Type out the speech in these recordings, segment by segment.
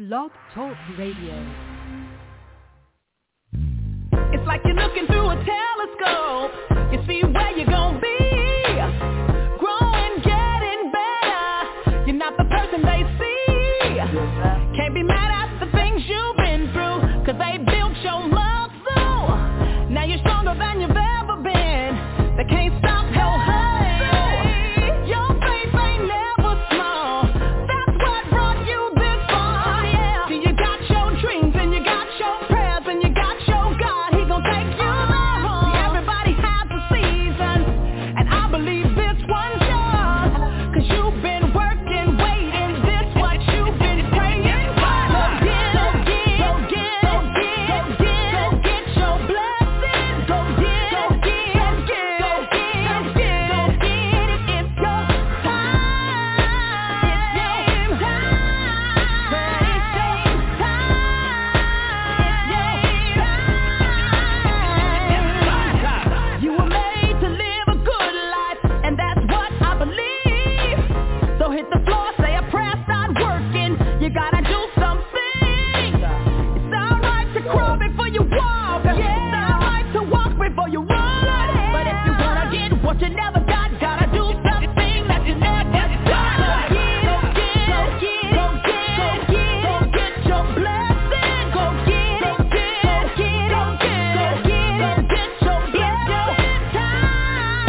Blog Talk Radio. It's like you're looking through a telescope. You see where you're gonna be. Growing, getting better. You're not the person they see. Can't be mad at the things you've been through, 'cause they built your muscle. Now you're stronger than you've ever been. They can't stop your hustle. Your faith ain't never small. That's what brought you this far. Yeah. See, you got your dreams and you got your prayers and you got your God. He gon' take you there. See, everybody has a season, and I believe this one's yours, 'cause you've been working, waiting. This what you've been praying for. Go get your blessing. Go get it. It's your time. You were made to live a good life, and that's what I believe. So hit the floor, say a prayer, start working. You gotta do something. It's alright to crawl before you walk. It's alright to walk before you run. But if you wanna get what you never got, gotta do something that you never done. Go get your blessing. Go get your blessing. It's your time.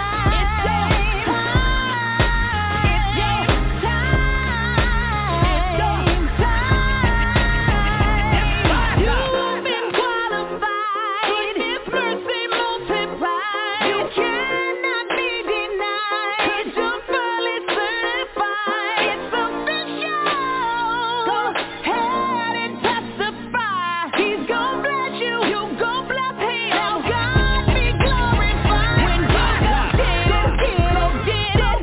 You've been qualified. His mercy multiplied. You cannot be denied. 'Cause you're fully certified. It's official. Go ahead and testify. He's gon' bless you. You gon' bless him. Now God be glorified. When you go get your blessing. Go get your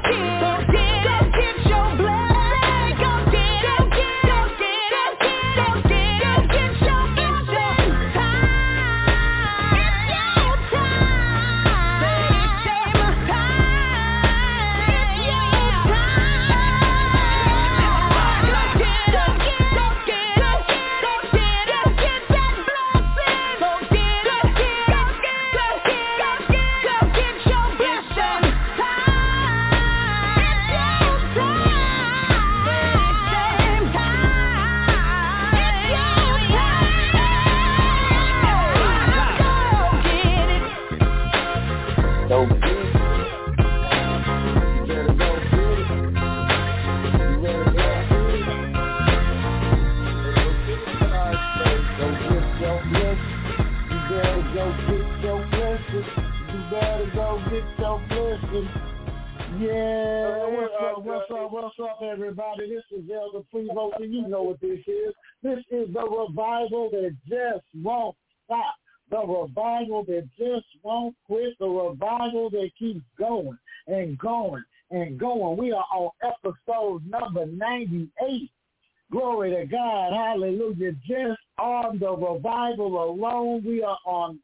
What's up, everybody? This is Elder Prevost, and you know what this is. This is the revival that just won't stop. The revival that just won't quit. The revival that keeps going and going and going. We are on episode number 98. Glory to God. Hallelujah. Just on the revival alone, we are on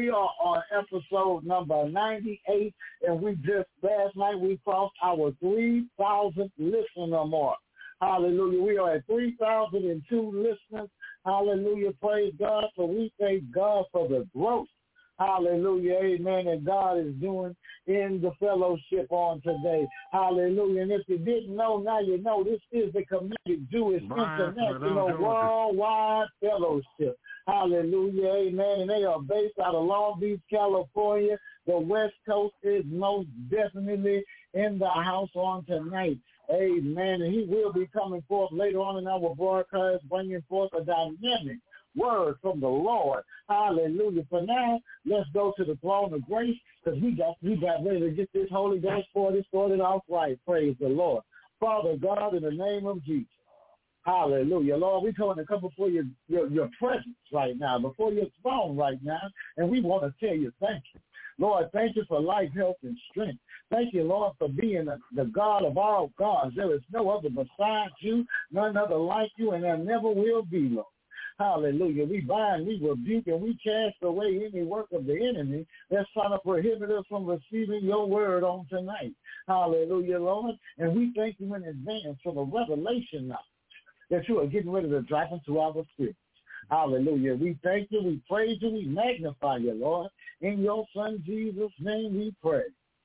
episode number 98, and last night we crossed our 3,000 listener mark. Hallelujah. We are at 3,002 listeners. Hallelujah. Praise God. So we thank God for the growth. Hallelujah. Amen. And God is doing in the fellowship on today. Hallelujah. And if you didn't know, now you know. This is the Committed Jewish International Worldwide Fellowship. Hallelujah. Amen. And they are based out of Long Beach, California. The West Coast is most definitely in the house on tonight. Amen. And he will be coming forth later on in our broadcast, bringing forth a dynamic word from the Lord. Hallelujah. For now, let's go to the throne of grace, because we got ready to get this Holy Ghost started off right. Praise the Lord. Father God, in the name of Jesus. Hallelujah. Lord, we come to come before your presence right now, before your throne right now, and we want to tell you thank you. Lord, thank you for life, health, and strength. Thank you, Lord, for being the God of all gods. There is no other besides you, none other like you, and there never will be, Lord. Hallelujah. We bind, we rebuke, and we cast away any work of the enemy that's trying to prohibit us from receiving your word on tonight. Hallelujah, Lord. And we thank you in advance for the revelation knowledge that you are getting ready to drop into our spirit. Hallelujah. We thank you, we praise you, we magnify you, Lord. In your Son Jesus' name we pray.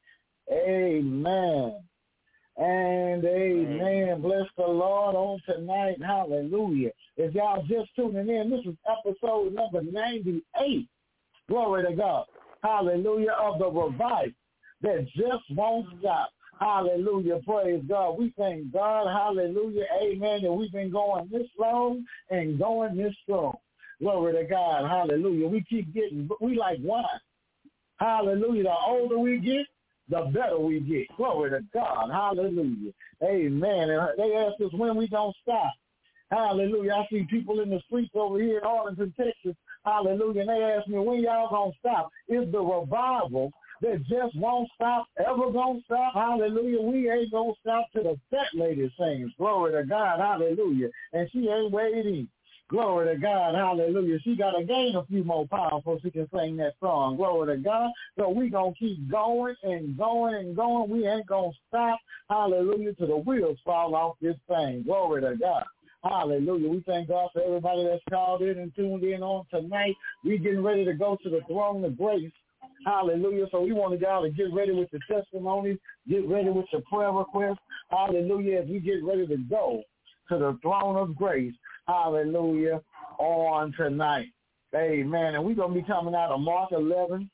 Amen. And amen. Bless the Lord on tonight. Hallelujah. If y'all just tuning in, this is episode number 98. Glory to God. Hallelujah. Of the revival that just won't stop. Hallelujah. Praise God. We thank God. Hallelujah. Amen. And we've been going this long and going this strong. Glory to God. Hallelujah. We keep getting, we like wine. Hallelujah. The older we get, the better we get. Glory to God. Hallelujah. Amen. And they asked us when we don't stop. Hallelujah. I see people in the streets over here in Arlington, Texas. Hallelujah. And they ask me, when y'all going to stop? Is the revival that just won't stop ever going to stop? Hallelujah. We ain't going to stop till the fat lady sings. Glory to God. Hallelujah. And she ain't waiting. Glory to God. Hallelujah. She got to gain a few more pounds so she can sing that song. Glory to God. So we going to keep going and going and going. We ain't going to stop. Hallelujah. Till the wheels fall off this thing. Glory to God. Hallelujah. We thank God for everybody that's called in and tuned in on tonight. We getting ready to go to the throne of grace. Hallelujah. So we want y'all to get ready with the testimonies, get ready with your prayer requests. Hallelujah. As we get ready to go to the throne of grace. Hallelujah. On tonight. Amen. And we're going to be coming out of Mark 11.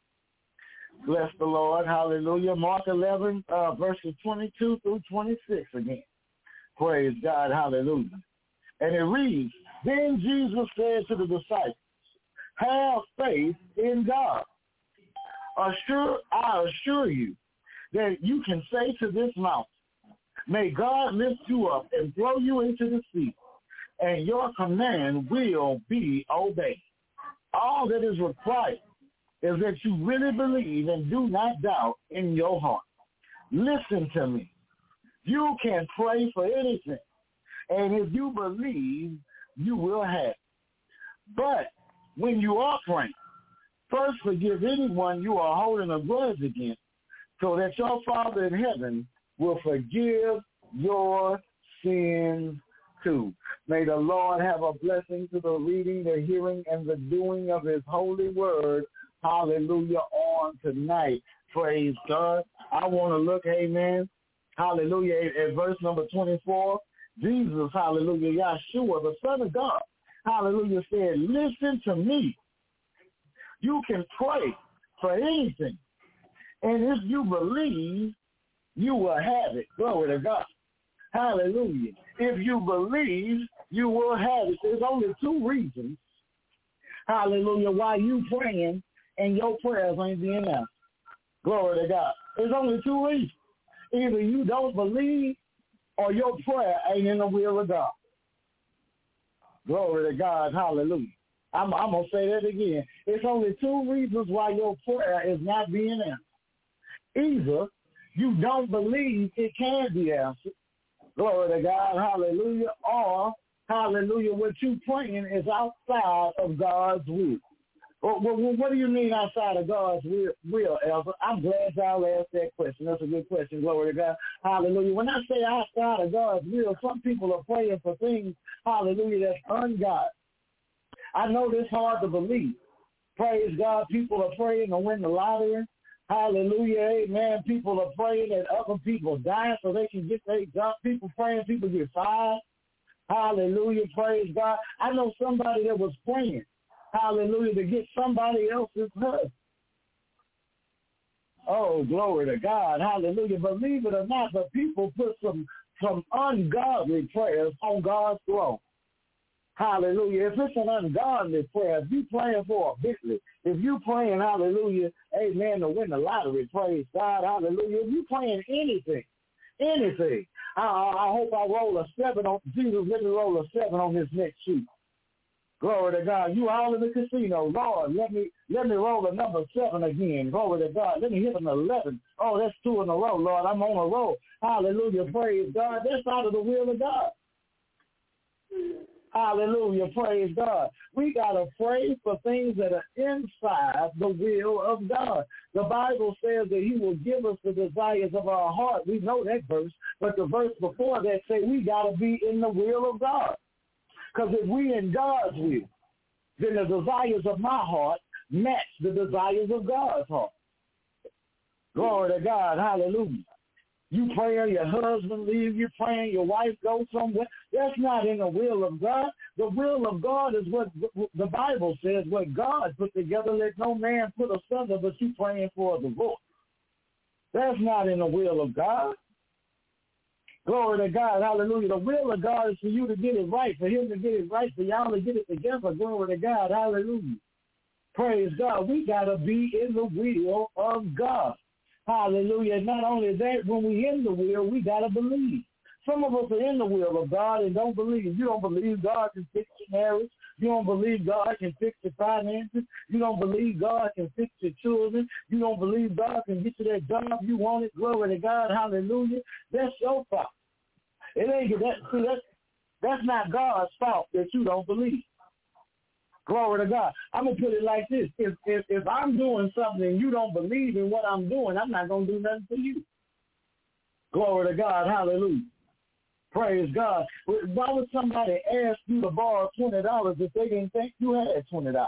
Bless the Lord. Hallelujah. Mark 11, verses 22 through 26 again. Praise God. Hallelujah. And it reads, then Jesus said to the disciples, have faith in God. I assure you that you can say to this mountain, may God lift you up and throw you into the sea, and your command will be obeyed. All that is required is that you really believe and do not doubt in your heart. Listen to me. You can pray for anything, and if you believe, you will have it. But when you are praying, first forgive anyone you are holding a grudge against, so that your Father in heaven will forgive your sins too. May the Lord have a blessing to the reading, the hearing, and the doing of his holy word. Hallelujah on tonight. Praise God. I want to look, amen, hallelujah, at verse number 24. Jesus, hallelujah, Yahshua, the Son of God, hallelujah, said, listen to me. You can pray for anything. And if you believe, you will have it. Glory to God. Hallelujah. If you believe, you will have it. There's only two reasons, hallelujah, why you praying and your prayers ain't being answered. Glory to God. There's only two reasons. Either you don't believe or your prayer ain't in the will of God. Glory to God. Hallelujah. I'm going to say that again. It's only two reasons why your prayer is not being answered. Either you don't believe it can be answered, glory to God, hallelujah, or, hallelujah, what you praying is outside of God's will. What do you mean outside of God's will, Elsa? I'm glad y'all asked that question. That's a good question, glory to God, hallelujah. When I say outside of God's will, some people are praying for things, hallelujah, that's ungodly. I know this hard to believe. Praise God. People are praying to win the lottery. Hallelujah. Amen. People are praying that other people die so they can get their job. People praying people get fired. Hallelujah. Praise God. I know somebody that was praying, hallelujah, to get somebody else's husband. Oh, glory to God. Hallelujah. Believe it or not, but people put some ungodly prayers on God's throne. Hallelujah. If it's an ungodly prayer, if you praying for a victory, if you praying, hallelujah, amen, to win the lottery, praise God, hallelujah. If you praying anything, I hope I roll a 7 on, Jesus, let me roll a 7 on this next sheet. Glory to God. You all in the casino. Lord, let me roll a number 7 again. Glory to God. Let me hit an 11. Oh, that's 2 in a row, Lord. I'm on a roll. Hallelujah. Praise God. That's out of the will of God. Hallelujah. Praise God. We got to pray for things that are inside the will of God. The Bible says that he will give us the desires of our heart. We know that verse. But the verse before that say we got to be in the will of God. Because if we in God's will, then the desires of my heart match the desires of God's heart. Glory to God. Hallelujah. You praying your husband leave you, praying your wife go somewhere. That's not in the will of God. The will of God is what the Bible says, what God put together, let no man put asunder, but you praying for a divorce. That's not in the will of God. Glory to God. Hallelujah. The will of God is for you to get it right, for him to get it right, for y'all to get it together. Glory to God. Hallelujah. Praise God. We got to be in the will of God. Hallelujah. Not only that, when we in the will, we got to believe. Some of us are in the will of God and don't believe. You don't believe God can fix your marriage. You don't believe God can fix your finances. You don't believe God can fix your children. You don't believe God can get you that job you wanted. Glory to God. Hallelujah. That's your fault. It ain't that. See, that's not God's fault that you don't believe. Glory to God. I'm going to put it like this. If I'm doing something and you don't believe in what I'm doing, I'm not going to do nothing for you. Glory to God. Hallelujah. Praise God. Why would somebody ask you to borrow $20 if they didn't think you had $20?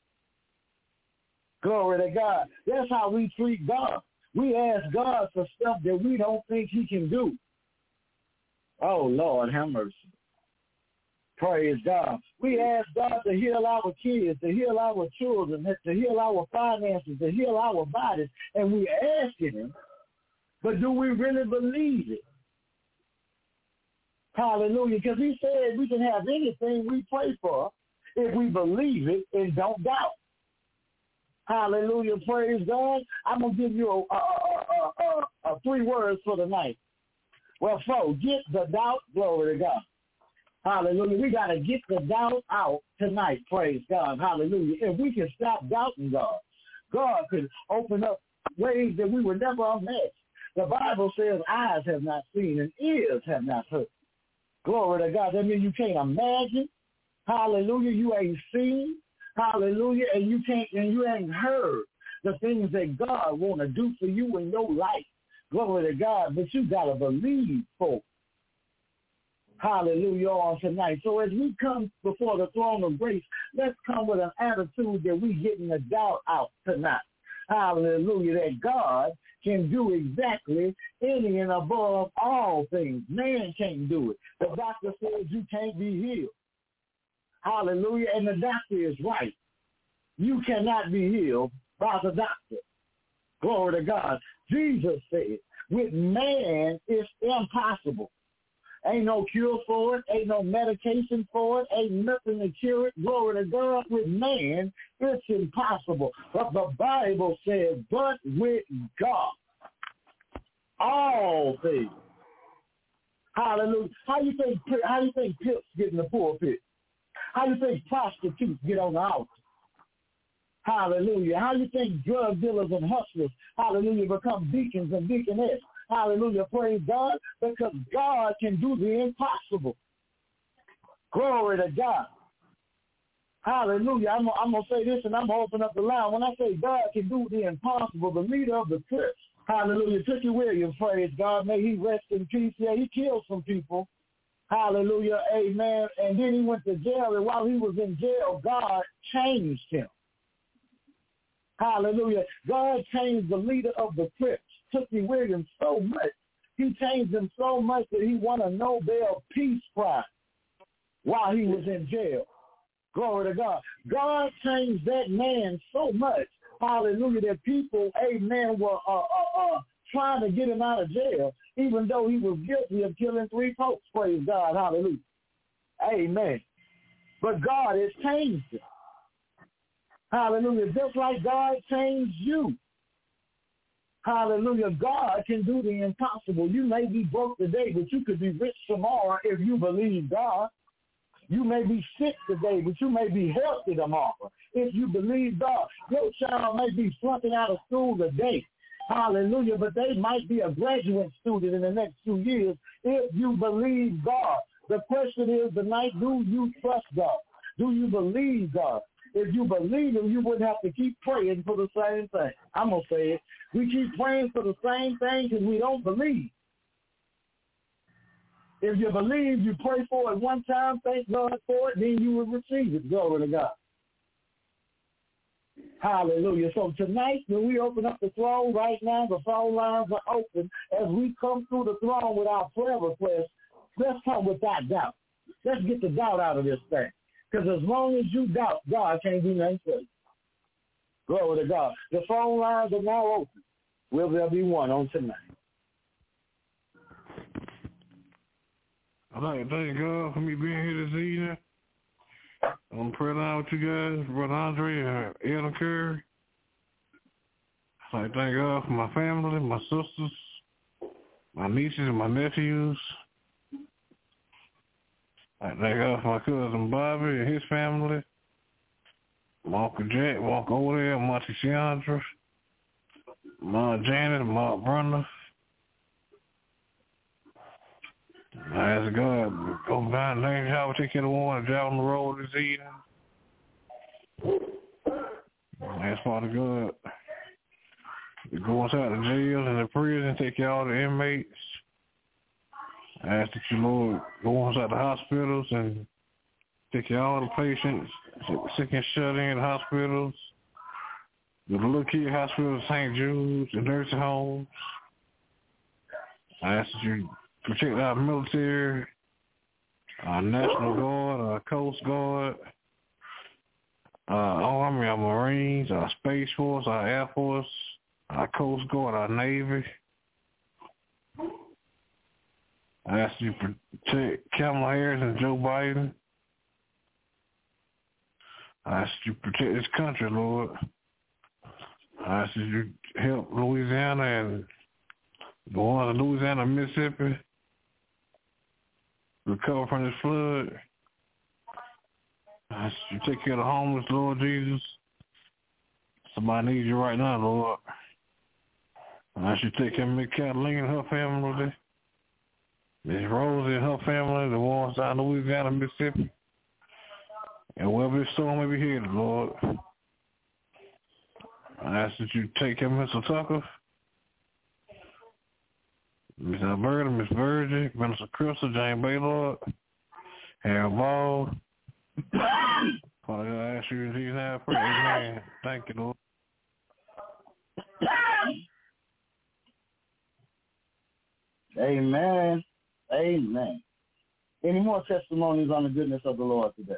Glory to God. That's how we treat God. We ask God for stuff that we don't think he can do. Oh, Lord, have mercy. Praise God. We ask God to heal our kids, to heal our children, to heal our finances, to heal our bodies, and we asking him, but do we really believe it? Hallelujah. Because he said we can have anything we pray for if we believe it and don't doubt. Hallelujah. Praise God. I'm going to give you a 3 words for the night. Well, get the doubt. Glory to God. Hallelujah. We got to get the doubt out tonight. Praise God. Hallelujah. If we can stop doubting God, God can open up ways that we would never imagine. The Bible says eyes have not seen and ears have not heard. Glory to God. That means you can't imagine. Hallelujah. You ain't seen. Hallelujah. And you ain't heard the things that God want to do for you in your life. Glory to God. But you got to believe, folks. Hallelujah on tonight. So as we come before the throne of grace, let's come with an attitude that we getting the doubt out tonight. Hallelujah. That God can do exactly any and above all things. Man can't do it. The doctor says you can't be healed. Hallelujah. And the doctor is right. You cannot be healed by the doctor. Glory to God. Jesus said, with man it's impossible. Ain't no cure for it. Ain't no medication for it. Ain't nothing to cure it. Glory to God. With man, it's impossible. But the Bible says, but with God, all things. Hallelujah. How you think pimps get in the pulpit? How you think prostitutes get on the altar? Hallelujah. How you think drug dealers and hustlers, hallelujah, become deacons and deaconesses? Hallelujah, praise God, because God can do the impossible. Glory to God. Hallelujah. I'm going to say this and I'm going to open up the line. When I say God can do the impossible, the leader of the church, hallelujah, Tookie Williams, praise God, may he rest in peace. Yeah, he killed some people. Hallelujah, amen. And then he went to jail, and while he was in jail, God changed him. Hallelujah. God changed the leader of the church, Tookie Williams, so much. He changed him so much that he won a Nobel Peace Prize while he was in jail. Glory to God. God changed that man so much, hallelujah, that people, amen, were trying to get him out of jail, even though he was guilty of killing 3 folks. Praise God. Hallelujah. Amen. But God has changed him. Hallelujah. Just like God changed you. Hallelujah. God can do the impossible. You may be broke today, but you could be rich tomorrow if you believe God. You may be sick today, but you may be healthy tomorrow if you believe God. Your child may be flunking out of school today. Hallelujah. But they might be a graduate student in the next 2 years if you believe God. The question is tonight, do you trust God? Do you believe God? If you believe Him, you wouldn't have to keep praying for the same thing. I'm going to say it. We keep praying for the same thing because we don't believe. If you believe, you pray for it one time, thank God for it, then you will receive it. Glory to God. Hallelujah. So tonight, when we open up the throne right now, the phone lines are open. As we come through the throne with our prayer requests, let's come without doubt. Let's get the doubt out of this thing. Because as long as you doubt, God can't do nothing for you. Glory to God. The phone lines are now open. Will there be one on tonight? I'd like to thank God for me being here this evening. On the prayer line with you guys, Brother Andre and Ellen Curry. I'd like to thank God for my family, my sisters, my nieces and my nephews. I'd like to thank God for my cousin Bobby and his family. My Uncle Jack, my Uncle Odell, my Auntie Chandra, my Janet, my Brenda. I ask God, go down there, how we take care of the one and drive on the road this evening. I ask Father God to go inside the jail and the prison, take care of all the inmates. I ask that you, Lord, go inside the hospitals and take care of all the patients, sick and shut in hospitals, the little kid hospitals, St. Jude's, the nursing homes. I ask that you protect our military, our National Guard, our Coast Guard, our Army, our Marines, our Space Force, our Air Force, our Coast Guard, our Navy. I ask you to protect Kamala Harris and Joe Biden. I ask you to protect this country, Lord. I ask you to help Louisiana and go on to Louisiana and Mississippi recover from this flood. I ask you to take care of the homeless, Lord Jesus. Somebody needs you right now, Lord. I ask you to take care of Miss Catalina and her family, Miss Rosie and her family, the ones down in Louisiana, Mississippi, and wherever this storm may be headed, Lord. I ask that you take care of Mr. Tucker, Miss Alberta, Miss Virgie, Minister Crystal, Jane Baylord, Harold Ball. Father God, I ask you in Jesus' name, I pray. Amen. Thank you, Lord. Amen. Amen. Any more testimonies on the goodness of the Lord today?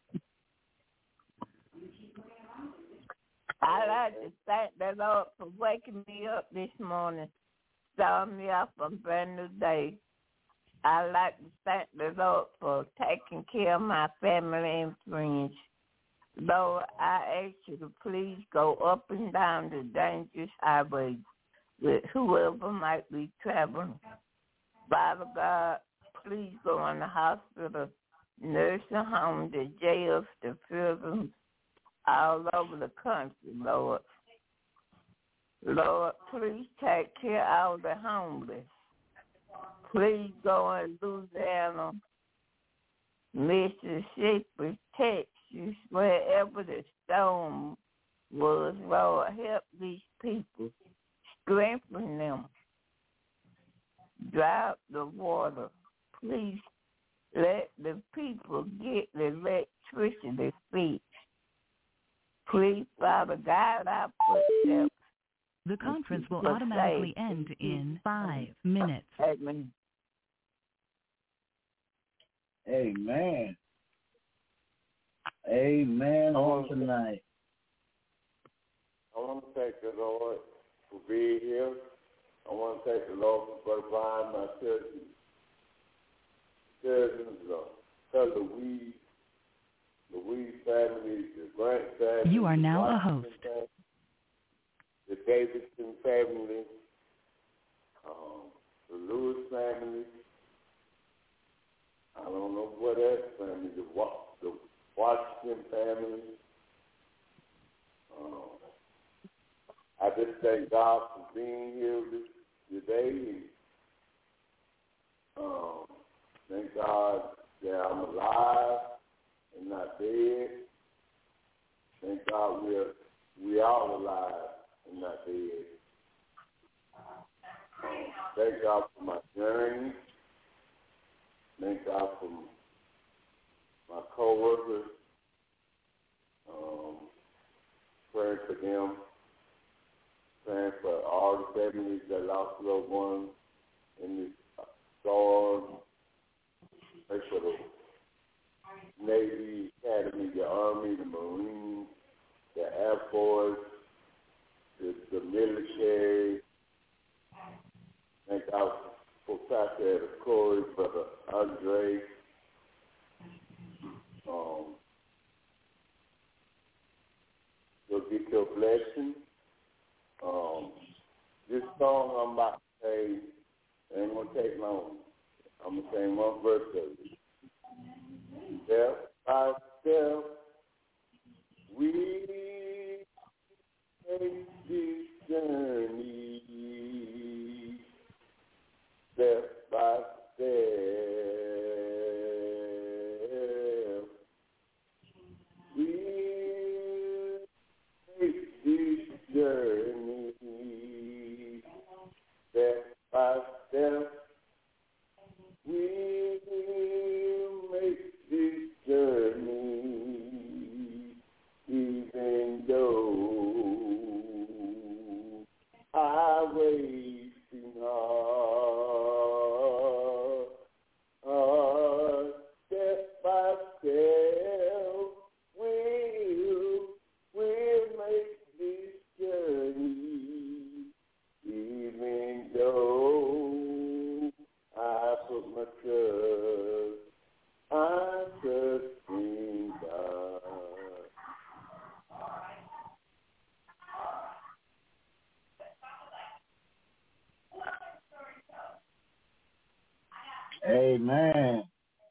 I'd like to thank the Lord for waking me up this morning, starting me off a brand new day. I'd like to thank the Lord for taking care of my family and friends. Lord, I ask you to please go up and down the dangerous highways with whoever might be traveling. Father God, please go in the hospital, nursing home, the jails, the prisons, all over the country, Lord. Lord, please take care of all the homeless. Please go in Louisiana, Mississippi, Texas, wherever the storm was, Lord, help these people. Strengthen them. Dry up the water. Please let the people get the electricity fixed. Please, Father, guide our footsteps. The conference will automatically end in 5 minutes. Amen. Amen. Amen on tonight. I want to thank the Lord for being here. I want to thank the Lord for providing my cousins, cousin Louise family, the Grant family. You are now a host. Family, the Davidson family, the Lewis family. I don't know what else family, the Washington family. I just thank God for being here today. Thank God that I'm alive and not dead. Thank God we are alive and not dead. Thank God for my journey. Thank God for my co-workers. Praying for them. Praying for all the families that lost loved ones in this storm. Pray for the Navy, Academy, the Army, the Marines, the Air Force, the military. Thank God for Pastor Ed Corey, Brother Andre. You'll get your blessing. This song I'm about to say ain't going to take long. I'm going to sing one verse of it. Step by step, we take this journey. Step by step, we take this journey. Step by step, we make this journey, even though highways seem hard, step by step, we'll make this journey, even though I put my trust in God. Amen.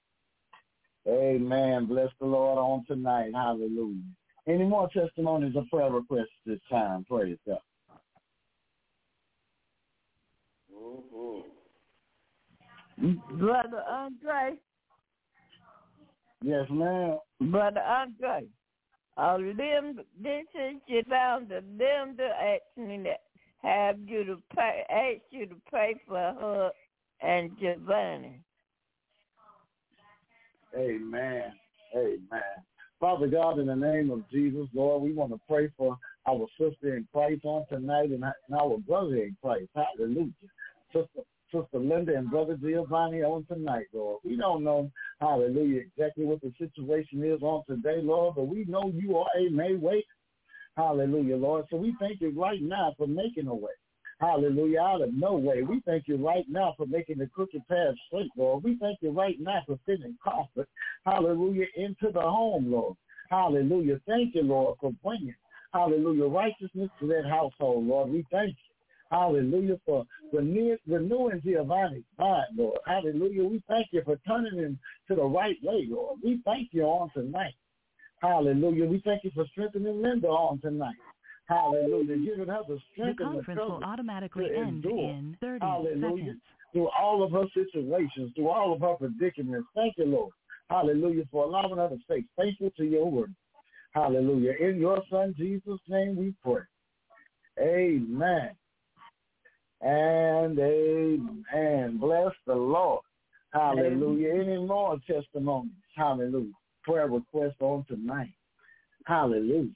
Amen. Bless the Lord on tonight. Hallelujah. Any more testimonies or prayer requests this time? Praise God. Brother Andre. Yes, ma'am. Brother Andre. This is you found them to ask me that ask you to pray for her and Giovanni. Amen. Amen. Father God, in the name of Jesus, Lord, we want to pray for our sister in Christ on tonight and our brother in Christ. Hallelujah. Sister Linda and Brother Giovanni on tonight, Lord. We don't know, hallelujah, exactly what the situation is on today, Lord, but we know you are a way. Hallelujah, Lord. So we thank you right now for making a way. Hallelujah, out of no way. We thank you right now for making the crooked path straight, Lord. We thank you right now for sending comfort, hallelujah, into the home, Lord. Hallelujah. Thank you, Lord, for bringing, hallelujah, righteousness to that household, Lord. We thank you. Hallelujah, for renewing Giovanni's mind, Lord. Hallelujah. We thank you for turning him to the right way, Lord. We thank you on tonight. Hallelujah. We thank you for strengthening Linda on tonight. Hallelujah. Giving her the strength the conference will automatically end in 30 seconds. Through all of her situations, through all of her predicaments. Thank you, Lord. Hallelujah, for allowing her to stay faithful to your word. Hallelujah. In your Son, Jesus' name we pray. Amen. And amen. Bless the Lord. Hallelujah. Any more testimonies? Hallelujah. Prayer request on tonight. Hallelujah.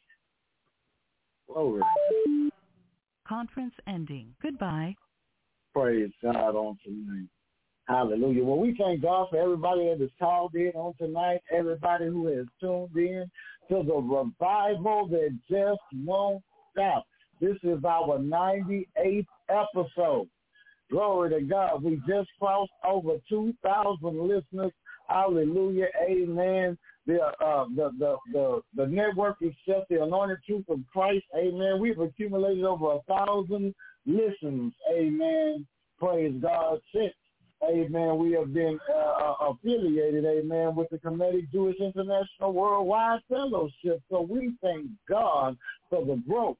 Glory. Conference ending. Goodbye. Praise God on tonight. Hallelujah. Well, we thank God for everybody that has called in on tonight, everybody who has tuned in to the revival that just won't stop. This is our 98th episode. Glory to God. We just crossed over 2,000 listeners. Hallelujah. Amen. The network itself, the Anointed Truth of Christ. Amen. We've accumulated over 1,000 listens. Amen. Praise God. Since, amen, we have been affiliated, amen, with the Kemetic Jewish International Worldwide Fellowship. So we thank God for the growth.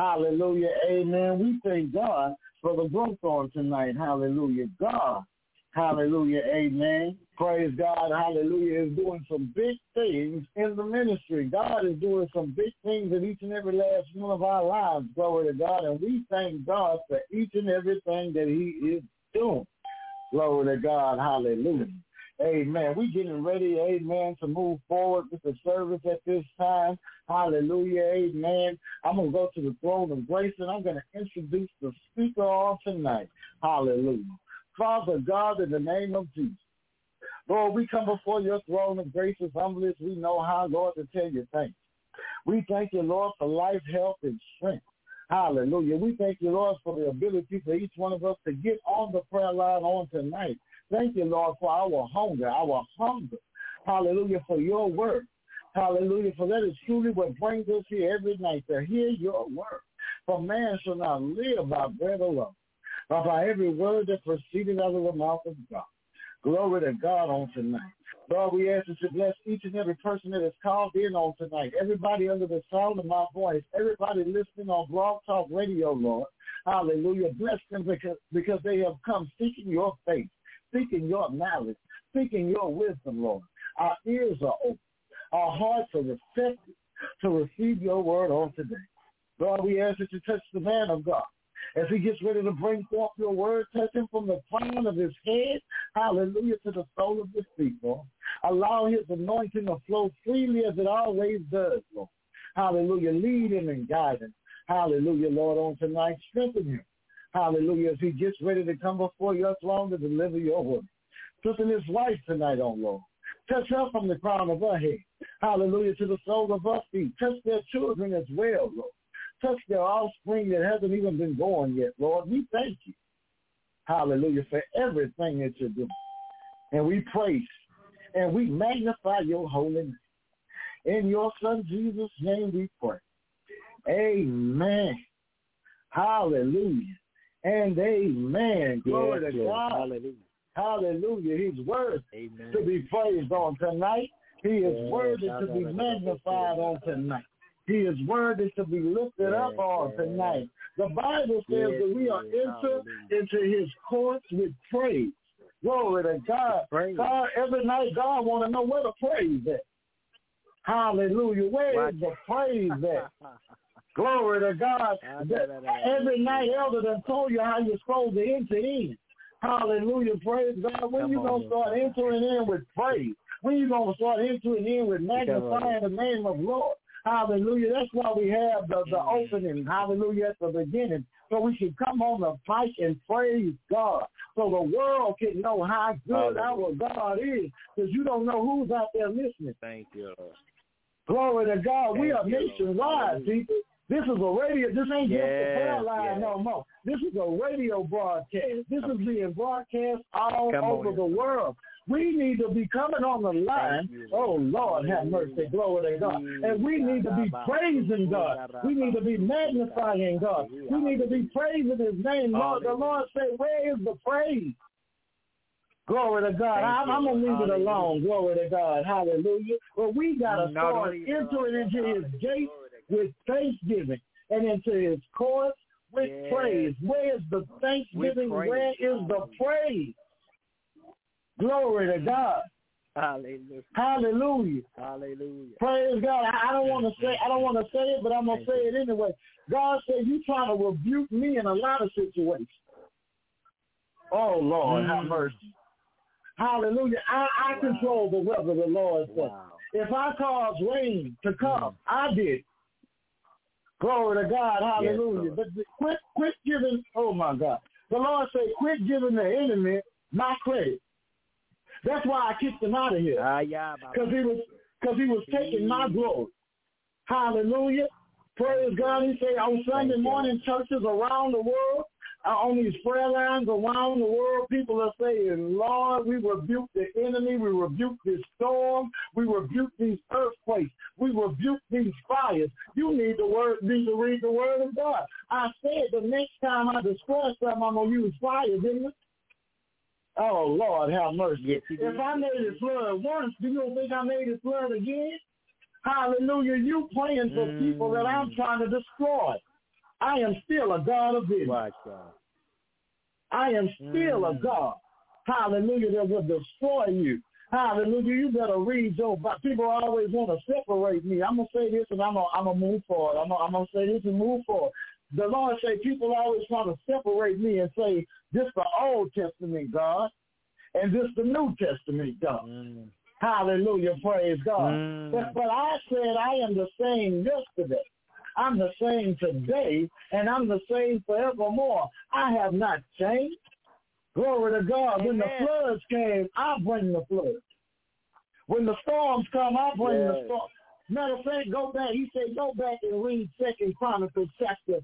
Hallelujah. Amen. We thank God for the growth on tonight. Hallelujah. God Hallelujah, amen. Praise God, hallelujah, is doing some big things in the ministry. God is doing some big things in each and every last one of our lives, glory to God, and we thank God for each and everything that he is doing. Glory to God, hallelujah. Amen. We're getting ready, amen, to move forward with the service at this time. Hallelujah, amen. I'm going to go to the throne of grace, and I'm going to introduce the speaker on tonight. Hallelujah. Father God, in the name of Jesus, Lord, we come before your throne of grace as humbly as we know how, Lord, to tell you thanks. We thank you, Lord, for life, health, and strength. Hallelujah. We thank you, Lord, for the ability for each one of us to get on the prayer line on tonight. Thank you, Lord, for our hunger. Hallelujah, for your word. Hallelujah, for that is truly what brings us here every night, to hear your word. For man shall not live by bread alone, but by every word that proceeded out of the mouth of God. Glory to God on tonight. Lord, we ask that you bless each and every person that is called in on tonight, everybody under the sound of my voice, everybody listening on Blog Talk Radio, Lord. Hallelujah. Bless them because they have come seeking your faith, seeking your knowledge, seeking your wisdom, Lord. Our ears are open. Our hearts are receptive to receive your word on today. Lord, we ask that you touch the man of God. As he gets ready to bring forth your word, touch him from the crown of his head, hallelujah, to the sole of his feet, Lord. Allow his anointing to flow freely as it always does, Lord. Hallelujah. Lead him and guide him. Hallelujah, Lord, on tonight. Strengthen him. Hallelujah, as he gets ready to come before your throne to deliver your word. Strengthen his wife tonight, oh Lord. Touch her from the crown of her head. Hallelujah, to the sole of her feet. Touch their children as well, Lord. Touch their offspring that hasn't even been born yet, Lord. We thank you, hallelujah, for everything that you're doing. And we praise and we magnify your holy name. In your Son Jesus' name we pray. Amen. Hallelujah. And amen. Glory to God. Hallelujah. Hallelujah. He's worthy to be praised on tonight. He is worthy to be magnified on tonight. He is worthy to be lifted up on tonight. The Bible says that we are entered into his courts with praise. Glory to God. God, every night God want to know where the praise at. Hallelujah. Where is the praise at? Glory to God. Every night Elder done told you how you're supposed to enter in. Hallelujah. Praise God. When you going to start entering in with praise? When you going to start entering in with magnifying the name of Lord? Hallelujah. That's why we have the opening, hallelujah, at the beginning. So we should come on the mic and praise God so the world can know how good our God is, because you don't know who's out there listening. Thank you, Lord. Glory to God. We are nationwide, people. This is a radio. This ain't just a prayer line no more. This is a radio broadcast. This is being broadcast all over the world. We need to be coming on the line. Oh, Lord, have mercy. Glory to God. And we need to be praising God. We need to be magnifying God. We need to be praising his name. Lord, the Lord said, where is the praise? Glory to God. I'm going to leave it alone. Glory to God. Hallelujah. But we got to start entering into his gates with thanksgiving and into his courts with praise. Where is the thanksgiving? Where is the praise? Glory to God. Hallelujah. Hallelujah. Hallelujah. Praise God. I don't want to say it, but I'm going to say it anyway. God said, you trying to rebuke me in a lot of situations. Oh, Lord, have mercy. Hallelujah. I control the weather, the Lord said. Wow. If I cause rain to come, I did. Glory to God. Hallelujah. Yes, but quit giving, oh, my God. The Lord said, quit giving the enemy my credit. That's why I kicked him out of here. Because he was taking my glory. Hallelujah. Praise God. He said on Sunday morning churches around the world, on these prayer lines around the world, people are saying, Lord, we rebuke the enemy. We rebuke this storm. We rebuke these earthquakes. We rebuke these fires. You need to read the word of God. I said the next time I destroy something, I'm going to use fire, didn't I? Oh, Lord, have mercy. Yes, if I made it flood once, do you think I made it flood again? Hallelujah. You praying for people that I'm trying to destroy. I am still a God of Israel. I am still a God. hallelujah, that will destroy you. Hallelujah. You better read your Bible. People always want to separate me. I'm going to say this and I'm going to move forward. I'm going to say this and move forward. The Lord say people always want to separate me and say, this the Old Testament God and this the New Testament God. Hallelujah. Praise God. But I said I am the same yesterday. I'm the same today, and I'm the same forevermore. I have not changed. Glory to God. When the floods came, I bring the floods. When the storms come, I bring the storms. Matter of fact, go back. He said, go back and read 2 Chronicles chapter,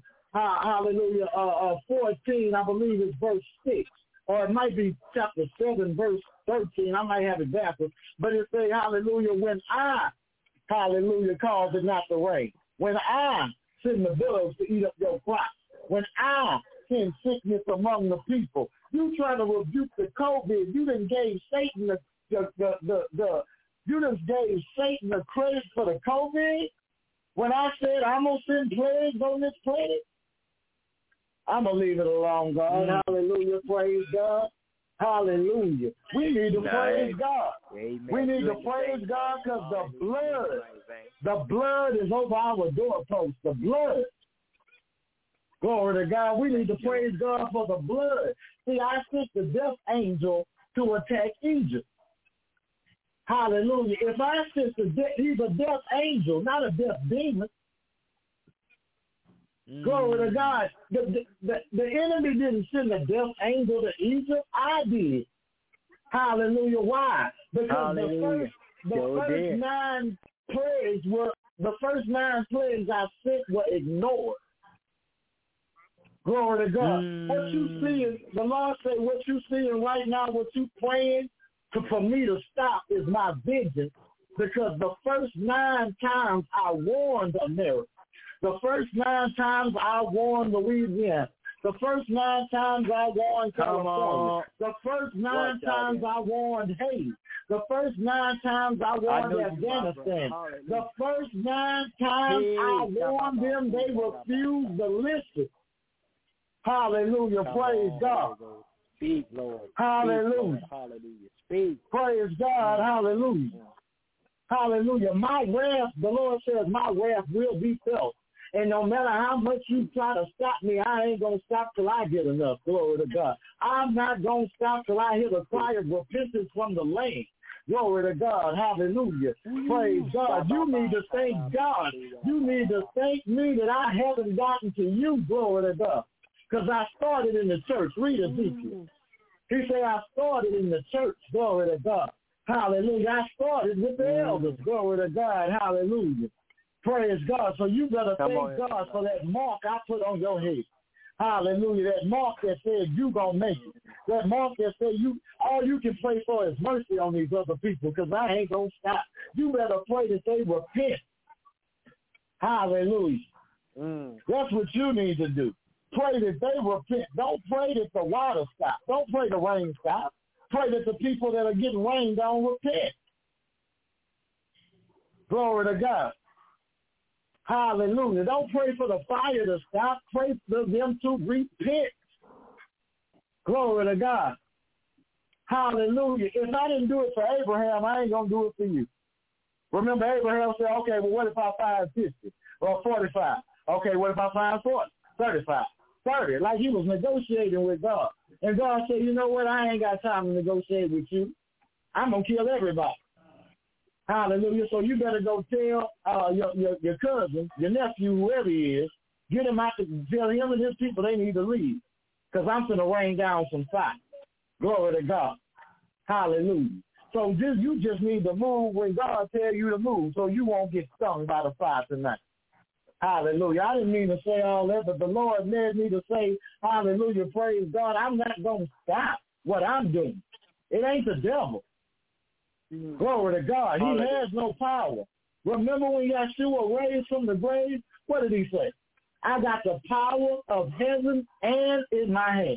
14, I believe it's verse 6. Or it might be chapter 7, verse 13. I might have it backwards. But it says, hallelujah, when I, hallelujah, cause it not to rain. When I send the billows to eat up your crops. When I send sickness among the people. You trying to rebuke the COVID. You done gave Satan you done gave Satan the credit for the COVID. When I said I'm going to send plagues on this planet, I'm going to leave it alone, God. Hallelujah. Praise God. Hallelujah. We need to praise God. Amen. We need to praise God because the blood is over our doorpost. The blood. Glory to God. We need to praise God for the blood. See, I sent the death angel to attack Egypt. Hallelujah. If I sent he's a death angel, not a death demon. Glory to God. The enemy didn't send a death angel to Egypt. I did. Hallelujah. Why? Because the first 9 plagues I sent were ignored. Glory to God. What you seeing, the Lord said, what you seeing right now, what you praying for me to stop is my vengeance. Because the first 9 times I warned America. The first 9 times I warned Louisiana. The first 9 times I warned California. The first 9 times I warned Haiti. The first 9 times I warned Afghanistan. The first 9 times I warned them, they refused to listen. Hallelujah. Praise God. Speak, Lord. Hallelujah. Hallelujah. Speak. Praise God. Hallelujah. Hallelujah. My wrath, the Lord says, my wrath will be felt. And no matter how much you try to stop me, I ain't going to stop till I get enough. Glory to God. I'm not going to stop till I hear the cry of repentance from the land. Glory to God. Hallelujah. Praise God. You need to thank God. You need to thank me that I haven't gotten to you. Glory to God. Because I started in the church. Read Ezekiel. He said, I started in the church. Glory to God. Hallelujah. I started with the elders. Glory to God. Hallelujah. Praise God. So you better thank God for that mark I put on your head. Hallelujah. That mark that says you going to make it. That mark that says all you can pray for is mercy on these other people because I ain't going to stop. You better pray that they repent. Hallelujah. That's what you need to do. Pray that they repent. Don't pray that the water stops. Don't pray the rain stops. Pray that the people that are getting rained on repent. Glory to God. Hallelujah. Don't pray for the fire to stop. Pray for them to repent. Glory to God. Hallelujah. If I didn't do it for Abraham, I ain't going to do it for you. Remember, Abraham said, okay, well, what if I find 50 or 45? Okay, what if I find 40, 35, 30? Like he was negotiating with God. And God said, you know what? I ain't got time to negotiate with you. I'm going to kill everybody. Hallelujah. So you better go tell your cousin, your nephew, whoever he is, get him out to tell him and his people they need to leave. Because I'm going to rain down some fire. Glory to God. Hallelujah. So you just need to move when God tells you to move so you won't get stung by the fire tonight. Hallelujah. I didn't mean to say all that, but the Lord led me to say, hallelujah, praise God. I'm not going to stop what I'm doing. It ain't the devil. Glory to God. He has no power. Remember when Yeshua raised from the grave? What did he say? I got the power of heaven and in my hand.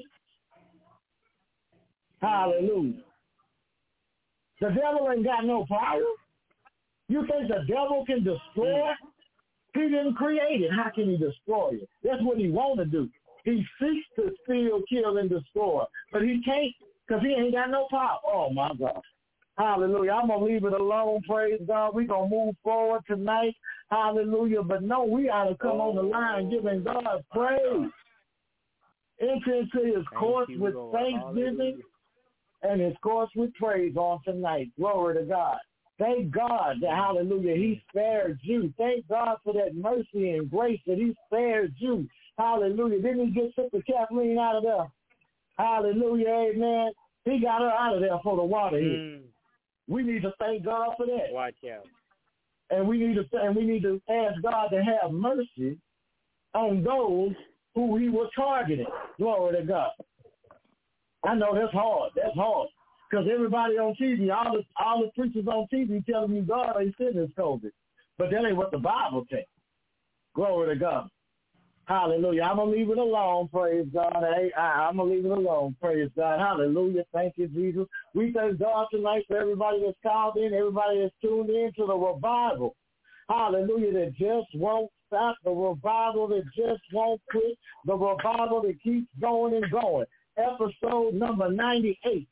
Hallelujah. The devil ain't got no power. You think the devil can destroy? He didn't create it. How can he destroy it? That's what he want to do. He seeks to steal, kill, and destroy. But he can't because he ain't got no power. Oh, my God. Hallelujah. I'm going to leave it alone. Praise God. We're going to move forward tonight. Hallelujah. But no, we ought to come on the line giving God praise. Enter into his courts with thanksgiving and his courts with praise on tonight. Glory to God. Thank God that, hallelujah, he spared you. Thank God for that mercy and grace that he spared you. Hallelujah. Didn't he get Sister Kathleen out of there? Hallelujah. Amen. He got her out of there for the water hit. We need to thank God for that. Watch out. And we need to ask God to have mercy on those who he was targeting. Glory to God. I know that's hard. That's hard. Because everybody on TV, all the preachers on TV telling you God ain't sending this COVID. But that ain't what the Bible says. Glory to God. Hallelujah. I'm going to leave it alone, praise God. I'm going to leave it alone, praise God. Hallelujah. Thank you, Jesus. We thank God tonight for everybody that's called in, everybody that's tuned in to the revival. Hallelujah, that just won't stop, the revival that just won't quit, the revival that keeps going and going. Episode number 98,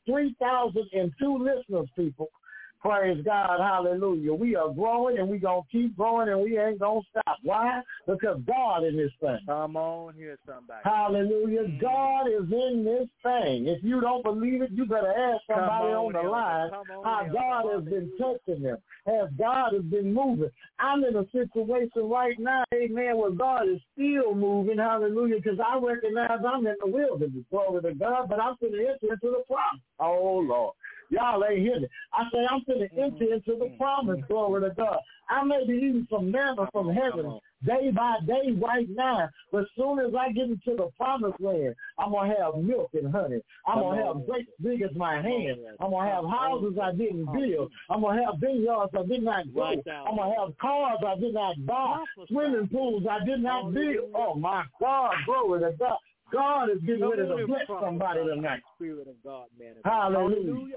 3,002 listeners, people. Praise God, hallelujah. We are growing and we're going to keep growing and we ain't going to stop. Why? Because God in this thing. Come on here, somebody. Hallelujah. God is in this thing. If you don't believe it, you better ask somebody on the line how God has been touching them, as God has been moving. I'm in a situation right now, amen, where God is still moving, hallelujah, because I recognize I'm in the wilderness, glory to God, but I'm going to enter into the promise. Oh, Lord. Y'all ain't hear me. I say I'm going to enter into the promise, glory to God. I may be eating some manna from heaven day by day right now, but as soon as I get into the promised land, I'm going to have milk and honey. I'm going to have grapes big as my hand. I'm going to have houses I didn't build. I'm going to have vineyards I did not grow. I'm going to have cars I did not buy, swimming pools I did not build. Oh, my God, glory to God. God is getting ready to bless somebody tonight. Spirit of God, man. Hallelujah.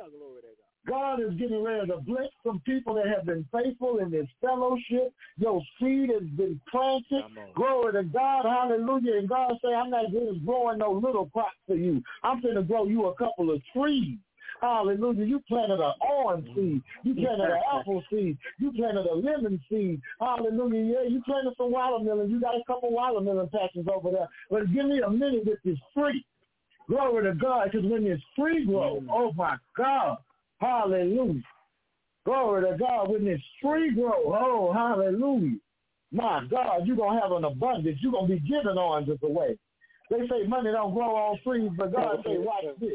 God is getting ready to bless some people that have been faithful in this fellowship. Your seed has been planted. Glory to God. Hallelujah. And God say, I'm not just growing no little crops for you. I'm going to grow you a couple of trees. Hallelujah. You planted an orange seed. You planted an apple seed. You planted a lemon seed. Hallelujah. Yeah, you planted some watermelon. You got a couple watermelon patches over there. But give me a minute with this tree. Glory to God. Because when this tree grows, oh my God. Hallelujah. Glory to God. When this tree grows, oh, hallelujah. My God, you're going to have an abundance. You're going to be giving oranges away. They say money don't grow on trees, but God say, watch this.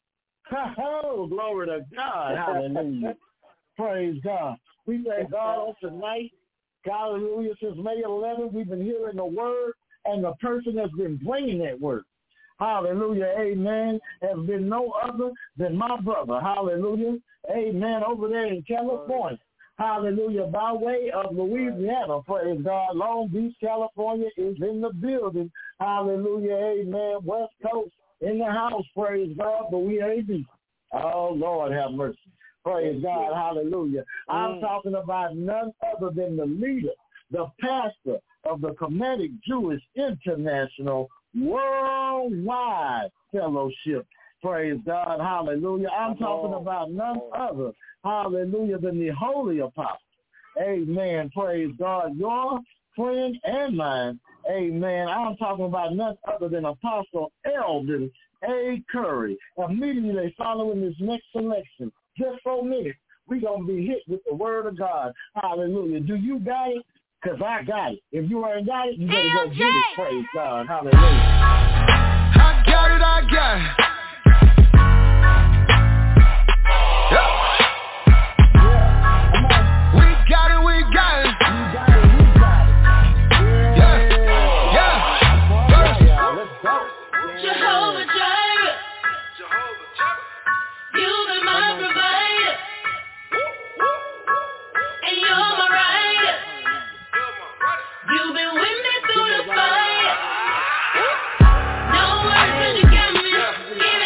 Oh, glory to God. Hallelujah. Praise God. We thank God on tonight. Hallelujah. Since May 11th, we've been hearing the word, and the person that's been bringing that word, hallelujah, amen, has been no other than my brother. Hallelujah. Amen. Over there in California. Hallelujah. By way of Louisiana, praise God. Long Beach, California is in the building. Hallelujah. Amen. West Coast in the house, praise God, but we ain't beat. Oh, Lord, have mercy. Praise God, hallelujah. I'm talking about none other than the leader, the pastor of the Kemetic Jewish International Worldwide Fellowship. Praise God, hallelujah. I'm talking about none other, hallelujah, than the Holy Apostle. Amen, praise God. Your friend and mine, amen. I'm talking about none other than Apostle Eldon A. Curry. Immediately following this next selection, just 4 minutes, we're going to be hit with the word of God. Hallelujah. Do you got it? Because I got it. If you ain't got it, you better go get it. Praise God. Hallelujah. I got it, I got it. We got it, we got it. Jehovah Jireh, you've been my provider, and you're my rider. You've been with me through the fire. No one could have got me.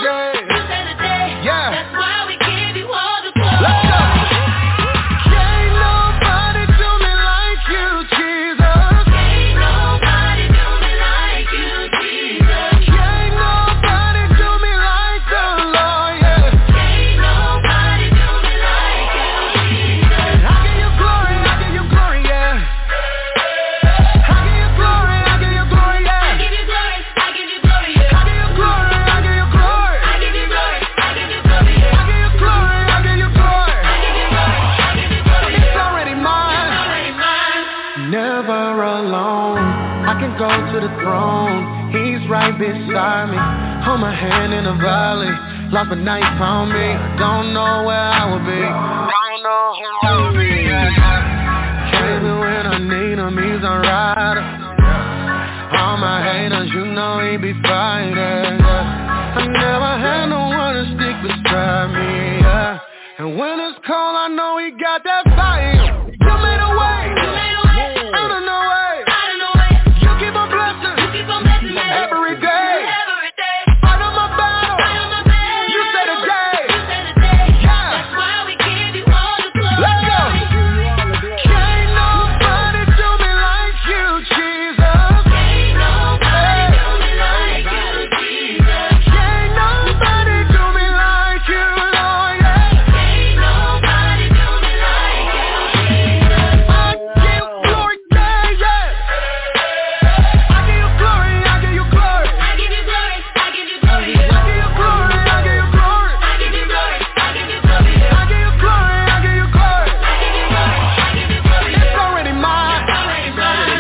day. You set the day. Yeah. That's why we give you all the glory. Let's go. Can't nobody do me like you, Jesus. Can't nobody do me like you, Jesus. Can't nobody do me like the Lord, yeah. Can't nobody do me like you, Jesus. I give you glory, yeah. I give you glory, yeah. I give you glory, I give you glory, yeah. I give you glory, I give you glory. I give you glory, I give you glory, yeah. I give you glory, I give you glory. I give you glory, I give you glory, It's yeah. already mine. Already mine. Never alone, I can go to the throne. He's right beside me. Hold my hand in the valley. Lost the night found me. Don't know where I would be. Don't know who I would be. Even when I need him, he's a rider. All my haters, you know he be fighting. I never had no one to stick beside me. And when it's cold, I know he got that fire. You made a way. Out of no way. You keep on blessing. Every day. Fight on my battle. You said a day. Yeah. That's why we give you all the glory. Let's go. Can't nobody do me like you, Jesus. Can't nobody do me like you, Jesus. Can't nobody do me like you, Lord, yeah. Can't nobody do me like you, Jesus. I give you glory, yeah. I give you glory, I give you glory. I give you glory, I give you glory, I give you glory, I give you glory. I give you glory, I give you glory, I give you glory, I give you glory. I give you glory, I give you glory, It's already mine. already mine.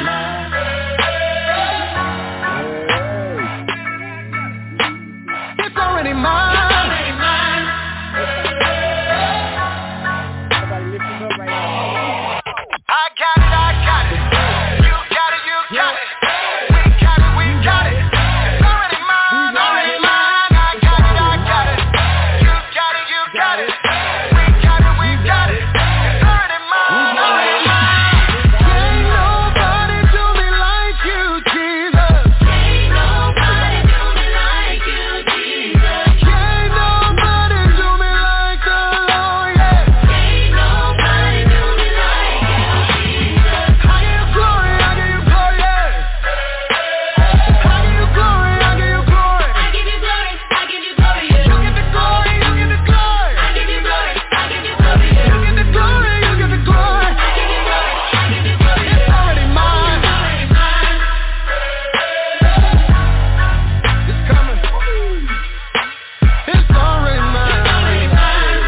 It's already mine. Already mine. Somebody lift him up right now. I got it. You got it, you got it. We got it, we got it. It's already mine, already mine. I got it. You got it, you got it. We got it, we got it. It's already mine, already mine. Can't nobody do me like you, Jesus. Can't nobody do me like you, Jesus. Can't nobody do me like the Lord, yeah. Can't nobody do me like you, Jesus. I give you glory, yeah. I give you glory, I give you glory. I give you glory, I give you glory, yeah. You get the glory, you get the glory. I give you glory, I give you glory, yeah. You get the glory, you get the glory. I give you glory, I give you glory, It's yeah. already mine. Already mine. It's coming. It's already mine. Already mine.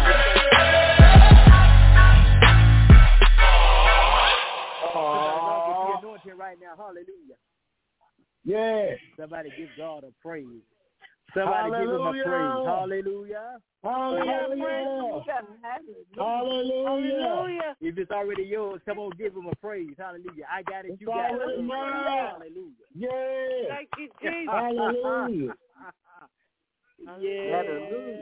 Somebody get the anointing right now. Hallelujah. Yeah. Somebody give God a praise. Somebody give him a praise. Hallelujah. Hallelujah. Hallelujah. If it's already yours, come on, give him a praise. Hallelujah. I got it. You It's got already it. mine. Hallelujah. Yeah. Thank you, Jesus. Hallelujah. Yeah.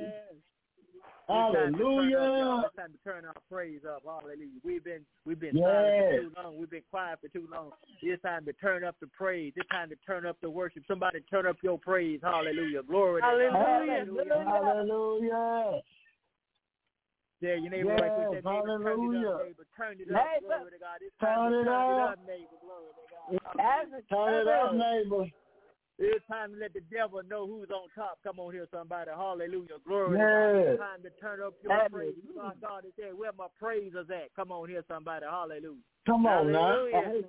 Hallelujah. It's time to turn our praise up. Hallelujah. We've been Yes. silent for too long. We've been quiet for too long. It's time to turn up the praise. It's time to turn up the worship. Somebody turn up your praise. Hallelujah. Glory to God. Hallelujah. Hallelujah. There, your neighbor Yes, right quick. That neighbor, hallelujah. turn it up, Neighbor. glory to God. It's time Turn to it turn it up. up, neighbor. Glory to God. Turn it up, neighbor. It's time to let the devil know who's on top. Come on here, somebody. Hallelujah. Glory to Yes. God. It's time to turn up your Hallelujah. praise. God is there. Where my praisers at? Come on here, somebody. Hallelujah. Come on now. Hallelujah.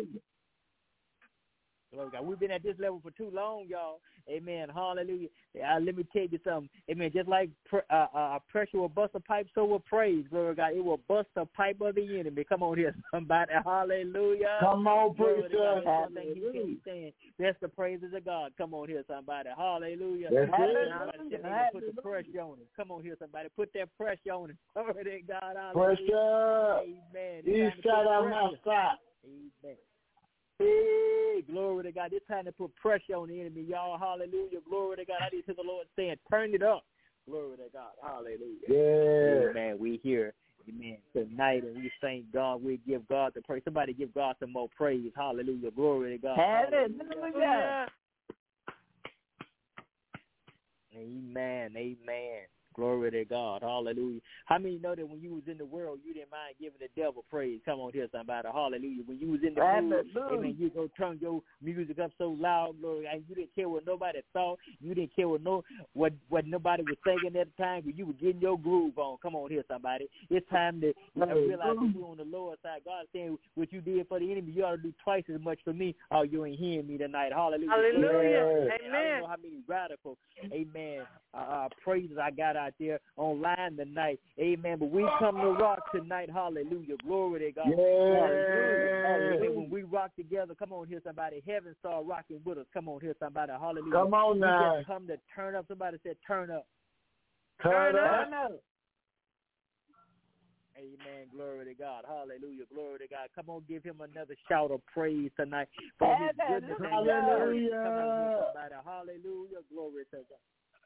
Glory to God. We've been at this level for too long, y'all. Amen. Hallelujah. Let me tell you something. Amen. Just like pressure will bust a pipe, so will praise. Glory to God. It will bust a pipe of the enemy. Come on here, somebody. Hallelujah. Come on, Glory to preacher. God. That's one thing he can't be saying. That's the praises of God. Come on here, somebody. Hallelujah. That's it. Somebody tell me to put the pressure on him. Come on here, somebody. Put that pressure on him. Glory to God. Hallelujah. Pressure. Amen. East side of my side. Amen. Hey, glory to God. It's time to put pressure on the enemy, y'all. Hallelujah. Glory to God. I need to hear the Lord saying, turn it up. Glory to God. Hallelujah. Yeah. Amen. We here, amen, tonight, and we thank God. We give God the praise. Somebody give God some more praise. Hallelujah. Glory to God. Hallelujah. Amen. Amen. Glory to God. Hallelujah. How many know that when you was in the world, you didn't mind giving the devil praise? Come on here, somebody. Hallelujah. When you was in the mood, amen, you go turn your music up so loud, glory, and you didn't care what nobody thought. You didn't care what nobody was thinking at the time, but you were getting your groove on. Come on here, somebody. It's time to realize that you're on the lower side. God saying what you did for the enemy, you ought to do twice as much for me. Oh, you ain't hearing me tonight. Hallelujah. Hallelujah. Amen. I don't know how many radical, amen, praises I got out there online tonight. Amen. But we come to rock tonight. Hallelujah. Glory to God. Hallelujah. When we rock together, come on here, somebody. Heaven started rocking with us. Come on here, somebody. Hallelujah. Come on now. We just come to turn up. Somebody said turn up. Turn up. Amen. Glory to God. Hallelujah. Glory to God. Come on, give him another shout of praise tonight for his goodness. Hallelujah. Come on here, somebody. Hallelujah. Glory to God.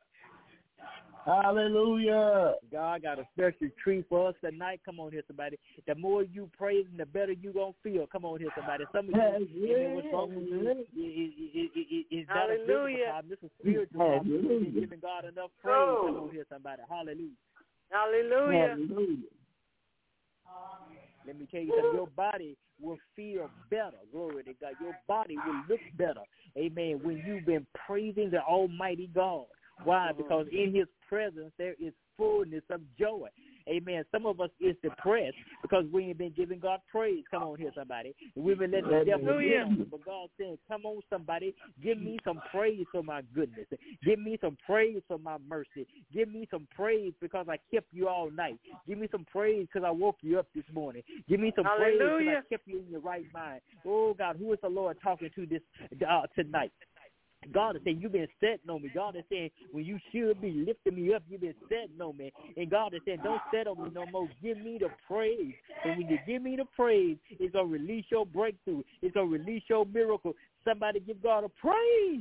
Hallelujah. God got a special treat for us tonight. Come on here, somebody. The more you praise, the better you going to feel. Come on here, somebody. Some of you, what's wrong with you is not a physical problem. This is a spiritual problem. You're giving God enough praise. Come on here, somebody. Hallelujah. Hallelujah. Let me tell you something. Your body will feel better. Glory to God. Your body will look better. Amen. When you've been praising the Almighty God. Why? Because in his presence there is fullness of joy. Amen. Some of us is depressed because we ain't been giving God praise. Come on here, somebody. We've been letting the devil get on us. But God saying, come on, somebody. Give me some praise for my goodness. Give me some praise for my mercy. Give me some praise because I kept you all night. Give me some praise because I woke you up this morning. Give me some praise because I kept you in your right mind. Oh, God, who is the Lord talking to this tonight? God is saying, you've been setting on me. God is saying, when you should be lifting me up, you've been setting on me. And God is saying, don't set on me no more. Give me the praise. And when you give me the praise, it's going to release your breakthrough. It's going to release your miracle. Somebody give God a praise.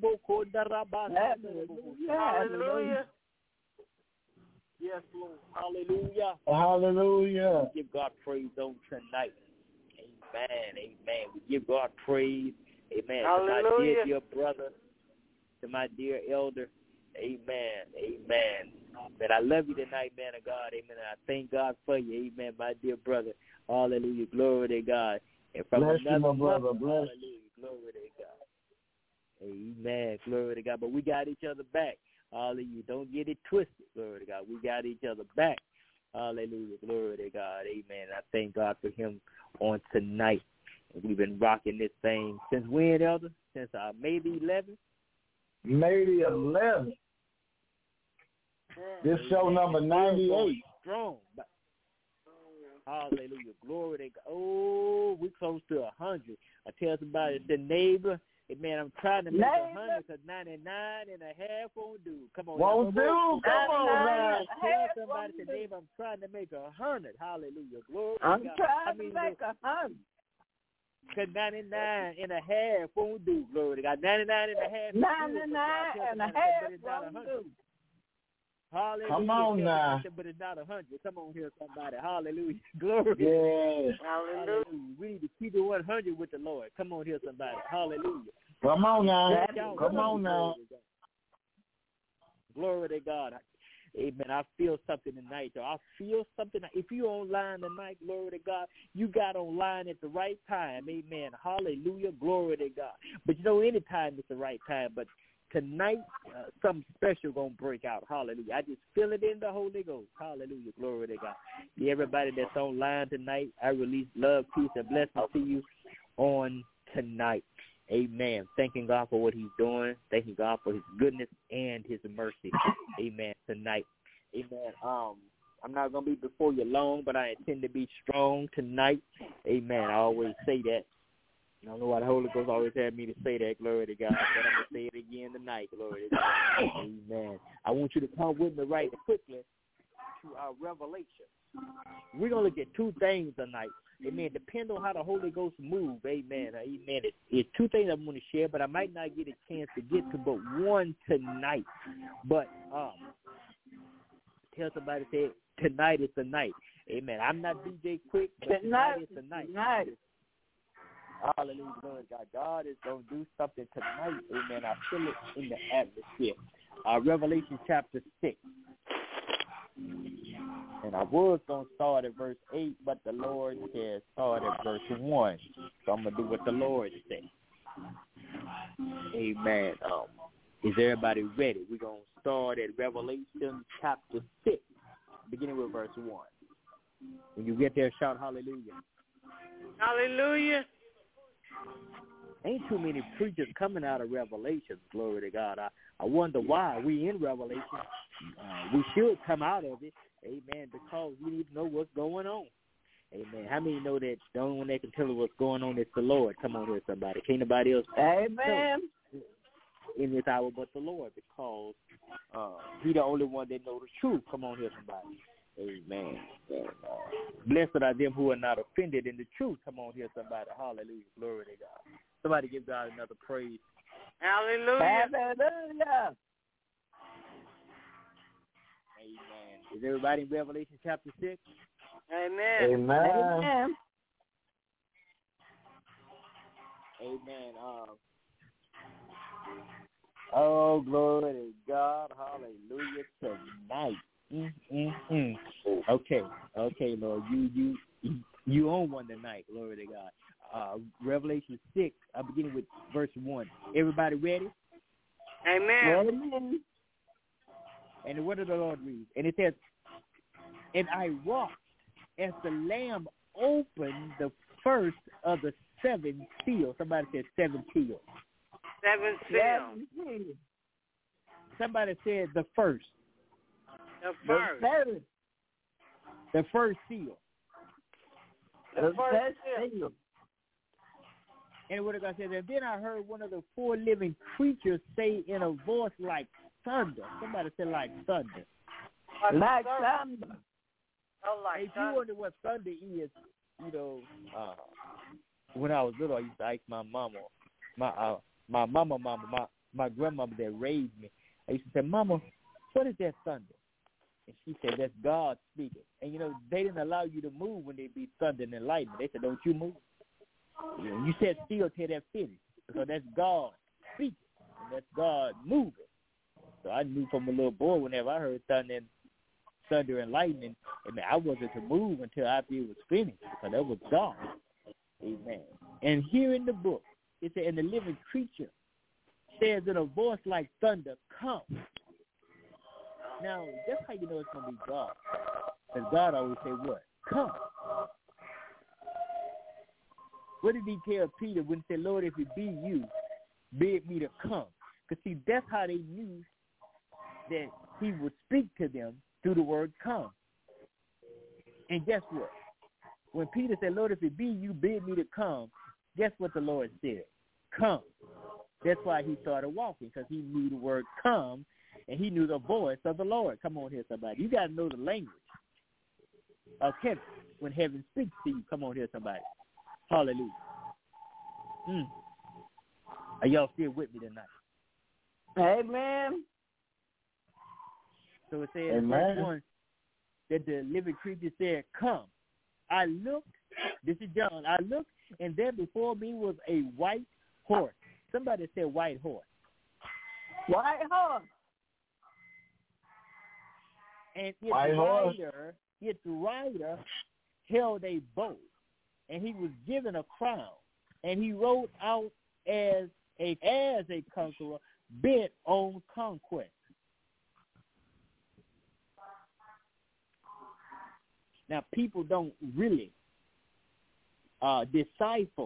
Hallelujah. Yes, Lord. Hallelujah. Hallelujah. We give God praise on tonight. Amen. Amen. We give God praise. Amen. Hallelujah. To my dear brother, to my dear elder, amen, amen. Man, I love you tonight, man of God, amen. I thank God for you, amen, my dear brother. Hallelujah, glory to God. And from bless another you, my brother, mother, bless. hallelujah, glory to God. Amen, glory to God. But we got each other back. Hallelujah. Don't get it twisted, glory to God. We got each other back. Hallelujah, glory to God, amen. I thank God for him on tonight. We've been rocking this thing since when, Elder? Since maybe 11? Maybe 11. This show number 98. Strong. Hallelujah. Glory to God. Oh, we close to 100. I tell somebody, the neighbor, hey, man, I'm trying to make 100 because 99 and a half won't do. Come on. Won't do. Come on, man. Tell somebody, the neighbor, I'm trying to make 100. Hallelujah. Glory I'm to God. trying to make 100. Because 99 and a half won't do, glory to God. 99 and a half. 99 and a half won't do. Hallelujah. Come on now. But it's not 100. Come on here, somebody. Hallelujah. Glory. Yes. Hallelujah. We need to keep it 100 with the Lord. Come on here, somebody. Hallelujah. Come on now. Come on now. Glory to God. Amen. I feel something tonight, though. I feel something. If you're online tonight, glory to God, you got online at the right time. Amen. Hallelujah. Glory to God. But you know, any time is the right time. But tonight, something special going to break out. Hallelujah. I just feel it in the Holy Ghost. Hallelujah. Glory to God. Yeah, everybody that's online tonight, I release love, peace, and blessings to you on tonight. Amen. Thanking God for what he's doing. Thanking God for his goodness and his mercy. Amen. Tonight. Amen. I'm not going to be before you long, but I intend to be strong tonight. Amen. I always say that. I don't know why the Holy Ghost always had me to say that. Glory to God. But I'm going to say it again tonight. Glory to God. Amen. I want you to come with me right quickly to our revelation. We're going to look at two things tonight. Amen. Depend on how the Holy Ghost moves. Amen. Amen. It's two things I'm going to share, but I might not get a chance to get to but one tonight. But tell somebody, say, tonight is the night. Amen. I'm not DJ Quick, but tonight is the night. Hallelujah. Glory to God. God is going to do something tonight. Amen. I feel it in the atmosphere. Revelation chapter 6. And I was going to start at verse 8, but the Lord said start at verse 1. So I'm going to do what the Lord said. Amen. Is everybody ready? We're going to start at Revelation chapter 6, beginning with verse 1. When you get there, shout hallelujah. Hallelujah. Ain't too many preachers coming out of Revelation, glory to God. I wonder why. We in Revelation. We should come out of it, amen, because we need to know what's going on. Amen. How many know that the only one that can tell us what's going on is the Lord? Come on here, somebody. Can't nobody else Amen. in this hour but the Lord, because He the only one that knows the truth. Come on here, somebody. Amen. And, blessed are them who are not offended in the truth. Come on here, somebody. Hallelujah. Glory to God. Somebody give God another praise. Hallelujah. Hallelujah. Amen. Is everybody in Revelation chapter 6? Amen. Amen. Amen. Oh, glory to God. Hallelujah tonight. Okay, Lord. You own one tonight. Glory to God. Revelation 6, I'm beginning with verse 1. Everybody ready? Amen. And the word of the Lord reads, and it says, and I watched as the Lamb opened the first of the 7 seals. Somebody said 7 seals. 7 seals. Somebody said the first. The first. The first seal. The first seal. And what God says, and then I heard one of the 4 living creatures say in a voice like thunder. Somebody said like thunder. Like thunder. Oh, like if you wonder what thunder is, you know, when I was little, I used to ask my mama, my grandmama that raised me. I used to say, Mama, what is that thunder? And she said, that's God speaking. And, you know, they didn't allow you to move when they be thunder and lightning. They said, don't you move. You said still till that finish, because that's God speaking, and that's God moving. So I knew from a little boy whenever I heard thunder and lightning, and I wasn't to move until after it was finished, because that was God. Amen. And here in the book, it said, and the living creature says in a voice like thunder, come. Now, that's how you know it's going to be God. Because God always say what? Come. What did he tell Peter when he said, Lord, if it be you, bid me to come? Because, see, that's how they knew that he would speak to them through the word come. And guess what? When Peter said, Lord, if it be you, bid me to come, guess what the Lord said? Come. That's why he started walking, because he knew the word come, and he knew the voice of the Lord. Come on here, somebody. You got to know the language of heaven when heaven speaks to you. Come on here, somebody. Hallelujah. Are y'all still with me tonight? Amen. So it says in verse 1 that the living creature said, come. I looked, this is John, I looked, and there before me was a white horse. Somebody said white horse. White horse. And its rider held a bow, and he was given a crown, and he rode out as a conqueror bent on conquest. Now, people don't really decipher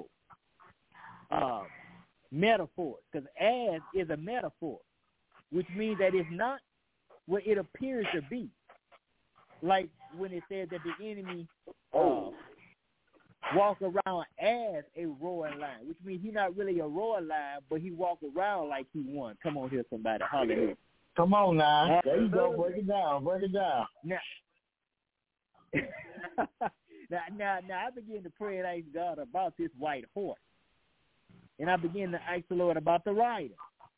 metaphors, because as is a metaphor, which means that it's not what it appears to be. Like when it says that the enemy walk around as a roaring lion, which means he's not really a roaring lion, but he walk around like he won. Come on here, somebody. Hallelujah. Come on now. There you go. Break it down. Now, I begin to pray and ask God about this white horse. And I begin to ask the Lord about the rider.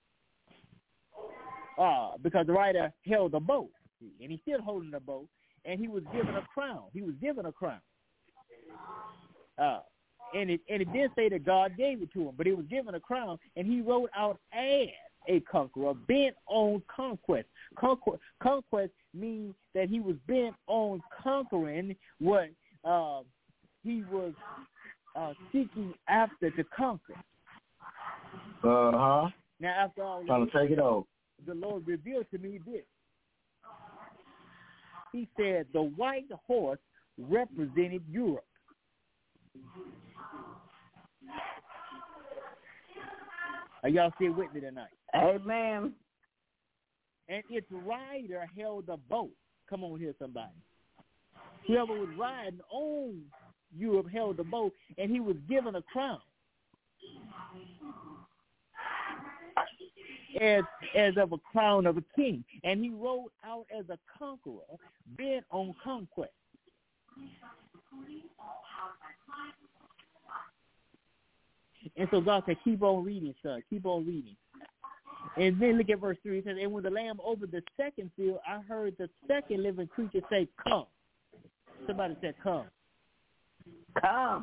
Because the rider held a bow, and he's still holding the bow, and he was given a crown. And it did say that God gave it to him, but he was given a crown, and he rode out as a conqueror, bent on conquest. Conquest means that he was bent on conquering what he was seeking after to conquer. Uh-huh. Now, after all, trying to take it over. The Lord revealed to me this. He said the white horse represented Europe. Are y'all still with me tonight? Amen. And its rider held a bow. Come on here, somebody. Whoever was riding on Europe held a bow, and he was given a crown. As of a crown of a king. And he rode out as a conqueror, bent on conquest. And so God said, keep on reading, son. Keep on reading. And then look at verse 3. It says, and when the Lamb opened the second seal, I heard the second living creature say, come. Somebody said, come. Come.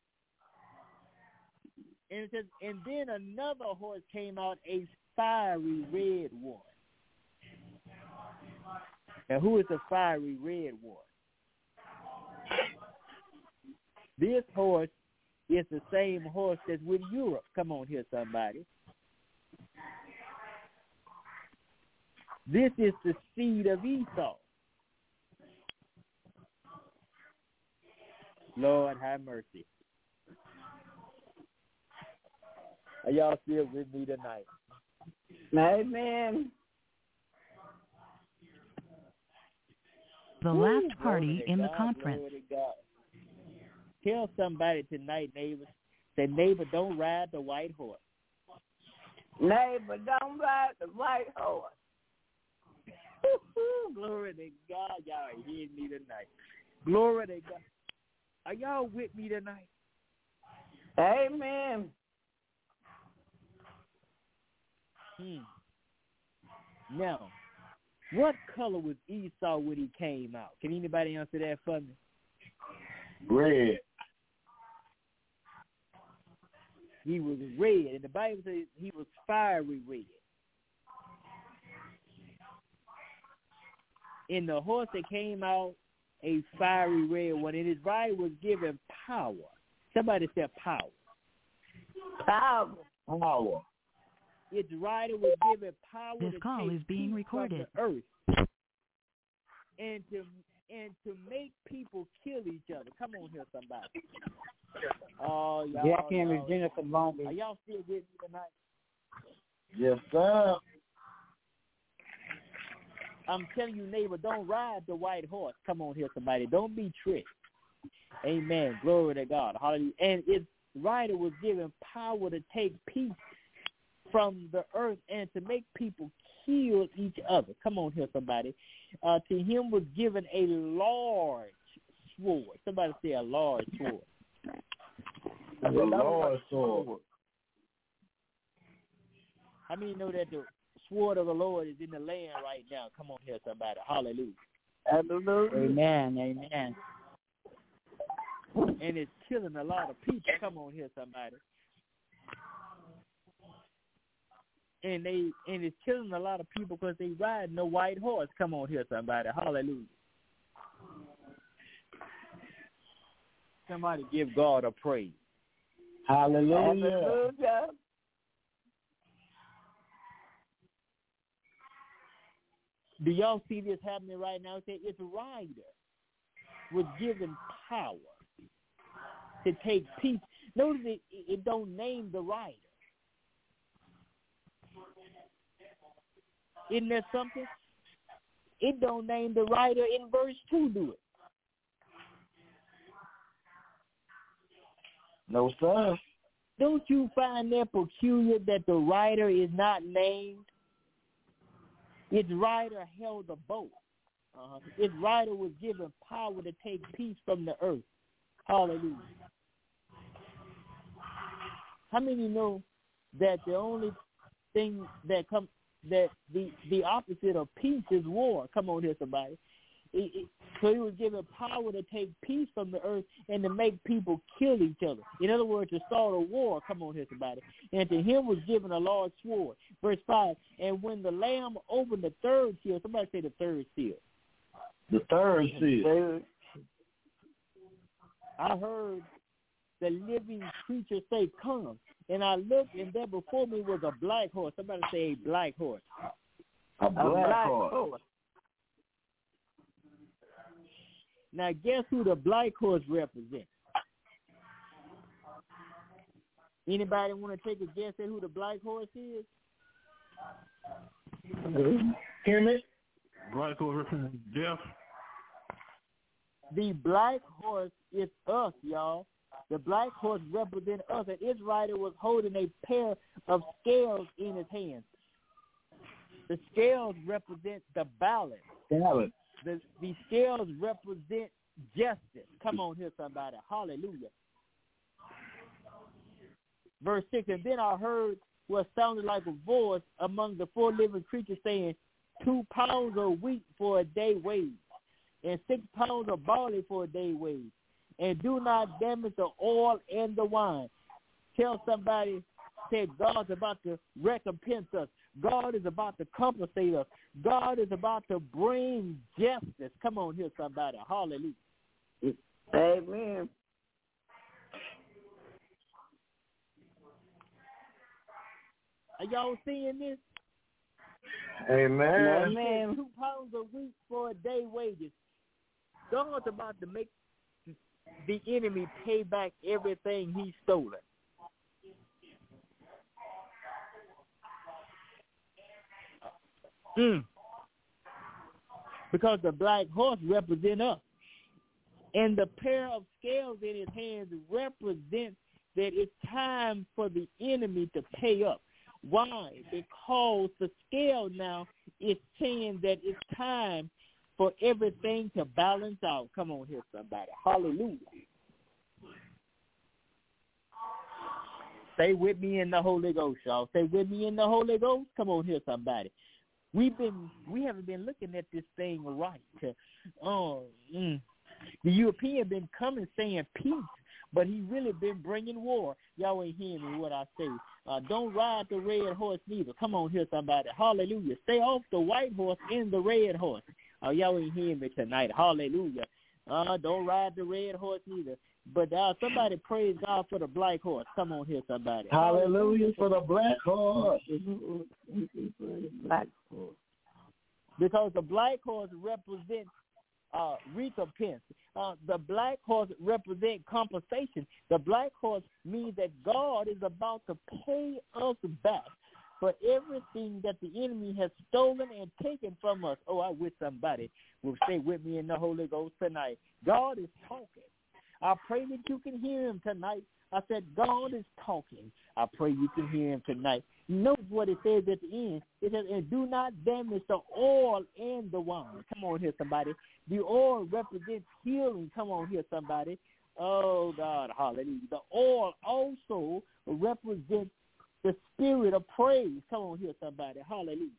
And it says, and then another horse came out, a fiery red one. Now, who is the fiery red one? This horse is the same horse that's with Europe. Come on here, somebody. This is the seed of Esau. Lord, have mercy. Are y'all still with me tonight? Amen. The last party in the conference. Tell somebody tonight, neighbor. Say, neighbor, don't ride the white horse. Neighbor, don't ride the white horse. Glory to God. Y'all are hearing me tonight. Glory to God. Are y'all with me tonight? Amen. Now, what color was Esau when he came out? Can anybody answer that for me? Red. He was red, and the Bible says he was fiery red. And the horse that came out, a fiery red one, and his rider was given power. Somebody said power. Power. Power. Its rider was given power. This to call take is being recorded. From the earth and to make people kill each other. Come on here, somebody. Oh, y'all. Jack Henry Jennifer Long. Are y'all still with me tonight? Yes, sir. I'm telling you, neighbor, don't ride the white horse. Come on here, somebody. Don't be tricked. Amen. Glory to God. Hallelujah. And its rider was given power to take peace from the earth and to make people kill each other. Come on here, somebody. To him was given a large sword. Somebody say a large sword. A large sword. How many know that the sword of the Lord is in the land right now? Come on here, somebody. Hallelujah. Hallelujah. Amen. Amen. And it's killing a lot of people. Come on here, somebody. And it's killing a lot of people because they riding the white horse. Come on here, somebody. Hallelujah. Somebody give God a praise. Hallelujah. Hallelujah. Do y'all see this happening right now? It said its rider was given power to take peace. Notice it don't name the rider. Isn't that something? It don't name the rider in verse 2, do it? No, sir. Don't you find that peculiar that the rider is not named? Its rider held a bow. Its rider was given power to take peace from the earth. Hallelujah. How many know that the only thing that the opposite of peace is war? Come on here, somebody. So he was given power to take peace from the earth and to make people kill each other. In other words, to start a war. Come on here, somebody. And to him was given a large sword. Verse 5, and when the Lamb opened the third seal, somebody say the third seal. The third seal. I heard the living creature say, come. And I looked, and there before me was a black horse. Somebody say a black horse. A black horse. Now, guess who the black horse represents? Anybody want to take a guess at who the black horse is? Hear me? Black horse represents death. The black horse is us, y'all. The black horse represents us. And Israel was holding a pair of scales in his hands. The scales represent the balance. Balance. The scales represent justice. Come on here, somebody. Hallelujah. Verse 6, and then I heard what sounded like a voice among the four living creatures saying, 2 pounds of wheat for a day wage, and 6 pounds of barley for a day wage, and do not damage the oil and the wine. Tell somebody, say God's about to recompense us. God is about to compensate us. God is about to bring justice. Come on here, somebody. Hallelujah. Amen. Are y'all seeing this? Amen. Amen. 2 pounds of wheat for a day wages. God's about to make the enemy pay back everything he's stolen. Because the black horse represents us. And the pair of scales in his hands represents that it's time for the enemy to pay up. Why? Because the scale now is saying that it's time for everything to balance out. Come on here, somebody. Hallelujah. Stay with me in the Holy Ghost, y'all. Stay with me in the Holy Ghost. Come on here, somebody. We haven't been looking at this thing right. The European been coming saying peace, but he really been bringing war. Y'all ain't hearing me what I say. Don't ride the red horse neither. Come on here, somebody. Hallelujah. Stay off the white horse and the red horse. Y'all ain't hearing me tonight. Hallelujah. Don't ride the red horse neither. But somebody praise God for the black horse. Come on here, somebody. Hallelujah for the black horse. Black horse. Because the black horse represents recompense. The black horse represents compensation. The black horse means that God is about to pay us back for everything that the enemy has stolen and taken from us. Oh, I wish somebody will stay with me in the Holy Ghost tonight. God is talking. I pray that you can hear him tonight. I said, God is talking. I pray you can hear him tonight. Note what it says at the end. It says, and do not damage the oil and the wine. Come on here, somebody. The oil represents healing. Come on here, somebody. Oh, God, hallelujah. The oil also represents the spirit of praise. Come on here, somebody. Hallelujah.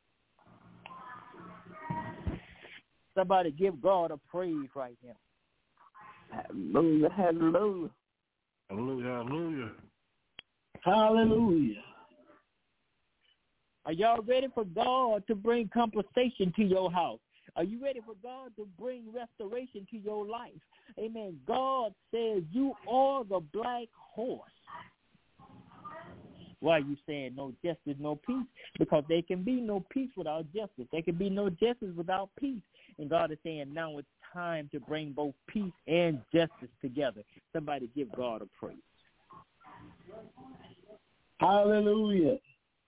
Somebody give God a praise right now. Hallelujah, hallelujah. Hallelujah, hallelujah. Hallelujah. Are y'all ready for God to bring compensation to your house? Are you ready for God to bring restoration to your life? Amen. God says you are the black horse. Why are you saying no justice, no peace? Because there can be no peace without justice. There can be no justice without peace. And God is saying now it's time to bring both peace and justice together. Somebody give God a praise. Hallelujah.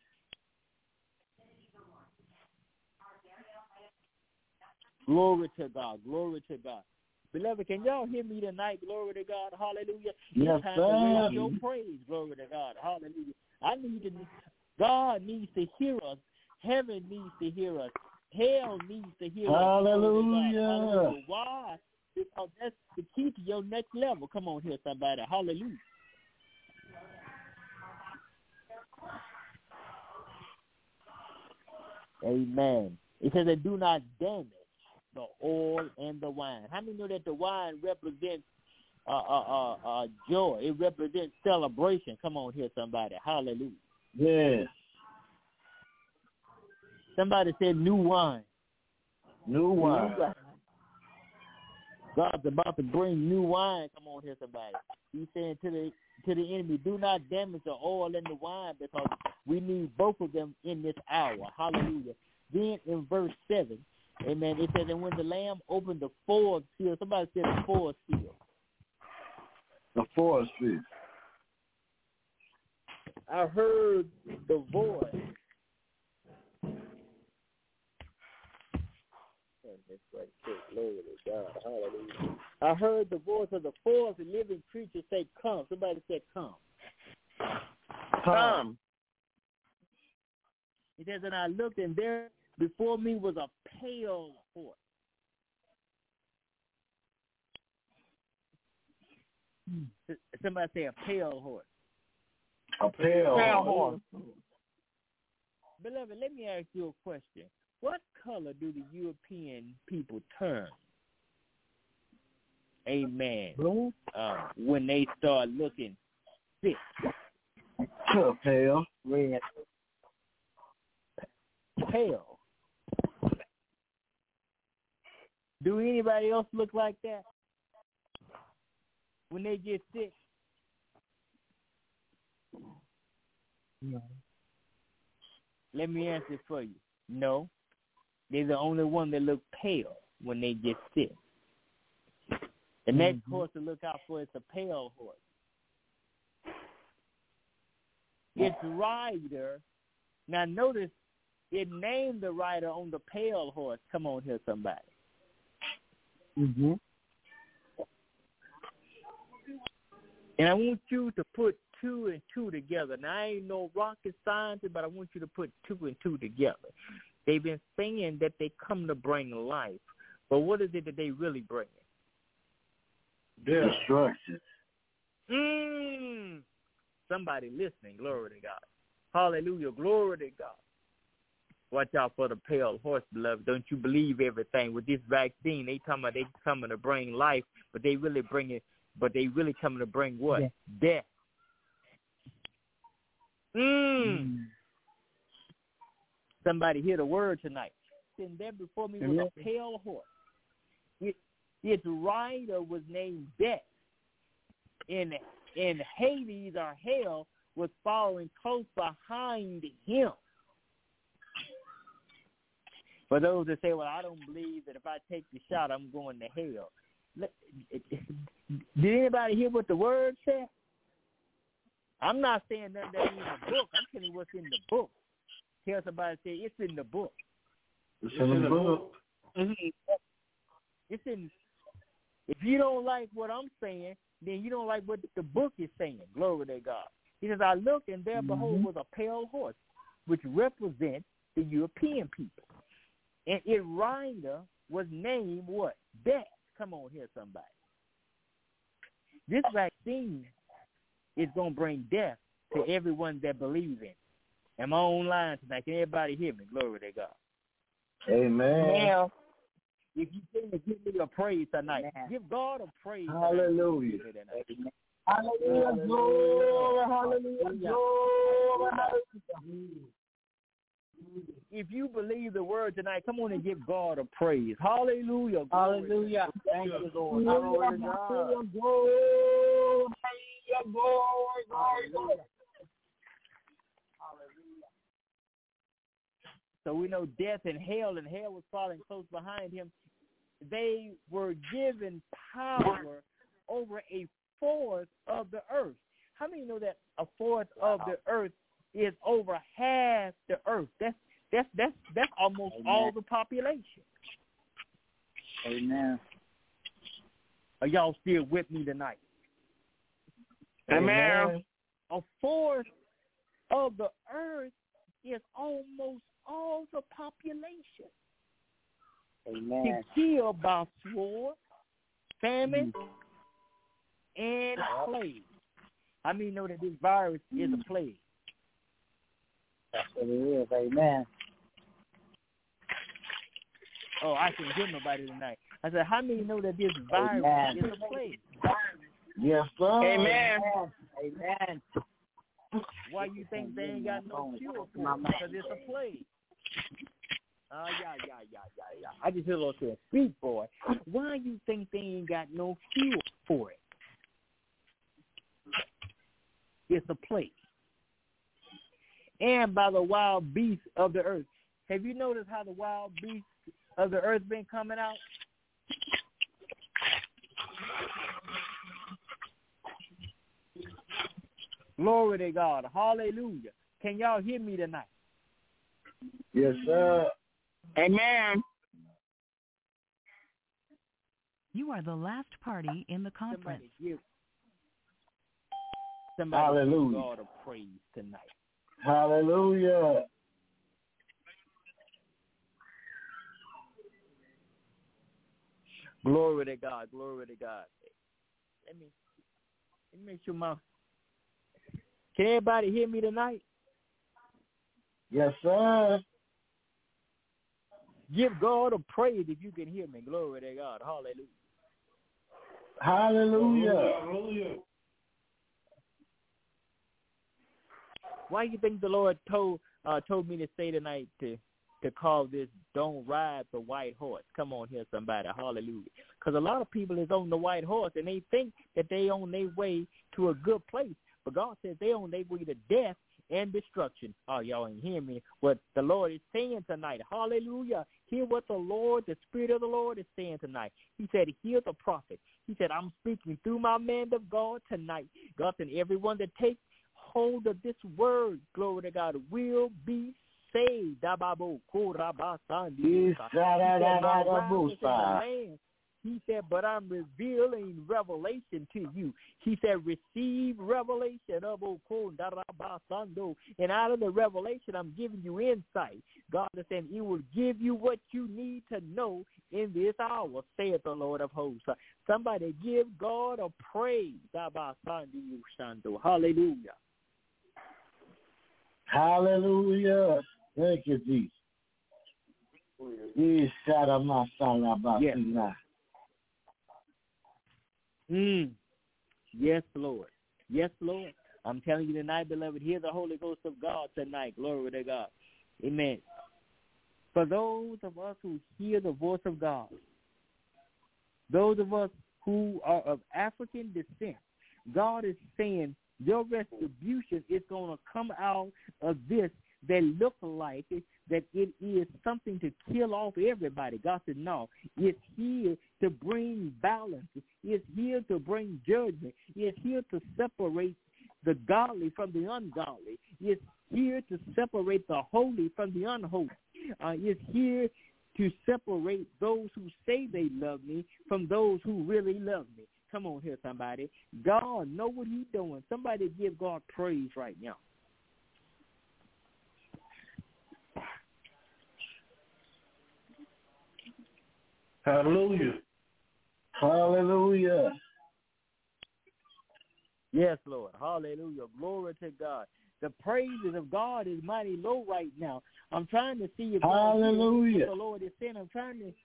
Glory to God. Glory to God. Beloved, can y'all hear me tonight? Glory to God. Hallelujah. Yes, it's time sir. to raise your praise. Glory to God. Hallelujah. God needs to hear us. Heaven needs to hear us. Hell needs to hear us. Hallelujah. Hallelujah. Why? Because that's the key to your next level. Come on here, somebody. Hallelujah. Amen. It says that do not damage the oil and the wine. How many know that the wine represents joy? It represents celebration. Come on here, somebody. Hallelujah. Yes. Somebody said new wine. New wine. God's about to bring new wine. Come on here, somebody. He's saying to the enemy, do not damage the oil and the wine, because we need both of them in this hour. Hallelujah. Then in verse 7, amen, it says, and when the Lamb opened the fourth seal, somebody said the fourth seal. The fourth seal. I heard the voice. I heard the voice of the fourth living creature say, come. Somebody said, come. Come. He says, and I looked, and there before me was a pale horse. Somebody say a pale horse. A pale horse. Beloved, let me ask you a question. What color do the European people turn? Amen. Blue? When they start looking sick. Pale. Red. Pale. Do anybody else look like that when they get sick? No. Let me answer it for you. No. They're the only one that look pale when they get sick. The next horse to look out for is a pale horse. Its rider, now notice, it named the rider on the pale horse. Come on here, somebody. Mm-hmm. And I want you to put 2 and 2 together. Now, I ain't no rocket scientist, but I want you to put 2 and 2 together. They've been saying that they come to bring life, but what is it that they really bring? Destruction. Somebody listening, glory to God. Hallelujah, glory to God. Watch out for the pale horse, beloved. Don't you believe everything. With this vaccine, they coming to bring life, but they really coming to bring what? Death. Somebody hear the word tonight. And there before me was a pale horse. Its rider was named Death. And Hades, or hell, was following close behind him. For those that say, well, I don't believe that if I take the shot, I'm going to hell. Did anybody hear what the word said? I'm not saying nothing that's in the book. I'm telling you what's in the book. Tell somebody, say, it's in the book. It's in the book. It's in. If you don't like what I'm saying, then you don't like what the book is saying. Glory to God. He says, I looked, and there, behold, was a pale horse, which represents the European people. And its rider was named what? Death. Come on here, somebody. This vaccine is going to bring death to everyone that believes in. Am I online tonight? Can everybody hear me? Glory to God. Amen. Now, if you can give me a praise tonight, give God a praise. Hallelujah. Hallelujah. Glory. Hallelujah. Glory. Hallelujah. If you believe the word tonight, come on and give God a praise. Hallelujah. Hallelujah. Thank you, Lord. Glory to God. Glory. Glory. So we know death and hell was following close behind him. They were given power over a fourth of the earth. How many know that a fourth of the earth is over half the earth? That's almost all the population. Amen. Are y'all still with me tonight? Amen. A fourth of the earth is almost all the population. Amen. To kill by sword, famine, and plague. How many know that this virus is a plague? That's what it is. Amen. Oh, I can't hear nobody tonight. I said, how many know that this virus is a plague? Yes, sir. Amen. Amen. Why you think they ain't got no cure for it? Because it's a plague. Yeah. I just hear a little bit. Speak, boy. Why you think they ain't got no cure for it? It's a plague. And by the wild beasts of the earth. Have you noticed how the wild beasts of the earth been coming out? Glory to God. Hallelujah. Can y'all hear me tonight? Yes, sir. Amen. You are the last party in the conference. Somebody give Hallelujah. God a praise tonight. Hallelujah. Glory to God. Glory to God. Let me make sure my... Can everybody hear me tonight? Yes, sir. Give God a praise if you can hear me. Glory to God. Hallelujah. Hallelujah. Hallelujah. Why do you think the Lord told me to say tonight to call this "Don't Ride the White Horse"? Come on here, somebody. Hallelujah. Because a lot of people is on the white horse, and they think that they on their way to a good place. But God says they on their way to death and destruction. Oh, y'all ain't hearing me. What the Lord is saying tonight. Hallelujah. Hear what the Spirit of the Lord is saying tonight. He said, hear the prophet. He said, I'm speaking through my man of God tonight. God said, everyone that takes hold of this word, glory to God, will be saved. He said, but I'm revealing revelation to you. He said, receive revelation. And out of the revelation, I'm giving you insight. God is saying, it will give you what you need to know in this hour, saith the Lord of hosts. Somebody give God a praise. Hallelujah. Hallelujah. Thank you, Jesus. Yes. Yes, Lord. Yes, Lord. I'm telling you tonight, beloved, hear the Holy Ghost of God tonight. Glory to God. Amen. For those of us who hear the voice of God, those of us who are of African descent, God is saying your retribution is going to come out of this that look like it, that it is something to kill off everybody. God said, no, it's here to bring balance. It's here to bring judgment. It's here to separate the godly from the ungodly. It's here to separate the holy from the unholy. It's here to separate those who say they love me from those who really love me. Come on here, somebody. God know what he's doing. Somebody give God praise right now. Hallelujah. Hallelujah. Yes, Lord. Hallelujah. Glory to God. The praises of God is mighty low right now. I'm trying to see if hallelujah. What the Lord is saying. I'm trying to.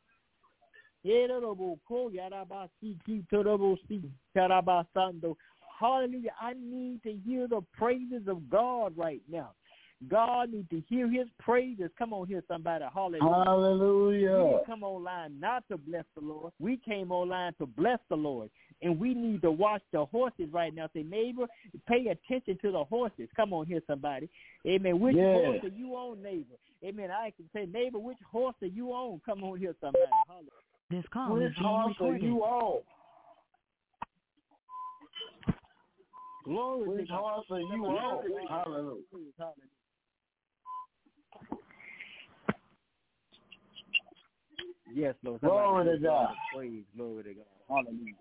Hallelujah. I need to hear the praises of God right now. God needs to hear his praises. Come on here, somebody. Hallelujah. Hallelujah. We didn't come online not to bless the Lord. We came online to bless the Lord. And we need to watch the horses right now. Say, neighbor, pay attention to the horses. Come on here, somebody. Amen. Which horse are you on, neighbor? Amen. I can say, neighbor, which horse are you on? Come on here, somebody. Hallelujah. This call which is being horse recorded. are you on? Glory which horse are you on? Hallelujah. Yes, Lord. Glory to God. Praise, glory to God. Hallelujah.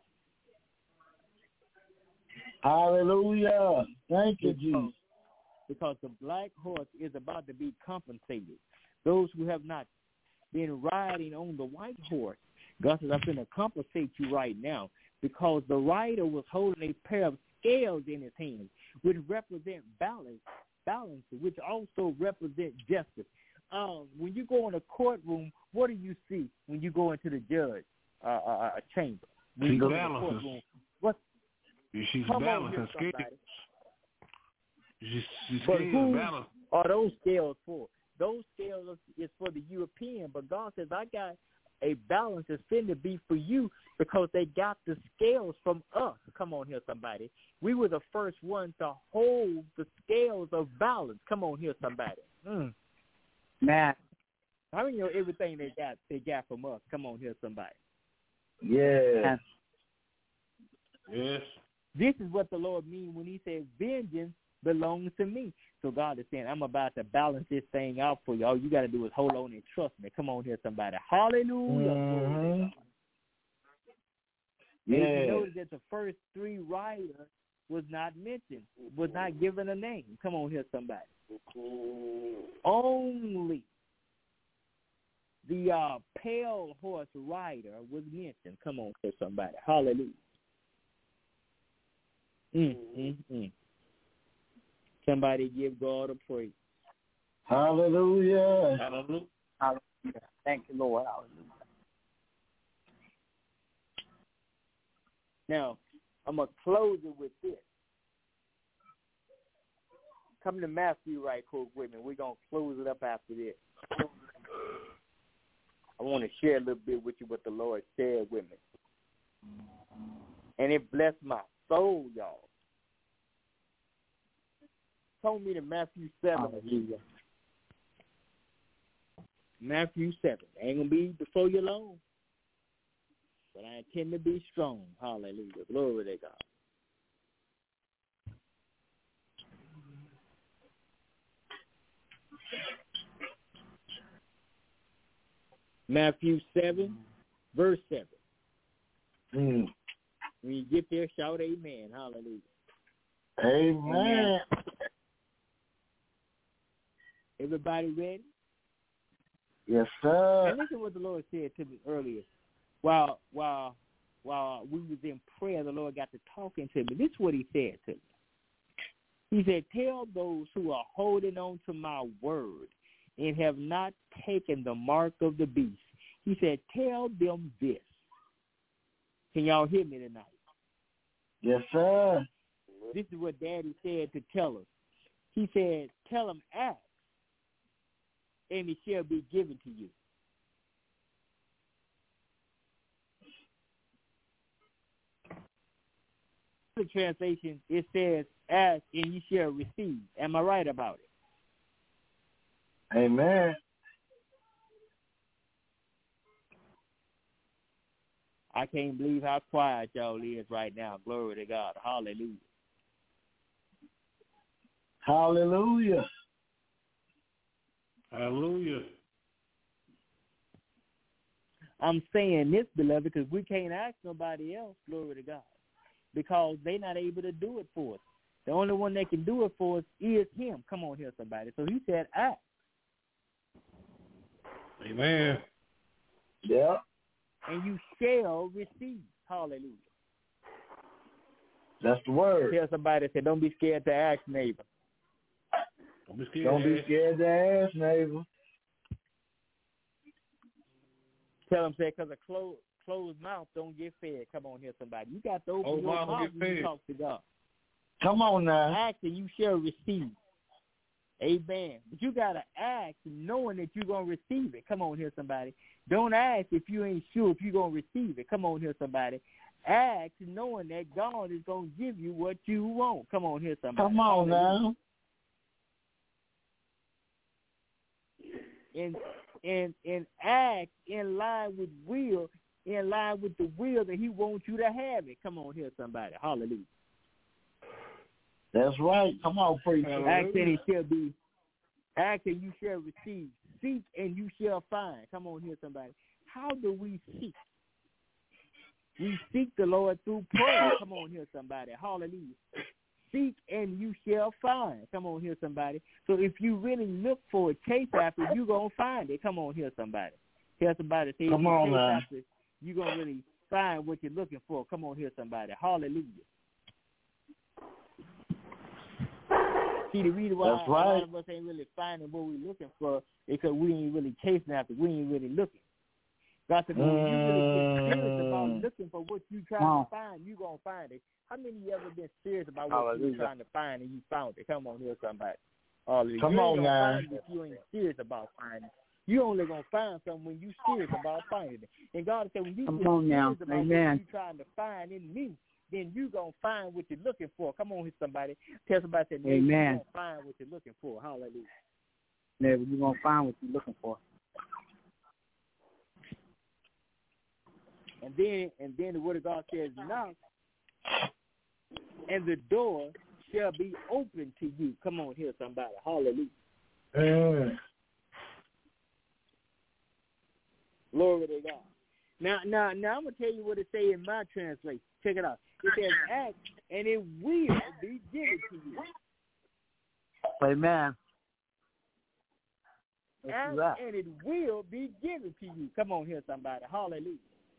Hallelujah. Thank you, Jesus. Because the black horse is about to be compensated. Those who have not been riding on the white horse, God says, I'm going to compensate you right now, because the rider was holding a pair of scales in his hand, which represent balance, which also represent justice. when you go in a courtroom, what do you see when you go into the judge chamber? When She you go balances. to the courtroom, what? She's Come on balancing here, scales. somebody. She's But scales who balance. are those scales for? Those scales is for the European, but God says, I got a balance that's fin to be for you because they got the scales from us. Come on here, somebody. We were the first one to hold the scales of balance. Come on here, somebody. Nah. How many know everything they got from us? Come on here, somebody. Yeah. Yes. This is what the Lord means when he says vengeance belongs to me. So God is saying, I'm about to balance this thing out for you. All you got to do is hold on and trust me. Come on here, somebody. Hallelujah. Mm-hmm. Yeah. Yeah. You notice that the first three writers was not mentioned, was not given a name. Come on here, somebody. Only the pale horse rider was mentioned. Come on here, somebody. Hallelujah. Somebody give God a praise. Hallelujah. Hallelujah. Hallelujah. Thank you, Lord. Hallelujah. Now, I'm going to close it with this. Come to Matthew right quick with me. We're going to close it up after this. I want to share a little bit with you what the Lord shared with me. And it blessed my soul, y'all. Told me to Matthew 7. Hallelujah. Matthew 7. Ain't going to be before you long. But I intend to be strong. Hallelujah. Glory to God. Matthew 7, verse 7. When you get there, shout amen. Hallelujah. Amen. Everybody ready? Yes, sir. And listen to what the Lord said to me earlier. While we was in prayer, the Lord got to talking to me. This is what he said to me. He said, tell those who are holding on to my word and have not taken the mark of the beast. He said, tell them this. Can y'all hear me tonight? Yes, sir. This is what Daddy said to tell us. He said, tell them, ask, and it shall be given to you. The translation, it says, ask and you shall receive. Am I right about it? Amen. I can't believe how quiet y'all is right now. Glory to God. Hallelujah. Hallelujah. Hallelujah. I'm saying this, beloved, because we can't ask nobody else, glory to God, because they're not able to do it for us. The only one that can do it for us is him. Come on here, somebody. So he said, ask. Amen. Yeah. And you shall receive. Hallelujah. That's the word. Tell somebody, say, don't be scared to ask, neighbor. Don't be scared. Don't be scared to ask, neighbor. Tell them, say, because a closed mouth don't get fed. Come on here, somebody. You got to open your mouth when you talk to God. Come on now. Ask and you shall receive. Amen. But you got to ask knowing that you're going to receive it. Come on here, somebody. Don't ask if you ain't sure if you're going to receive it. Come on here, somebody. Ask knowing that God is going to give you what you want. Come on here, somebody. Come on now. And act in line with the will that he wants you to have it. Come on here, somebody. Hallelujah. That's right. Come on, preacher. Ask and it shall be. Ask and you shall receive. Seek and you shall find. Come on here, somebody. How do we seek? We seek the Lord through prayer. Come on here, somebody. Hallelujah. Seek and you shall find. Come on here, somebody. So if you really look for it, chase after it, you're going to find it. Come on here, somebody. Tell somebody, say, come on, man. After it, you're going to really find what you're looking for. Come on here, somebody. Hallelujah. See, the reason why That's a lot right. of us ain't really finding what we're looking for is because we ain't really chasing after. We ain't really looking. God said, when you really get serious about looking for what you trying to find, you going to find it. How many of you ever been serious about what you trying to find and you found it? Come on here, somebody. Come on now. Find it if you ain't serious about finding it. You only going to find something when you serious about finding it. And God said, when you get serious about what you trying to find in me, then you going to find what you're looking for. Come on here, somebody. Tell somebody that you're going to find what you're looking for. Hallelujah. Never, you're going to find what you're looking for. And then the word of God says, knock, and the door shall be open to you. Come on here, somebody. Hallelujah. Glory to God. Now, I'm going to tell you what it say in my translation. Check it out. It says, ask, and it will be given to you. Amen. Ask, and it will be given to you. Come on here, somebody. Hallelujah.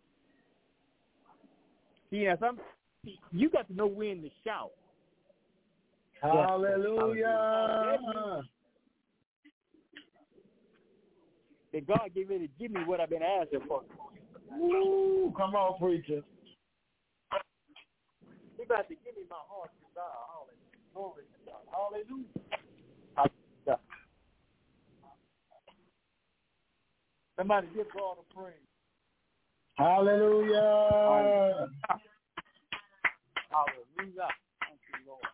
Yeah, you got to know when to shout. Hallelujah. That God get ready to give me what I've been asking for. Ooh, come on, preacher. He about to give me my heart's desire. Hallelujah. Hallelujah. Somebody give God a praise. Hallelujah. Hallelujah. Thank you, Lord.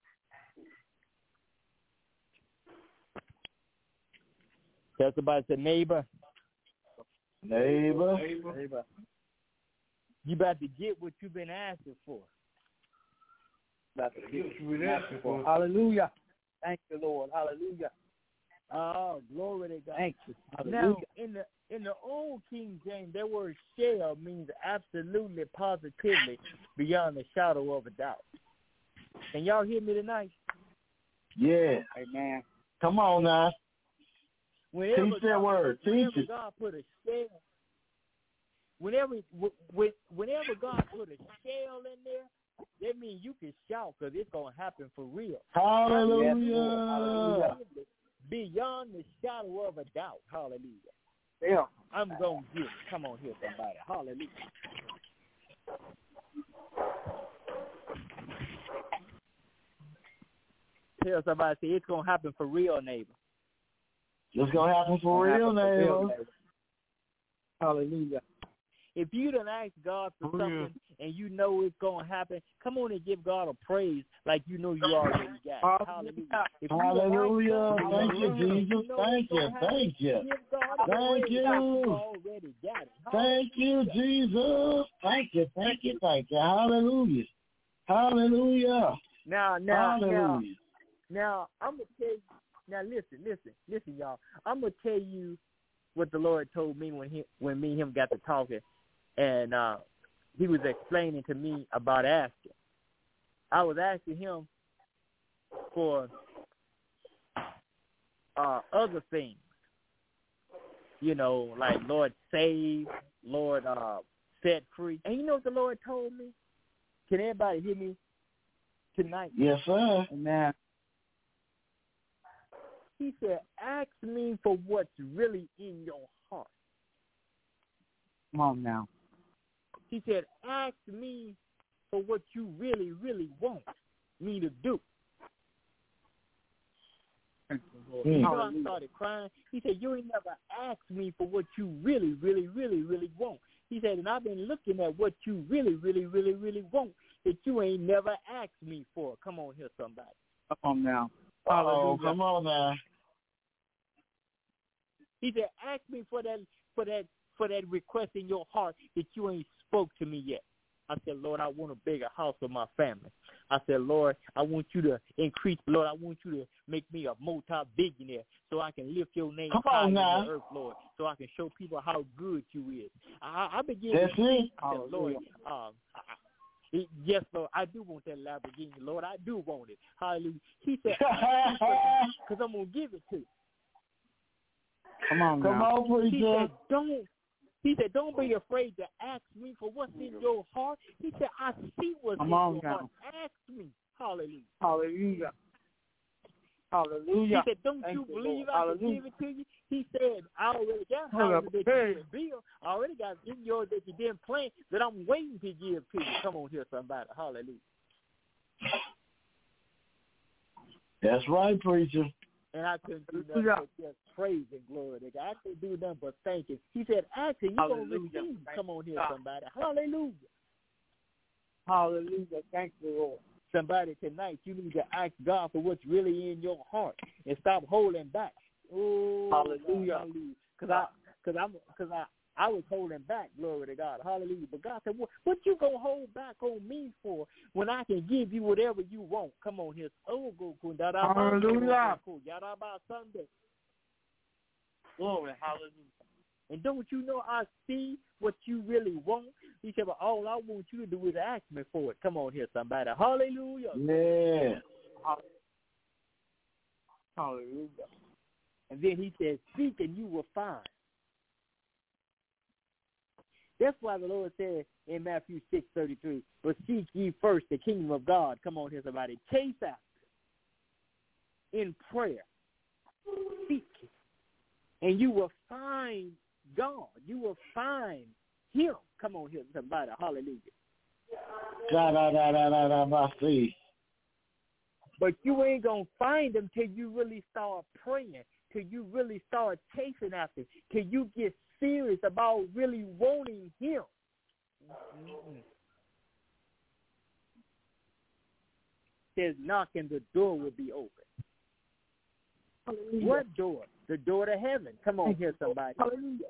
Tell somebody, say, neighbor. Neighbor. You about to get what you've been asking for. About to get what you've been asking for. Hallelujah. Thank you, Lord. Hallelujah. Oh, glory to God. Thank you. Hallelujah. Now, in the old King James, that word shall means absolutely, positively, beyond the shadow of a doubt. Can y'all hear me tonight? Yeah. Amen. Come on now. Whenever Teach that word. Teach it. God put a shell, whenever God put a shell in there, that means you can shout because it's going to happen for real. Hallelujah. Hallelujah. Beyond the shadow of a doubt. Hallelujah. Yeah. I'm going to get it. Come on here, somebody. Hallelujah. Tell somebody, say, it's going to happen for real, neighbor. It's going to happen for real, neighbor. Hallelujah. If you done ask God for something and you know it's going to happen, come on and give God a praise like you know you already got it. Hallelujah. Thank you, Jesus. Thank you. Thank you. Thank you. Thank you, Jesus. Thank you. Thank you. Thank you. Hallelujah. Hallelujah. Now, I'm going to tell you. Now, listen, y'all. I'm going to tell you what the Lord told me when me and him got to talking. And he was explaining to me about asking. I was asking him for other things, you know, like Lord save, Lord set free. And you know what the Lord told me? Can everybody hear me tonight? Yes, sir. Amen. He said, ask me for what's really in your heart. Come on now. He said, ask me for what you really, really want me to do. You know, I started crying. He said, you ain't never asked me for what you really, really, really, really want. He said, and I've been looking at what you really, really, really, really want that you ain't never asked me for. Come on here, somebody. Come on now. Oh, come on now. He said, ask me for that request in your heart that you ain't spoke to me yet. I said, Lord, I want a bigger house for my family. I said, Lord, I want you to increase. Lord, I want you to make me a multi-billionaire so I can lift your name high in the earth, Lord, so I can show people how good you is. I began to think, Lord, yes, Lord, I do want that Lamborghini, Lord. I do want it. Hallelujah. He said, because I'm going to give it to you. Come on, preacher. He said, don't be afraid to ask me for what's in your heart. He said, I see what's in your heart. Ask me. Hallelujah. Hallelujah. Hallelujah. He said, don't Thank you you, believe Lord. I can give it to you? He said, I already got houses that you didn't build. I already got yours that you didn't plant that I'm waiting to give to you. Come on here, somebody. Hallelujah. That's right, preacher. And I couldn't do nothing but just praise and glory to God. I couldn't do nothing but thank Him. He said, actually, you're going to receive. Come on here, somebody. Hallelujah. Hallelujah. Thank you, Lord. Somebody tonight, you need to ask God for what's really in your heart and stop holding back. Oh, hallelujah. Because I was holding back, glory to God. Hallelujah. But God said, what you going to hold back on me for when I can give you whatever you want? Come on here. Oh, go. Hallelujah. Sunday. Glory. Hallelujah. And don't you know I see what you really want? He said, but all I want you to do is ask me for it. Come on here, somebody. Hallelujah. Yeah. Hallelujah. And then he said, seek and you will find. That's why the Lord said in Matthew 6:33, but seek ye first the kingdom of God. Come on here, somebody. Chase after in prayer. Seek. And you will find God. You will find Him. Come on here, somebody. Hallelujah. But you ain't going to find Him till you really start praying, till you really start chasing after Him, till you get serious about really wanting Him. Says knock and the door will be open. Hallelujah. What door? The door to heaven. Come on here, somebody. Hallelujah.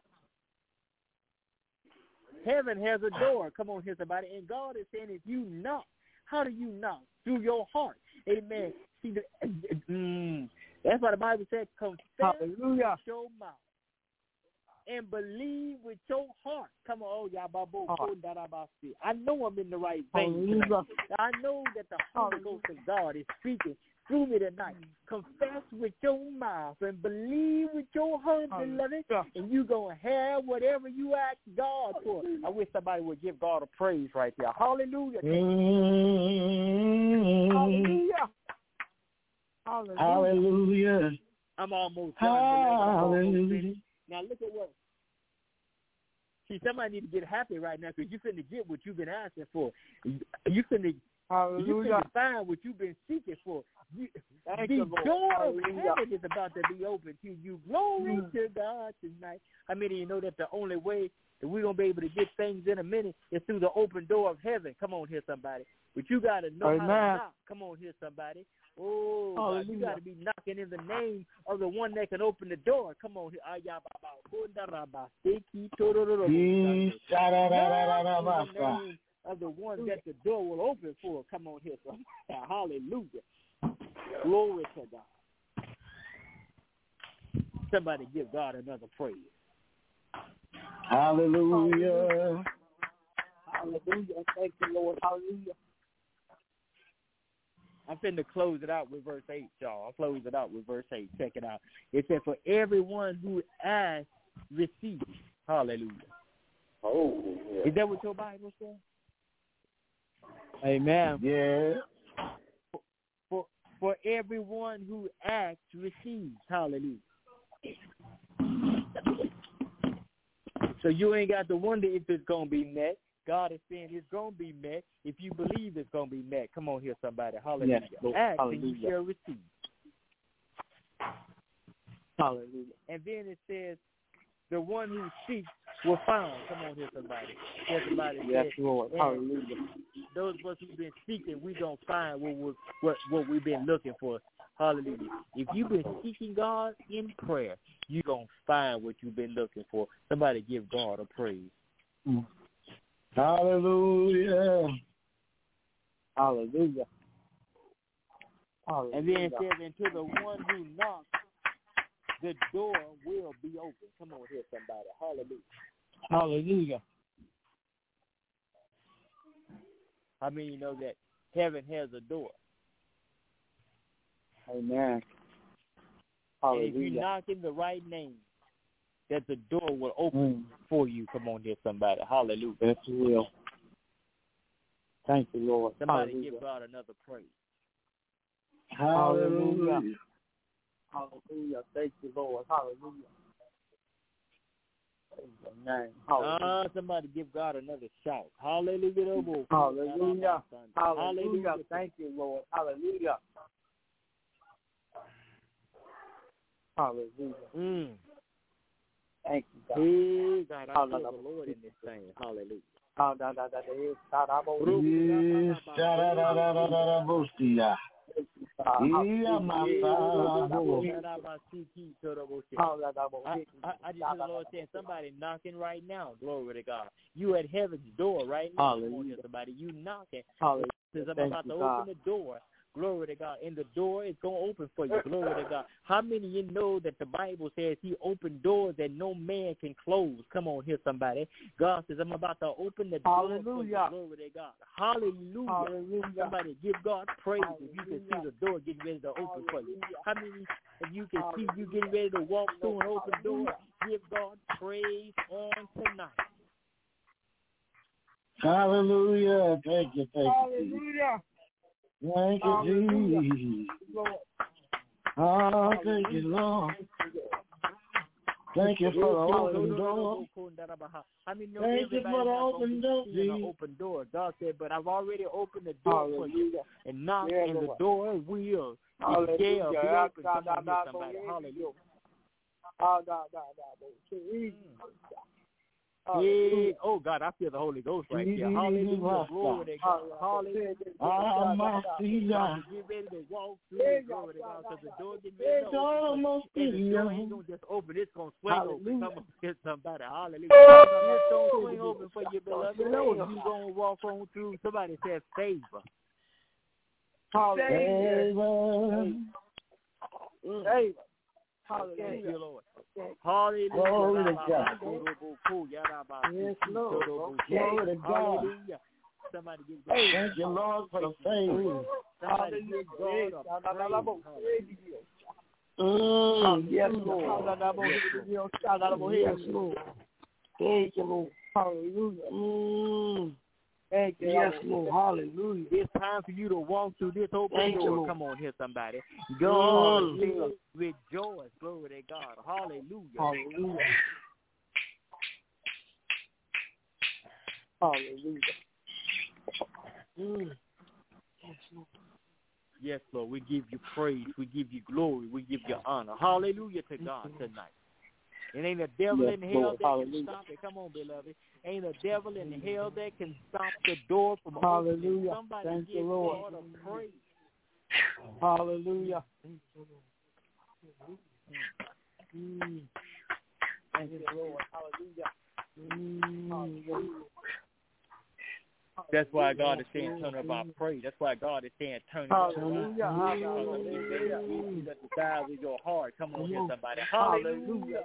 Heaven has a door. Come on here, somebody. And God is saying, if you knock, how do you knock? Through your heart. Amen. See, that's why the Bible said, confess with your mouth and believe with your heart. Come on, I know I'm in the right vein. I know that the Holy Ghost of God is speaking through me tonight. Confess with your mouth and believe with your heart, beloved, and you're going to have whatever you ask God for. I wish somebody would give God a praise right there. Hallelujah. Hallelujah. Hallelujah. Hallelujah. I'm almost done. Hallelujah. Now look at what. See, somebody need to get happy right now because you're finna get what you've been asking for. You finna find what you've been seeking for. The door of heaven is about to be open to you. Glory to God tonight. How many of you know that the only way that we're going to be able to get things in a minute is through the open door of heaven? Come on here, somebody. But you got to know how to knock. Come on here, somebody. Oh, God, you got to be knocking in the name of the one that can open the door. Come on here. Of the one that the door will open for. Come on here. Hallelujah. Glory to God. Somebody give God another praise. Hallelujah. Hallelujah. Thank you, Lord. Hallelujah. I'm finna close it out with verse 8, y'all. I'll close it out with verse 8. Check it out. It said, for everyone who asks, receives. Hallelujah. Oh, yeah. Is that what your Bible says? Amen. Yeah. For everyone who asks, receives. Hallelujah. So you ain't got to wonder if it's going to be met. God is saying it's going to be met if you believe it's going to be met. Come on here, somebody. Hallelujah. Yes, ask hallelujah. and you shall receive. Hallelujah. And then it says, the one who seeks will find. Come on here, somebody. There's somebody yes, said, Lord. Hallelujah. Those of us who've been seeking, we're going to find what we've been looking for. Hallelujah. If you've been seeking God in prayer, you're going to find what you've been looking for. Somebody give God a praise. Hallelujah. Hallelujah. And then it says, and to the one who knocks, the door will be open. Come on here, somebody. Hallelujah. Hallelujah. I mean, you know that heaven has a door. Amen. And if you knock in the right name, that the door will open for you. Come on here, somebody. Hallelujah. Yes, it will. Thank you, Lord. Somebody Hallelujah. give God another praise. Hallelujah. Hallelujah. Thank you, Lord. Hallelujah. Amen. Somebody give God another shout. Hallelujah. Hallelujah. Hallelujah. Thank you, Lord. Hallelujah. Hallelujah. Thank you, God. Hey, God, I feel the Lord in this thing. Hallelujah. I just hear the Lord saying, somebody knocking right now. Glory to God. You at heaven's door right now. Hallelujah. Somebody, you knocking. Hallelujah. I'm about to open the door. Glory to God. And the door is going to open for you. Glory to God. How many of you know that the Bible says he opened doors that no man can close? Come on here, somebody. God says, I'm about to open the door for you. Glory to God. Hallelujah. Hallelujah. Somebody give God praise if you can see the door getting ready to open for you. How many of you can see you getting ready to walk through an open door? Give God praise on tonight. Hallelujah. Thank you. Hallelujah. Thank you, Jesus. Oh, thank you, Lord. Thank you for the open door. Thank you for the open door. An open door. God said, but I've already opened the door for you and knocked, and the door will be open. Somebody. Hallelujah. Hey, oh God, I feel the Holy Ghost right here. Hallelujah. Glory to God. Hallelujah. Get ready to walk through. Glory to God. Because the door get ready to open. And the door ain't going to just open. It's going to swing open. Come on, get somebody. Hallelujah. It's going to swing open for you, beloved. You're going to walk on through. Somebody said favor. Favor. Favor. Hallelujah, Lord. Hallelujah. Glory to God. Yes, Lord. Glory to God. Hallelujah. Somebody give God. Thank you, Lord, for the favor. Somebody give God a praise. Yes, Lord. Yes, Lord. Thank you, Lord. Hallelujah. Thank you. Yes, Lord. Hallelujah. It's time for you to walk through this open door. Come on here, somebody. God rejoice. Glory to God. Hallelujah. Hallelujah. Hallelujah. Yes, Lord. Yes, Lord. We give you praise. We give you glory. We give you honor. Hallelujah to God tonight. It ain't a devil in hell that can stop it. Come on, beloved. Ain't a devil in hell that can stop the door from opening. Somebody Thank give you, Lord. God a praise. Hallelujah. Thank you, Lord. Hallelujah. That's why God is saying turn up our praise. That's why God is saying turn it up. Hallelujah. Hallelujah. You got the desires of your heart. Come on here, somebody. Hallelujah.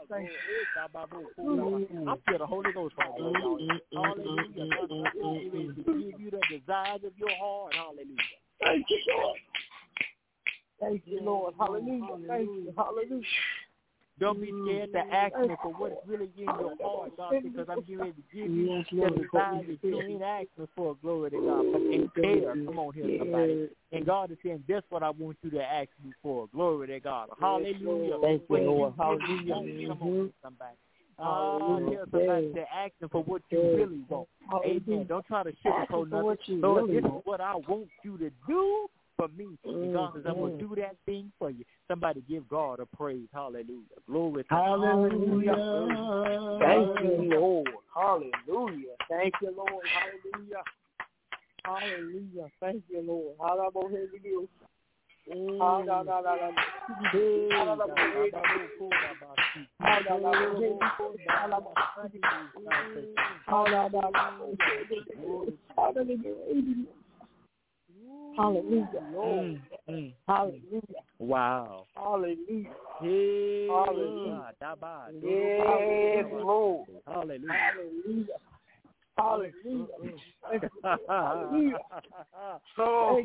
I feel the Holy Ghost right now, y'all. Hallelujah. God is ready to give you the desires of your heart. Hallelujah. Thank you, Lord. Thank you, Lord. Hallelujah. Thank you. Hallelujah. Don't be scared to ask me for what's really in your heart, God, because I'm getting ready to give you the desires that you ain't asking for. Glory to God. But in care, come on here, somebody. And God is saying, that's what I want you to ask me for. Glory to God. Hallelujah. Thank you, Lord. Hallelujah. Come on, somebody. Here's somebody to ask them for what you really want. Amen. Don't try to sugarcoat nothing. Lord, this is what I want you to do for me. And God says, I'm going to do that thing for you. Somebody give God a praise. Hallelujah. Glory to God. Hallelujah. Thank you, Lord. Hallelujah. Thank you, Lord. Hallelujah. Hallelujah. Thank you, Lord. Hallelujah. Hallelujah. Hallelujah. Wow. Hallelujah. Hey. Hallelujah. Yes, Lord. Hallelujah. Hallelujah. Hallelujah. Hallelujah. Oh,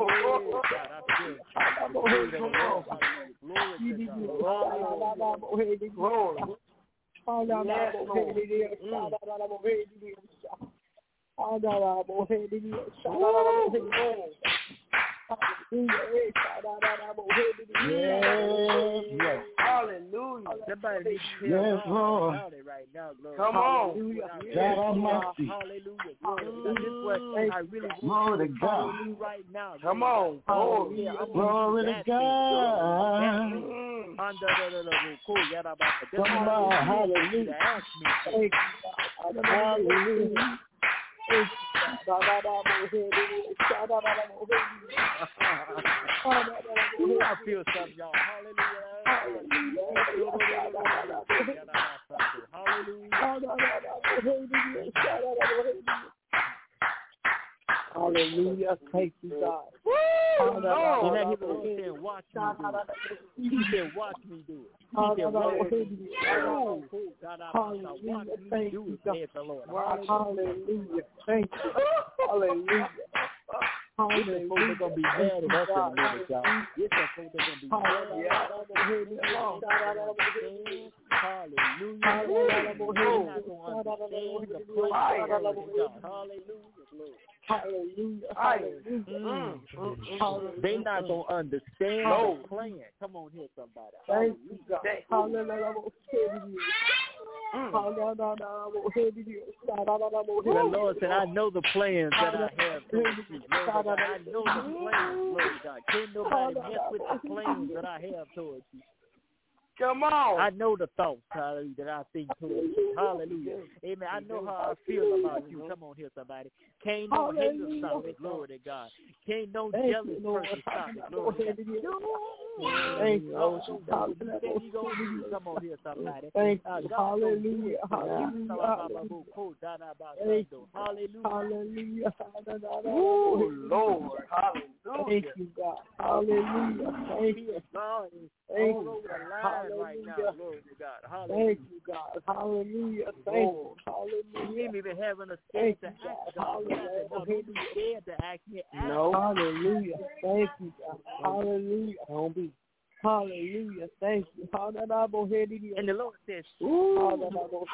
Yes. Hallelujah. Somebody needs to Yes, tell Lord. God about it right now, glory. Come on. God Almighty. Hallelujah. Glory. This is what I really Glory want to to God. follow you right now. Come on. Hallelujah. Glory to God. Somebody, hallelujah. Ask me. Hallelujah. I feel something, y'all. Hallelujah. Thank you, God. And that he was saying, watch me do it. He said, watch me do it. He said, watch me do it. Saith the Lord. Hallelujah. Thank you. Hallelujah. They're going to be mad at us in a minute, y'all. They're going to be mad at us. Hallelujah. They're not going to understand the plan of God. Hallelujah. Hallelujah. They're not going to understand the plan. Come on here, somebody. Thank you, God. Hallelujah. The Lord said, I know the plans that I have towards you. Lord God, I know the plans, Lord God. Can't nobody mess with the plans that I have towards you. Come on. I know the thoughts, hallelujah, that I think towards you. Hallelujah. Amen. I know how I feel about you. Come on here, somebody. Can't no hater stop it, glory to God. Can't no jealous person stop it, glory to God. Thank you. Come on here, somebody. Thank you. Hallelujah. Hallelujah. Oh, Lord. Hallelujah. Thank you, God. Hallelujah. Thank you. Thank you. Hallelujah. Glory to God. Thank you, God. Hallelujah. Thank you. Hallelujah. You ain't even having a chance to ask God. No, don't be scared to ask me. No. Hallelujah. Thank you, God. Hallelujah. Don't be. Hallelujah. Thank you. And the Lord says, Amen.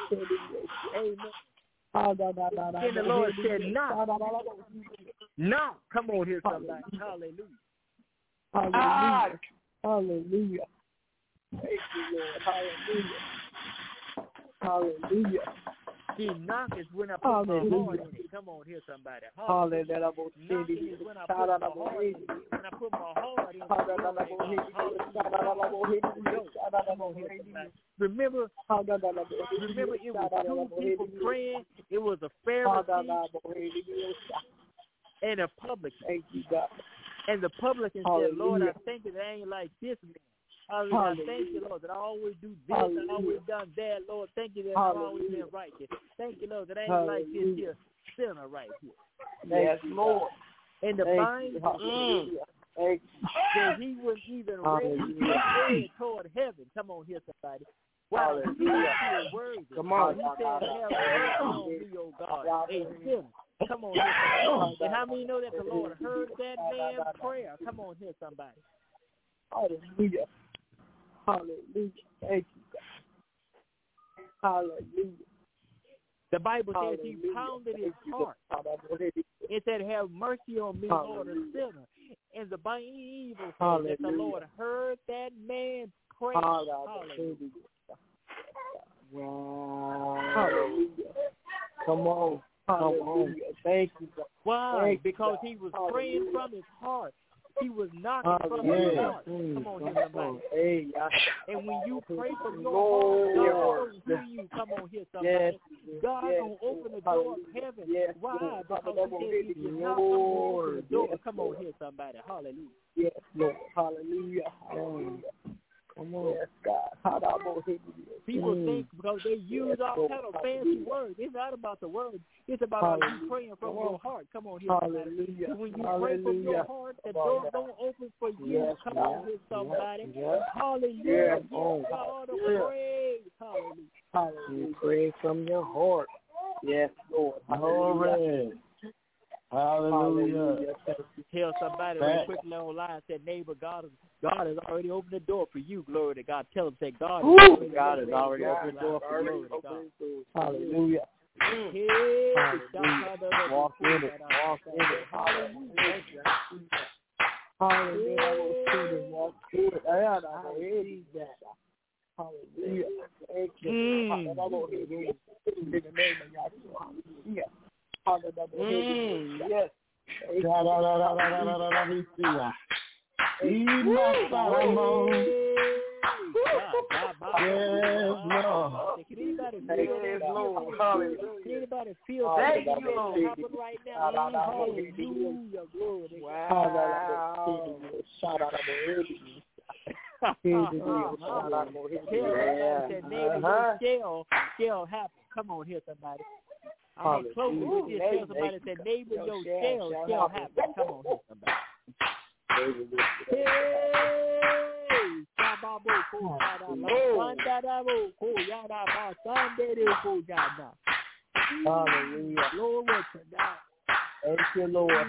And the Lord said, knock. Knock. Come on here, somebody. Hallelujah. Hallelujah. Hallelujah. Thank you, Lord. Hallelujah. Hallelujah. See, knock is when I put my heart in it. Come on here, somebody. Hallelujah. Knocking is when I put my heart in it. When I put my heart in it. Remember, it was two people praying. It was a Pharisee and a publican. Thank you, God. And the publican said, Lord, I thank you that I ain't like this man. Hallelujah. I thank you, Lord, that I always do this and I always done that. Lord, thank you that I've always been righteous. Thank you, Lord, that I ain't like this here sinner right here. Yes, Lord. And the Bible says he was even ready to head toward heaven. Come on here, somebody. Wow, he was worthy. Come on. He said, have mercy on me, oh God, a sinner. Come on here, somebody. And how many know that the Lord heard that man's prayer? Come on here, somebody. Hallelujah. Hallelujah. Thank you, God. Hallelujah. The Bible says he pounded his heart. It said, have mercy on me, Lord, a sinner. And the Bible says that the Lord heard that man's prayer. Hallelujah. Wow. Hallelujah. Come on. Hallelujah. Thank you, God. Why? Because he was praying from his heart. He was knocking from his heart. Come on here, somebody. And when you pray from your heart, God will hear you. Come on here, somebody. God will open the door of heaven. Why? Because he said if you knock, open the door. Come on here, somebody. Hallelujah. Yes, Lord. Hallelujah. Hallelujah. Come on. Yes, God. People think because they use all kind of fancy words. It's not about the words. It's about you praying from your heart. Come on here, somebody. When you pray from your heart, the door don't open for you. Come on here, somebody. Hallelujah. Give God a praise. Hallelujah. You pray from your heart. Yes, Lord. Glory. Hallelujah. Tell somebody real quickly online, say, neighbor, God has already opened the door for you. Glory to God. Tell them, say, God has already opened the door for you. Hallelujah. Walk in it. Walk in it. Hallelujah. Hallelujah. Hallelujah. Thank you. Yes. Anybody feel that happen right now? Hallelujah. Glory to God. Shall happen. Come on here, somebody. I'm close with this. Tell somebody that neighbor, your shall happen. Come on here, somebody. Hallelujah. Glory to God. Thank you, Lord.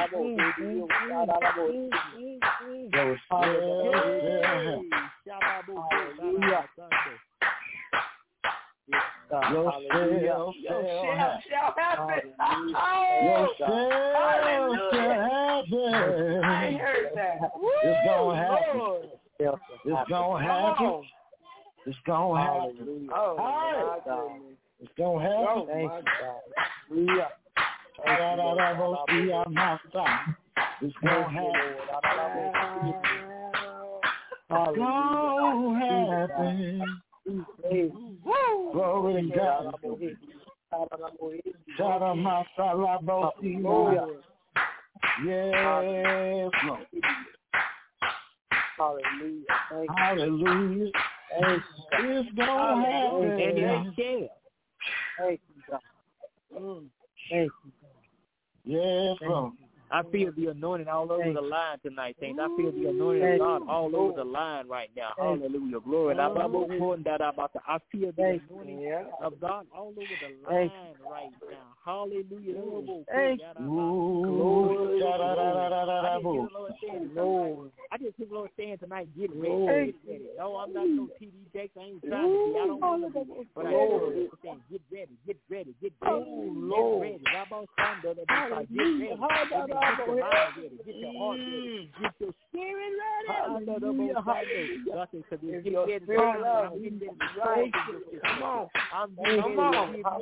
Your shall happen. Your shall happen. I ain't heard that. It's gonna happen. It's gonna happen. It's gonna happen. It's gonna happen. Thank you, God. It's gonna happen. It's gonna happen. Glory to God. Yes, Lord. Hallelujah. Hallelujah. It's gonna happen. Thank you, God. Thank you. Yes, Lord. I feel the anointing all over the line tonight, saints. I feel the anointing of God all over the line right now. Hallelujah. Glory. I feel the anointing of God all over the line right now. Hallelujah. I just hear the Lord saying tonight, get ready. Get ready. No, I'm not no TV Jakes. I ain't trying to be. I don't want to be. But I hear the Lord saying, get ready. Get ready. Get ready. Get ready. Get ready. Get your mind ready, get your heart ready, get your spirit ready. Hallelujah. Get your spirit ready. Come on. I'm getting ready. Come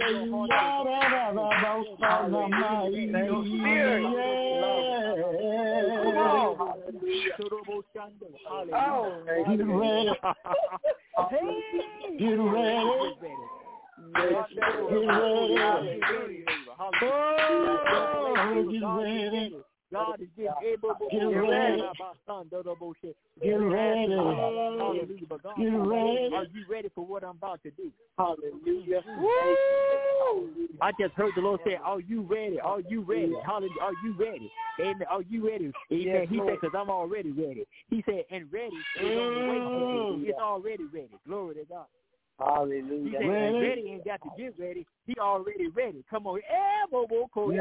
God is getting able to get ready. Get ready. Hallelujah. But God, are you ready for what I'm about to do? Hallelujah. I just heard the Lord say, are you ready? Are you ready? Hallelujah. Are you ready? Amen. Are you ready? Amen. He said, because I'm already ready. He said, and ready is on the way. It's already ready. Glory to God. Hallelujah. He said, ready ain't got to get ready. He already ready. Come on. Already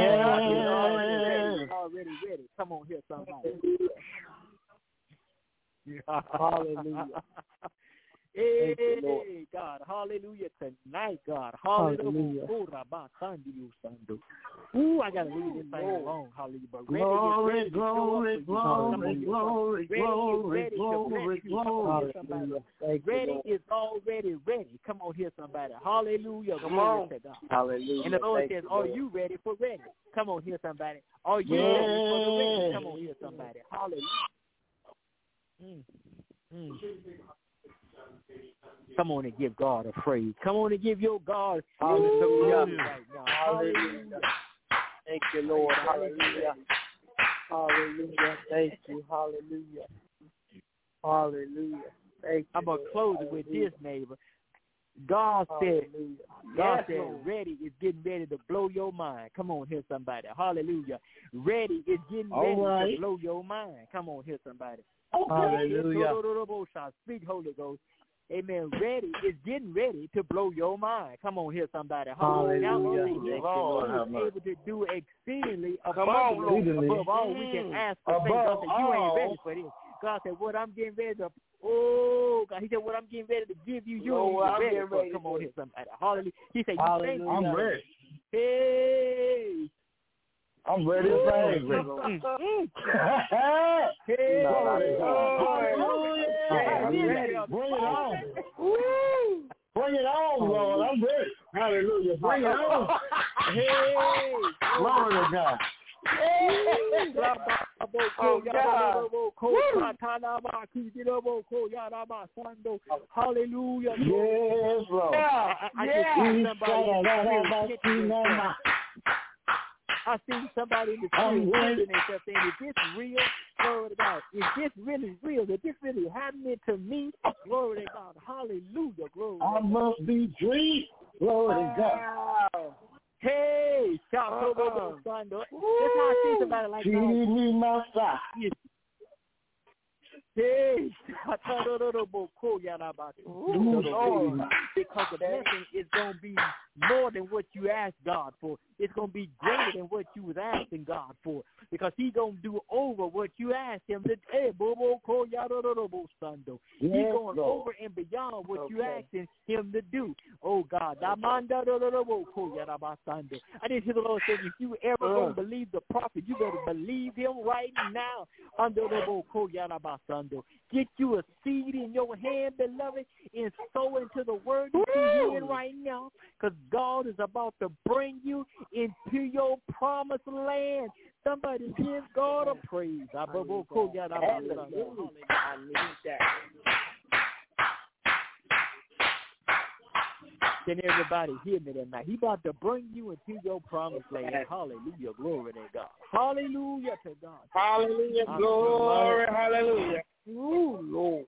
ready. Come on here, somebody. Hallelujah. Hey, God. Hallelujah tonight, God. Hallelujah. Ooh, I got to leave this thing alone. Hallelujah. But glory. Ready is already ready. Come on here, somebody. Hallelujah. Come on. Hallelujah. And the Lord says, are you ready for ready? Come on here, somebody. Are you ready for the ready? Come on here, somebody. Hallelujah. Come on and give God a praise. Come on and give your God hallelujah right now. Hallelujah. Thank you, Lord. Hallelujah. Hallelujah. Thank you. Hallelujah. Hallelujah. Thank you. I'm going to close it with this, neighbor. God said, ready is getting ready to blow your mind. Come on here, somebody. Hallelujah. Ready is getting ready to blow your mind. Come on here, somebody. Hallelujah. Speak, Holy Ghost. Amen. Ready is getting ready to blow your mind. Come on here, somebody. Hallelujah. Lord is able to do exceedingly abundantly above all we can ask or think. God said, you ain't ready for this. God said, what I'm getting ready to, God, he said, what I'm getting ready to give you, you ain't ready for it. Come on here, somebody. Hallelujah. He said, I'm ready. Hey. I'm ready to sing. Hey, hallelujah. Bring it on. Bring it on, Lord. I'm ready. Hallelujah. Bring it on. Hey, glory to God. Oh, hallelujah. Yes, Lord. I see somebody in the spirit themselves saying, is this real? Glory to God. Is this really real? Is this really happening to me? Glory to God. Hallelujah. Glory to God. I must be dreamed. Glory to God. Hey, shout over the sun. That's how I see somebody like that. Me my side. Hey, because the blessing is going to be more than what you asked God for. It's going to be greater than what you was asking God for, because He's going to do over what you asked Him to. He's going over and beyond what you asking Him to do. Oh God, I didn't hear the Lord say, if you ever going to believe the prophet, you better believe him right now. Get you a seed in your hand, beloved, and sow into the word that you're hearing right now, because God is about to bring you into your promised land. Somebody give God a praise. I need that. Can everybody hear me tonight? He about to bring you into your promised land. Hallelujah. Glory to God. Hallelujah to God. Hallelujah. Glory. Hallelujah. Ooh, Lord.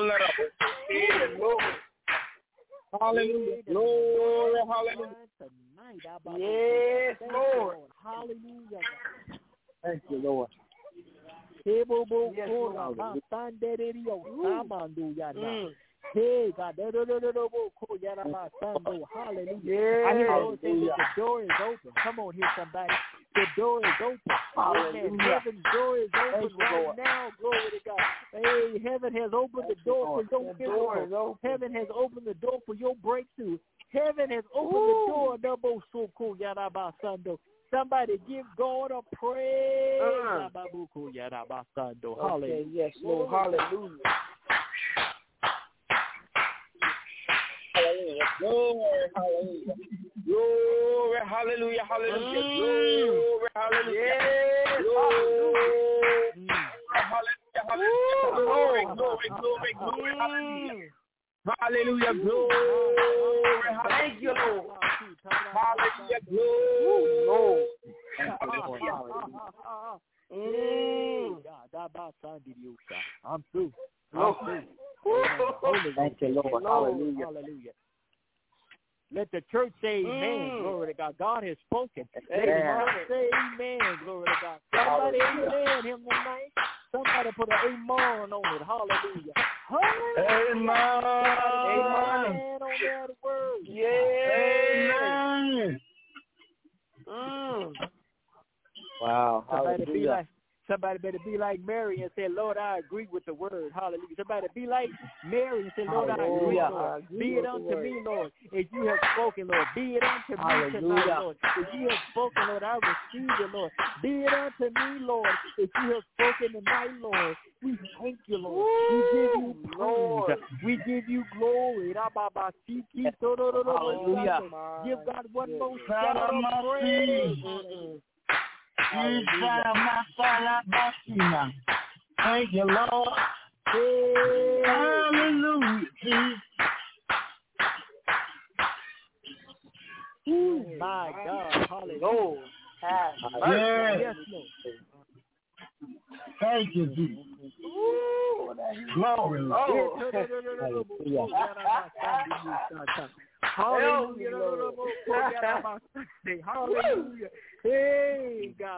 Hallelujah. Glory. Hallelujah. Yes, Lord. Hallelujah. Thank you, Lord. Yes, Hey, God. Hallelujah. I hear the Lord saying that the door is open. Come on here, somebody. The door is open. Amen. Heaven's door is open right now. Glory to God. Hey, heaven has opened the door for your miracle. Heaven has opened the door for your breakthrough. Heaven has opened the door. Somebody give God a praise. Okay, yes, Lord. Hallelujah. Hallelujah. Glory, hallelujah. Glory, hallelujah, hallelujah. Glory, hallelujah. Yes, glory. Hallelujah, hallelujah. Glory, glory, glory, glory, hallelujah. Hallelujah, glory. Thank you, Lord. Hallelujah, glory. I'm through. Thank you, Lord. Hallelujah. Hallelujah. Let the church say amen. Glory to God. God has spoken. Let the church say amen. Glory to God. Somebody amen him tonight. Somebody put an amen on it. Hallelujah. Amen. Amen on that word. Amen. Wow. Somebody better be like Mary and say, Lord, I agree with the word. Hallelujah. Somebody be like Mary and say, Lord, I agree, Lord. Be it unto me, Lord, as you have spoken, Lord. Be it unto me tonight, Lord. As you have spoken, Lord, I receive it, Lord. Be it unto me, Lord, as you have spoken tonight, Lord. We thank you, Lord. We give you praise. We give you glory. Hallelujah. Give God one more shout of praise. Thank you, Lord. Hallelujah. My God. Hallelujah. Yes, Lord. Thank you, Jesus. Glory, Lord. Hallelujah. Hallelujah. Hey, God.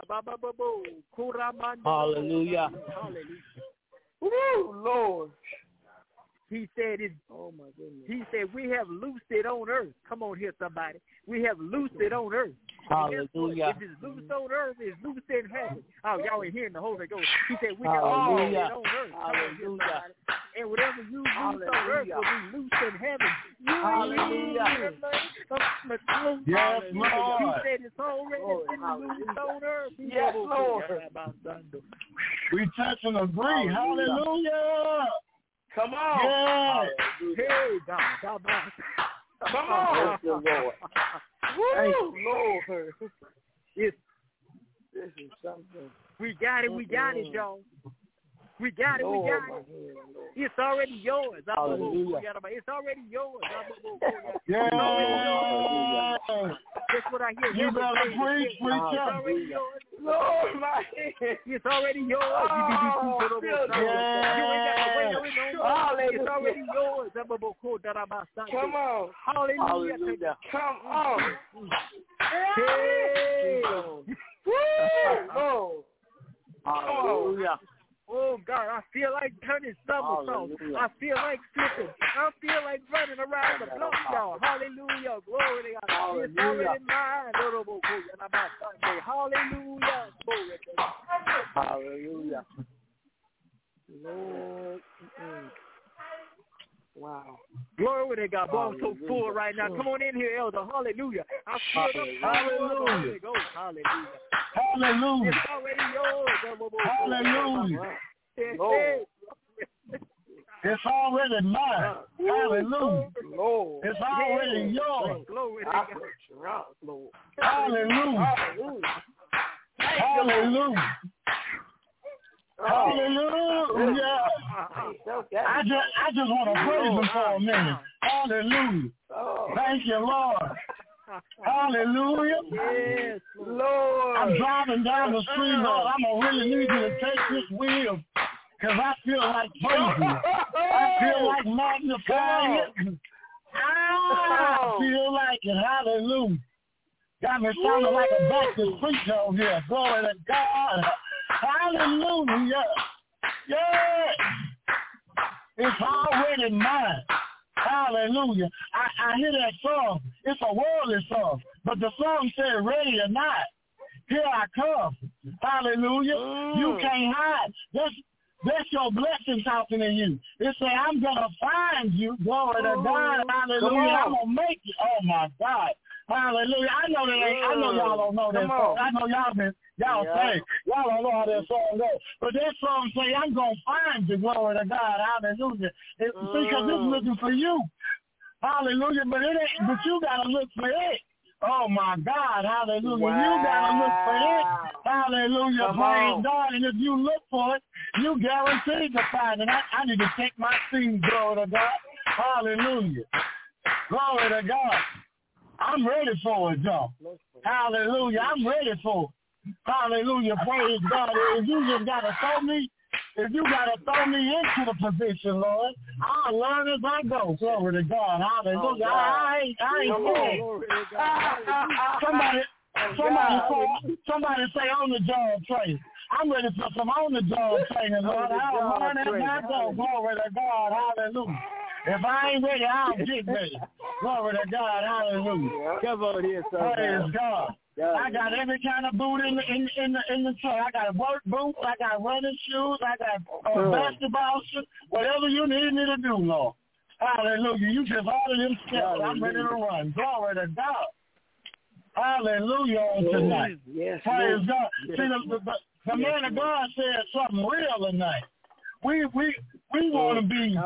Hallelujah. Woo, Lord. He said, oh my goodness. He said, we have loosed it on earth. Come on here, somebody. We have loosed it on earth Hallelujah. If it's loose on earth, it's loose in heaven. Oh, y'all ain't hearing the Holy Ghost. He said we got all it on earth. Hallelujah. And whatever you loose on earth will be loose in heaven. Hallelujah. Yes, Lord. He said it's already loose on earth. Yes, Lord. We touch and agree. Hallelujah. Come on. Yes. Hey, God. God bless. Come on. Thank you, Lord. Thank you, Lord. This is something. We got it, y'all. We got it. It's already yours. Hallelujah. It's already yours. Yeah. That's what I hear. You better preach. It's already yours. Lord, my hand. It's already yours. You ain't got to wait on it no more. It's already yours. Come on. Hallelujah. Come on. Hey. Woo. Hallelujah. Oh, God, I feel like turning somersaults. I feel like flipping. I feel like running around the block, y'all. Hallelujah. Glory to God. Hallelujah. It's already mine. Hallelujah. Glory to God. Hallelujah. Lord. Wow. Glory to God. Boy, I'm so full right now. Come on in here, Elder. Hallelujah. I feel the power of the Holy Ghost. Hallelujah. Hallelujah. It's already yours. Hallelujah. It's already mine. Hallelujah. Lord. It's already yours. Glory to God. Lord. Hallelujah. Hallelujah. Hallelujah. I just want to praise him for a minute. Hallelujah. Thank you, Lord. Hallelujah. Yes, Lord. I'm driving down the street, Lord. I'm going to really need you to take this wheel because I feel like praising you. I feel like magnifying it. I feel like it. Hallelujah. Got me sounding like a Baptist preacher over here. Glory to God. Hallelujah. Yeah. It's already mine. Hallelujah. I hear that song. It's a worldly song. But the song said, ready or not, here I come. Hallelujah. You can't hide. That's your blessing talking to you. It say, I'm going to find you. Glory to God. Hallelujah. I'm going to make it. Oh, my God. Hallelujah. I know y'all don't know that song. I know y'all say, y'all don't know how that song goes. But that song say, I'm going to find you. Glory to God. Hallelujah. See, because it's looking for you. Hallelujah. But you got to look for it. Oh, my God. Hallelujah. Wow. You got to look for it. Hallelujah. Praise God. And if you look for it, you guaranteed to find it. I need to take my seat. Glory to God. Hallelujah. Glory to God. I'm ready for it, John. Hallelujah. I'm ready for it. Hallelujah. Praise God. If you just got to throw me into the position, Lord, I'll learn as I go. Glory to God. Hallelujah. I ain't Somebody say on the job training. I'm ready for some on the job training, Lord. I'll learn as I go. Glory to God. Hallelujah. If I ain't ready, I'll get ready. Glory to God. Hallelujah. Come on here, son. Praise God. I got every kind of boot in the truck. I got work boots. I got running shoes. I got basketball shoes. Whatever you need me to do, Lord. Hallelujah. You just order them steps. I'm ready to run. Glory to God. Hallelujah on tonight. Yes, praise God. Yes. See, the man of God said something real tonight. We want to be.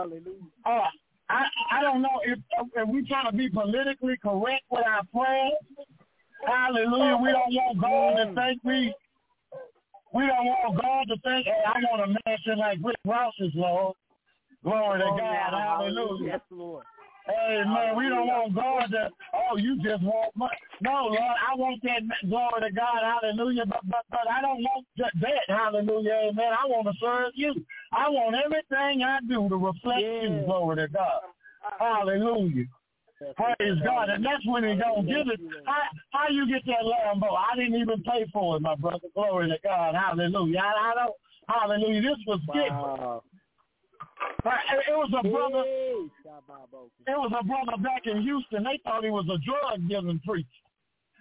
I don't know if we trying to be politically correct with our prayers. Hallelujah. We don't want God to think we don't want God to think, hey, I want a mansion like Rick Ross's, Lord. Glory to God. Hallelujah. Yes, Lord. Amen. We don't want God to, you just want money. No, Lord, I want that, glory to God, hallelujah, but I don't want that, hallelujah, amen. I want to serve you. I want everything I do to reflect you, glory to God. Hallelujah. Praise God. And that's when He's going to give it. How you get that Lambo? I didn't even pay for it, my brother. Glory to God. Hallelujah. I don't, hallelujah. This was given. It was a brother. It was a brother back in Houston. They thought he was a drug dealing preacher.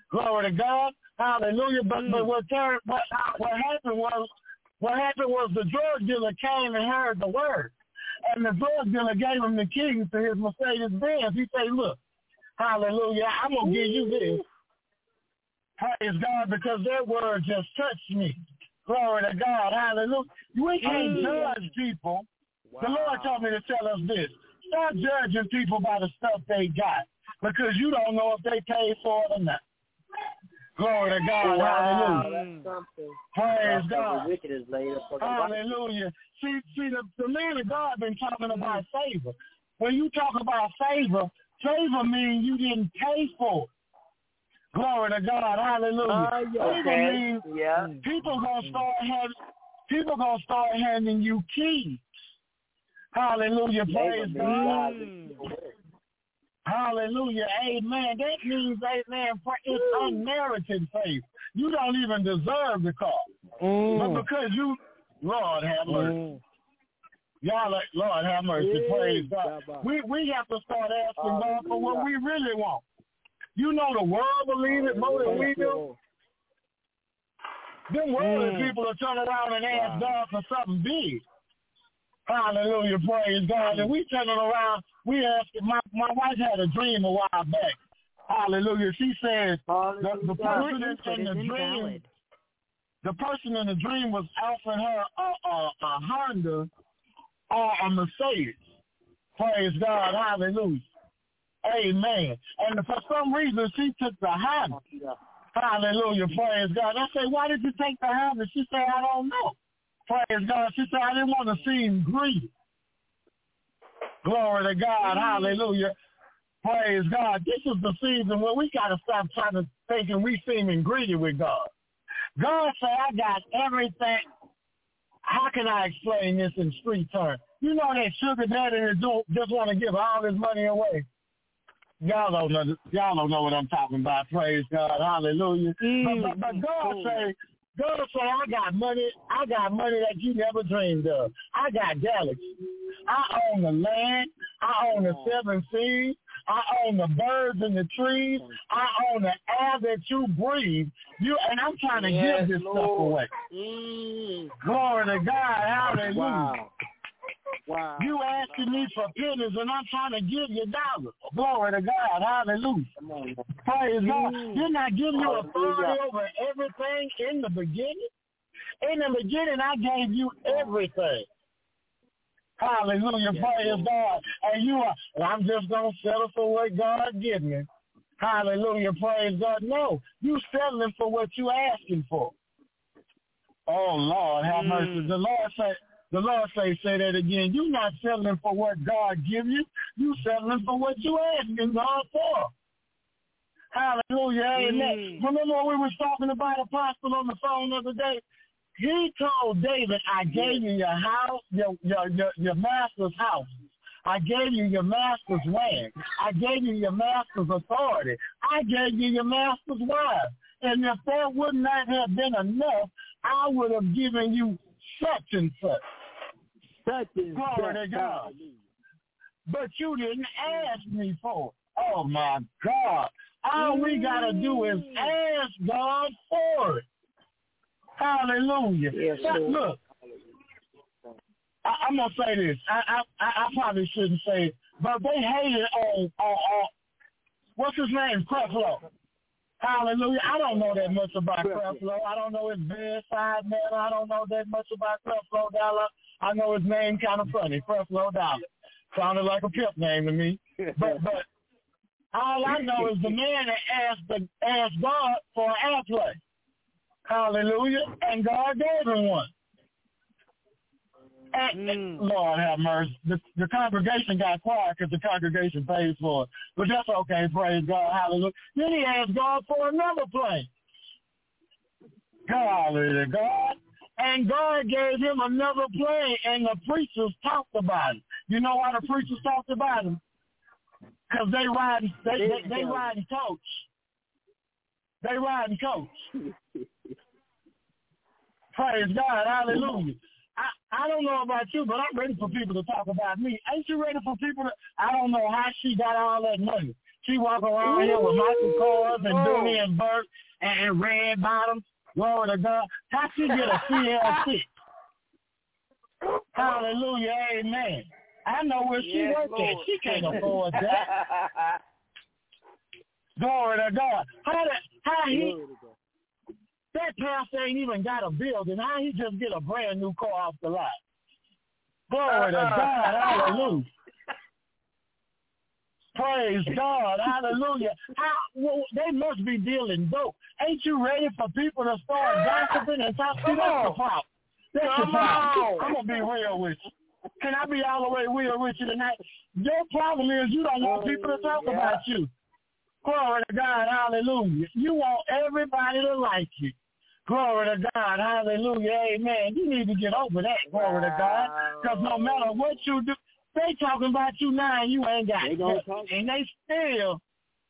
Glory to God. Hallelujah. But what happened was the drug dealer came and heard the word. And the drug dealer gave him the keys to his Mercedes-Benz. He said, look, hallelujah, I'm going to give you this. Praise God, because their word just touched me. Glory to God. Hallelujah. We can't judge people. Wow. The Lord told me to tell us this. Stop judging people by the stuff they got, because you don't know if they paid for it or not. Glory to God. Wow. Hallelujah. Praise God. Hallelujah. See, the man of God been talking about favor. When you talk about favor means you didn't pay for it. Glory to God. Hallelujah. Favor means people gonna start handing you keys. Hallelujah. Praise God. Hallelujah. Amen. That means, amen, it's unmerited faith. You don't even deserve the call. But because you, Lord have mercy. Y'all, Lord have mercy. Praise God. We have to start asking God for what we really want. You know the world believes it more than we do. Them worldly people will turn around and ask God for something big. Hallelujah, praise God. And we turning around, we ask, my wife had a dream a while back. Hallelujah. She said the person in the dream was offering her a Honda or a Mercedes. Praise God, hallelujah. Amen. And for some reason, she took the Honda. Hallelujah, praise God. I said, why did you take the Honda? She said, I don't know. Praise God. She said, I didn't want to seem greedy. Glory to God. Hallelujah. Praise God. This is the season where we got to stop trying to thinking we seeming greedy with God. God said, I got everything. How can I explain this in street terms? You know that sugar daddy that just want to give all his money away. Y'all don't know what I'm talking about. Praise God. Hallelujah. But God say, I got money that you never dreamed of. I got galaxies. I own the land. I own the 7 seas. I own the birds and the trees. I own the air that you breathe. And I'm trying to give this stuff away. Glory to God. Hallelujah. Wow. You asking me for pennies and I'm trying to give you dollars. Glory to God. Hallelujah. Praise God. You're not giving you authority over everything in the beginning. In the beginning, I gave you everything. Hallelujah. Praise God. And I'm just going to settle for what God gives me. Hallelujah. Praise God. No, you settling for what you asking for. Oh, Lord, have mercy. The Lord say that again. You're not settling for what God gives you. You settling for what you asking God for. Hallelujah. Amen. Remember when we were talking about Apostle on the phone the other day? He told David, I gave you your house, your master's house. I gave you your master's land. I gave you your master's authority. I gave you your master's wife. And if that would not have been enough, I would have given you such and such. Glory to God. But you didn't ask me for it. Oh, my God. All we got to do is ask God for it. Hallelujah. Yes, look, I'm going to say this. I probably shouldn't say it, but they hated on what's his name, Creflo. Hallelujah. I don't know that much about Creflo. I don't know his bedside manner. I don't know that much about Creflo Dollar. I know his name kind of funny, Creflo Dollar. Sounded like a pimp name to me. But all I know is the man that asked God for an airplay. Hallelujah. And God gave him one. And, Lord have mercy. The congregation got quiet because the congregation pays for it. But that's okay. Praise God. Hallelujah. Then he asked God for another plane. Hallelujah, God. And God gave him another plane, and the preachers talked about it. You know why the preachers talked about him? Because they riding coach. They riding coach. Praise God. Hallelujah. I don't know about you, but I'm ready for people to talk about me. Ain't you ready for people to... I don't know how she got all that money. She walk around here with Michael Kors and Dooney and Burke and red bottoms. Glory to God. How she get a CL6? Hallelujah, amen. I know where she works at. She can't afford that. Glory to God. That pastor ain't even got a building. How he just get a brand new car off the lot? Glory to God. Hallelujah. Praise God. Hallelujah. They must be dealing dope. Ain't you ready for people to start gossiping and talk? See, that's the problem. That's the problem. I'm going to be real with you. Can I be all the way real with you tonight? Your problem is you don't want people to talk about you. Glory to God. Hallelujah. You want everybody to like you. Glory to God. Hallelujah. Amen. You need to get over that. Glory to God. Because no matter what you do, they talking about you now and you ain't got it. And they still,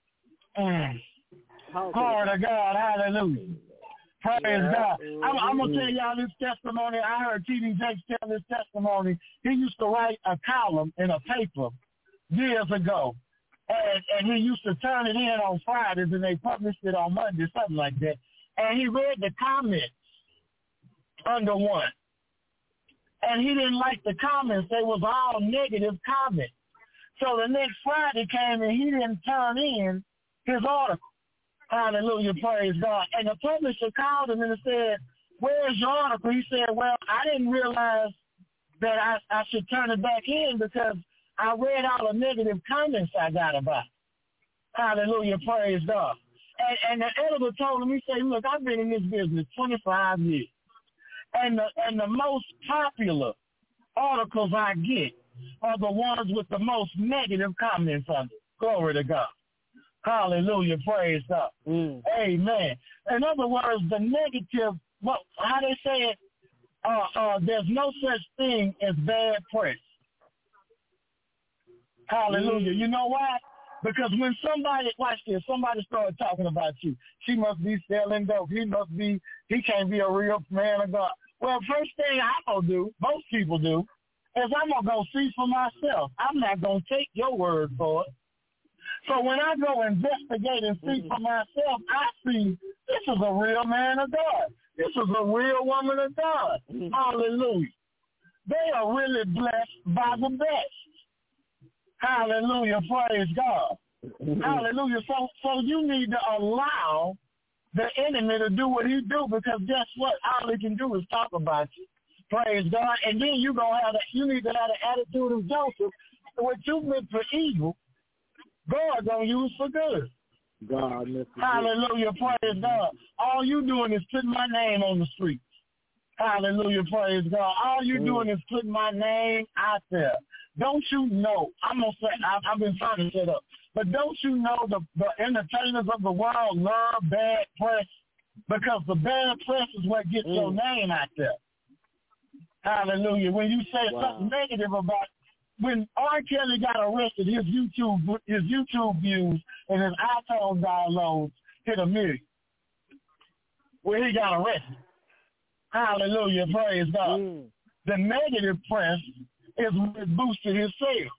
glory to God. Hallelujah. Praise God. I'm going to tell y'all this testimony. I heard T.D. Jakes tell this testimony. He used to write a column in a paper years ago. And he used to turn it in on Fridays and they published it on Monday, something like that. And he read the comments under one. And he didn't like the comments. They was all negative comments. So the next Friday came and he didn't turn in his article. Hallelujah, praise God. And the publisher called him and said, where's your article? He said, well, I didn't realize that I should turn it back in because I read all the negative comments I got about it. Hallelujah, praise God. And the editor told him, he said, look, I've been in this business 25 years. And the most popular articles I get are the ones with the most negative comments on it. Glory to God. Hallelujah, praise God. Amen. In other words, the negative, how they say it, there's no such thing as bad press. Hallelujah. You know why? Because when somebody, watch this, somebody started talking about you. She must be selling dope. He can't be a real man of God. Well, first thing I'm going to do, most people do, is I'm going to go see for myself. I'm not going to take your word for it. So when I go investigate and see for myself, I see this is a real man of God. This is a real woman of God. Hallelujah. They are really blessed by the best. Hallelujah, praise God. Hallelujah. So you need to allow the enemy to do what he do, because guess what? All he can do is talk about you. Praise God. And then you need to have the attitude of Joseph. What you meant for evil, God gonna use for good. Hallelujah, praise God. All you doing is putting my name on the street. Hallelujah, praise God. All you doing is putting my name out there. Don't you know, I'm going to say, I've been trying to set up, but don't you know the entertainers of the world love bad press? Because the bad press is what gets your name out there. Hallelujah. When you say something negative about, when R. Kelly got arrested, his YouTube views and his iTunes downloads hit 1 million. When he got arrested. Hallelujah, praise God. The negative press is what boosted his sales.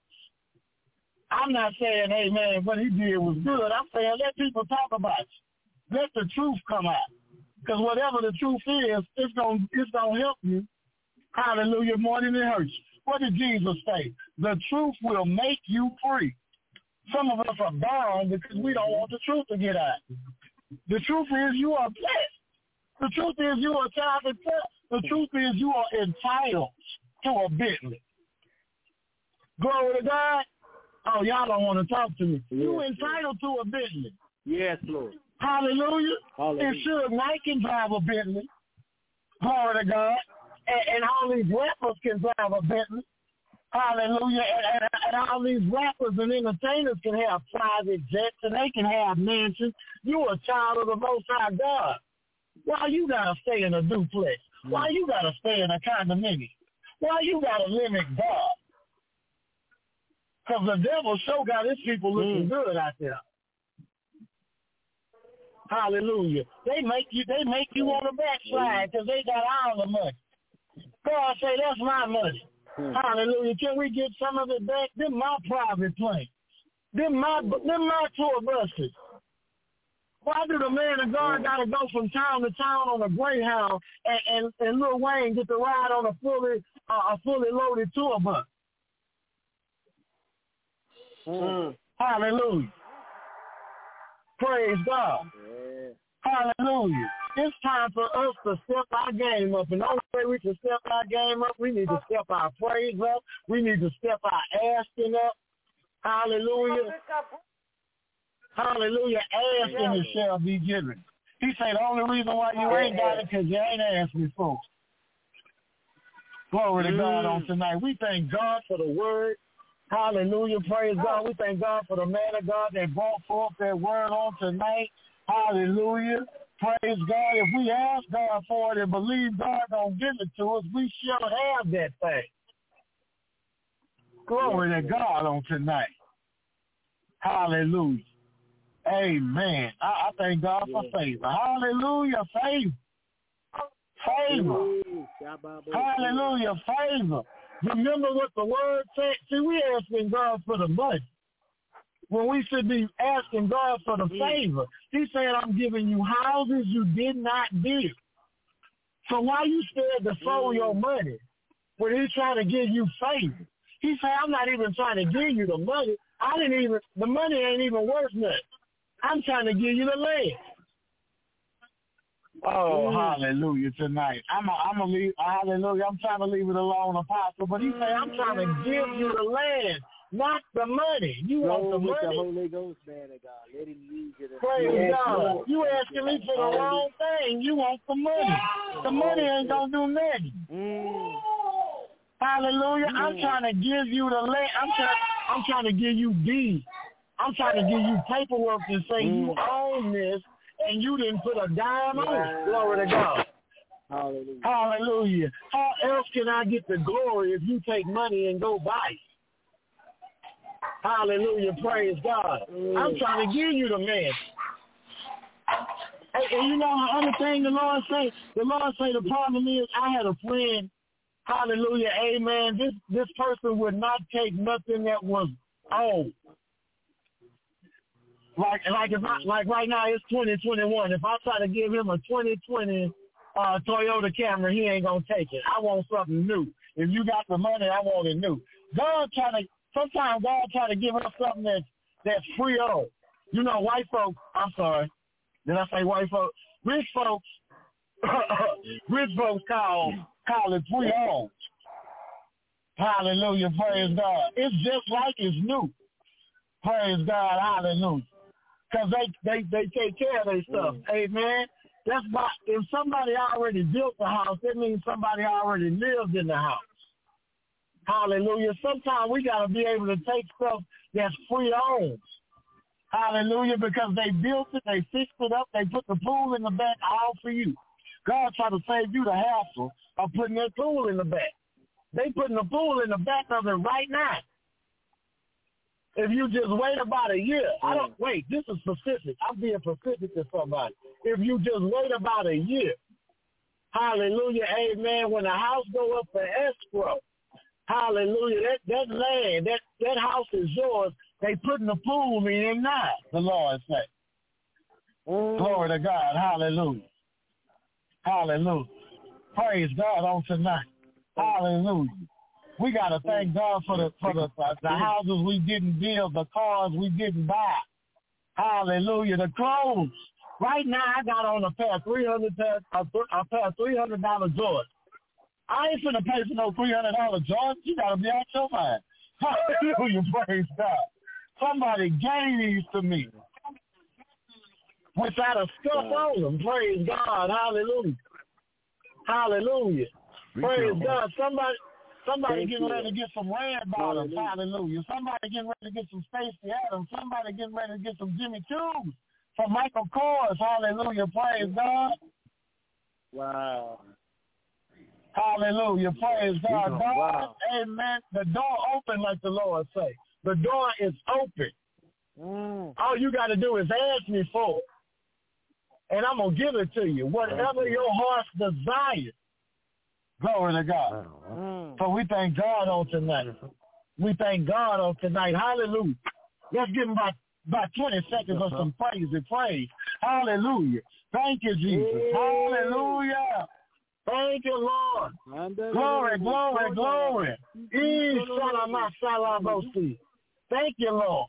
I'm not saying, hey, man, what he did was good. I'm saying let people talk about you. Let the truth come out. Because whatever the truth is, it's gonna help you. Hallelujah, more than it hurts you. What did Jesus say? The truth will make you free. Some of us are bound because we don't want the truth to get out. The truth is you are blessed. The truth is you are a child of God. The truth is you are entitled to a Bentley. Glory to God. Oh, y'all don't want to talk to me. Yes, you entitled to a Bentley. Yes, Lord. Hallelujah. Hallelujah. And sure, Nike can drive a Bentley. Glory to God. And all these rappers can drive a Bentley. Hallelujah. And all these rappers and entertainers can have private jets and they can have mansions. You're a child of the Most High God. Why you got to stay in a duplex? Why you got to stay in a condominium? Why you got to limit God? Because the devil sure got his people looking good out there. Hallelujah. They make you want to backslide because they got all the money. God say, that's my money. Hallelujah. Can we get some of it back? They're my private planes. Them my tour buses. Why do the man of God got to go from town to town on a Greyhound and Lil Wayne get to ride on a fully loaded tour bus? Hallelujah. Praise God. Hallelujah. It's time for us to step our game up. And the only way we can step our game up, we need to step our praise up. We need to step our asking up. Hallelujah. Hallelujah. Ask and it shall be given. He said the only reason why you ain't got it because you ain't asked me for. Glory to God on tonight. We thank God for the word. Hallelujah. Praise God. We thank God for the man of God that brought forth that word on tonight. Hallelujah. Praise God. If we ask God for it and believe God don't give it to us, we shall have that thing. Glory to God on tonight. Hallelujah. Amen. I thank God for favor. Hallelujah. Favor. Favor. Hallelujah. Favor. Remember what the word said. See, we asking God for the money when we should be asking God for the favor. He said, I'm giving you houses you did not build. So why you scared to sow your money when he's trying to give you favor? He said, I'm not even trying to give you the money. The money ain't even worth nothing. I'm trying to give you the land. Oh, hallelujah tonight. I'm gonna leave. Hallelujah. I'm trying to leave it alone, Apostle. But he said, I'm trying to give you the land, not the money. You want the money. The Holy Ghost, man of God. Let him use it. Praise God. You asking me for the wrong thing. You want the money. The money ain't gonna do nothing. Hallelujah. I'm trying to give you the land. I'm trying to give you deeds. I'm trying to give you paperwork to say you own this and you didn't put a dime on it. Glory to God. Hallelujah. Hallelujah. How else can I get the glory if you take money and go buy it? Hallelujah. Praise God. I'm trying to give you the man. And you know the other thing the Lord say? The Lord say the problem is I had a friend. Hallelujah. Amen. This person would not take nothing that was old. Like right now it's 2021. If I try to give him a 2020 Toyota Camry, he ain't gonna take it. I want something new. If you got the money, I want it new. Sometimes God try to give us something that's free old. You know, white folks. I'm sorry. Did I say white folks? Rich folks. Rich folks call it free old. Hallelujah. Praise God. It's just like it's new. Praise God. Hallelujah. Because they take care of their stuff. Amen. That's why if somebody already built the house, that means somebody already lived in the house. Hallelujah. Sometimes we got to be able to take stuff that's free owned. Hallelujah. Because they built it, they fixed it up, they put the pool in the back all for you. God tried to save you the hassle of putting that pool in the back. They putting the pool in the back of it right now. If you just wait about a year, this is specific. I'm being specific to somebody. If you just wait about a year, hallelujah, amen, when the house go up for escrow, hallelujah, that land, that house is yours. They putting the pool in now, the Lord say. Glory to God, hallelujah. Hallelujah. Praise God on tonight. Hallelujah. We got to thank God for the houses we didn't build, the cars we didn't buy. Hallelujah. The clothes. Right now, I got on a pair of $300 Jordans. I ain't finna pay for no $300 Jordans. You got to be out your mind. Hallelujah. Praise God. Somebody gave these to me without a scuff on them. Praise God. Hallelujah. Hallelujah. Praise God. Somebody getting ready to get some red bottoms. Hallelujah. Somebody getting ready to get some Stacey Adams. Somebody getting ready to get some Jimmy Choos from Michael Kors. Hallelujah. Praise God. Wow. Hallelujah. Praise God. God, amen. The door open like the Lord say. The door is open. All you got to do is ask me for it. And I'm going to give it to you. Whatever your heart's desire. Glory to God. So we thank God on tonight. We thank God on tonight. Hallelujah. Let's give him about 20 seconds of some praise and praise. Hallelujah. Thank you, Jesus. Hallelujah. Thank you, Lord. Glory, glory, glory. Thank you, Lord.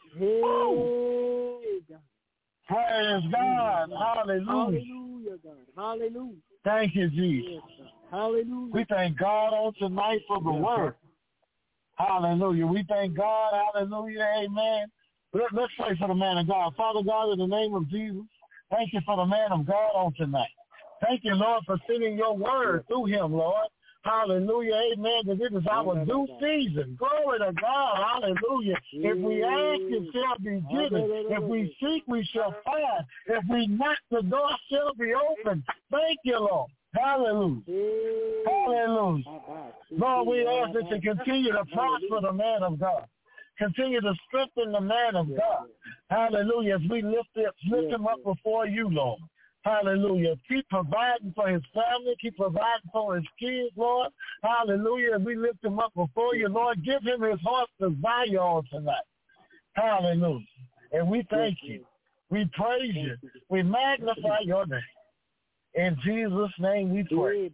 Praise God. Hallelujah. Hallelujah, God. Hallelujah. Thank you, Jesus. Hallelujah. We thank God on tonight for the word. Hallelujah. We thank God. Hallelujah. Amen. Let's pray for the man of God. Father God, in the name of Jesus, thank you for the man of God on tonight. Thank you, Lord, for sending your word through him, Lord. Hallelujah. Amen. Because it is our due season. Glory to God. Hallelujah. If we ask, it shall be given. If we seek, we shall find. If we knock, the door shall be open. Thank you, Lord. Hallelujah. Hallelujah. Lord, we ask that you continue to prosper the man of God. Continue to strengthen the man of God. Hallelujah. As we lift him up before you, Lord. Hallelujah. Keep providing for his family. Keep providing for his kids, Lord. Hallelujah. As we lift him up before you, Lord, give him his heart's desire on tonight. Hallelujah. And we thank you. We praise you. We magnify your name. In Jesus' name we pray.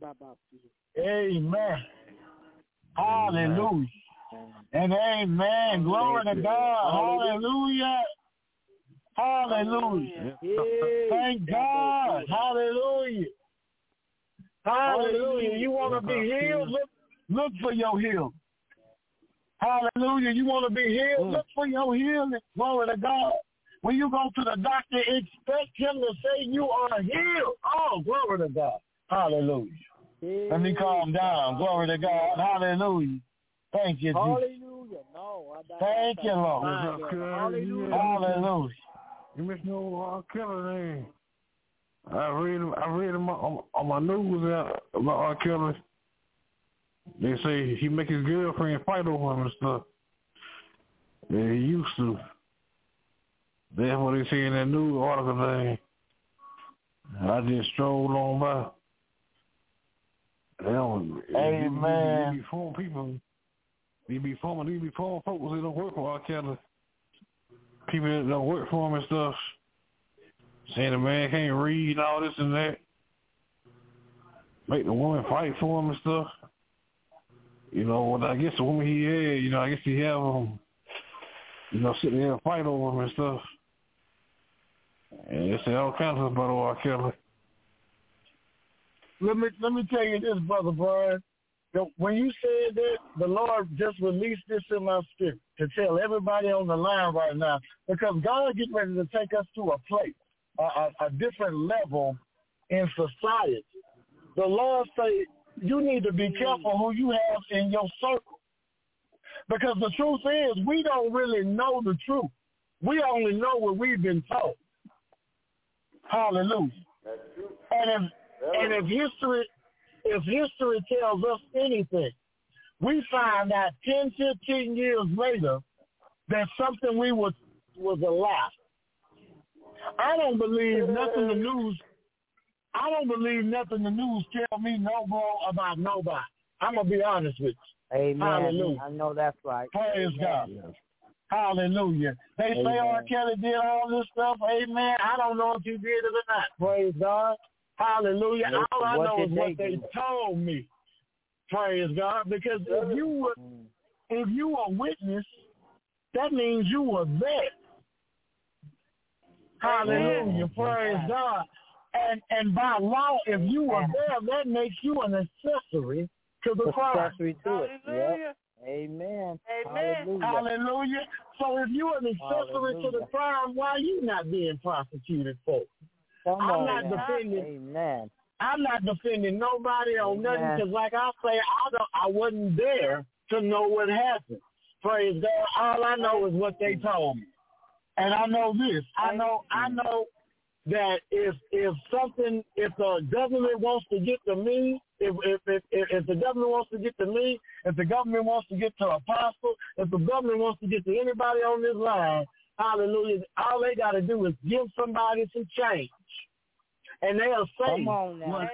Amen. Hallelujah. And amen. Glory to God. Hallelujah. Hallelujah. Thank God. Hallelujah. Hallelujah. You want to be healed? Look for your healing. Hallelujah. You want to be healed? Look for your healing. Glory to God. When you go to the doctor, expect him to say you are healed. Oh, glory to God. Hallelujah. Let me calm down. Glory to God. Hallelujah. Thank you, Jesus. Hallelujah. No, thank you, Lord. Hallelujah. Hallelujah. You must know R. Kelly name. I read him on my news about R. Kelly. They say he make his girlfriend fight over him and stuff. Yeah, he used to. That's what they say in that news article thing. I just strolled on by. Amen. He be forming people. He be forming folks that don't work for R. Kelly. People that don't work for him and stuff. Saying the man can't read and all this and that. Make the woman fight for him and stuff. You know, I guess the woman he had, I guess he have him, sitting there and fight over him and stuff. And they say all kinds of about R. Kelly. Let me tell you this, Brother Brian. When you said that, the Lord just released this in my spirit to tell everybody on the line right now, because God is getting ready to take us to a place, a different level in society. The Lord say you need to be careful who you have in your circle, because the truth is we don't really know the truth. We only know what we've been told. Hallelujah. And if history tells us anything, we find out 10, 15 years later that something was a lie. I don't believe nothing the news tell me no more about nobody. I'm going to be honest with you. Amen. Hallelujah. I know that's right. Praise God. Hallelujah. They say R. Kelly did all this stuff. Amen. I don't know if he did it or not. Praise God. Hallelujah. All I know is what they told me. Praise God. Because if you were a witness, that means you were there. Hallelujah. Praise God. And by law, if you were there, that makes you an accessory to the crime. Accessory to it. Yep. Amen. Amen. Hallelujah. So if you're an accessory to the crime, why are you not being prosecuted for it? I'm not defending nobody on nothing, because like I say, I wasn't there to know what happened. Praise God. All I know is what they told me. And I know this. I know that if the government wants to get to me, if the government wants to get to me, if the government wants to get to Apostle, if the government wants to get to anybody on this line, hallelujah, all they got to do is give somebody some change. And they'll say whatever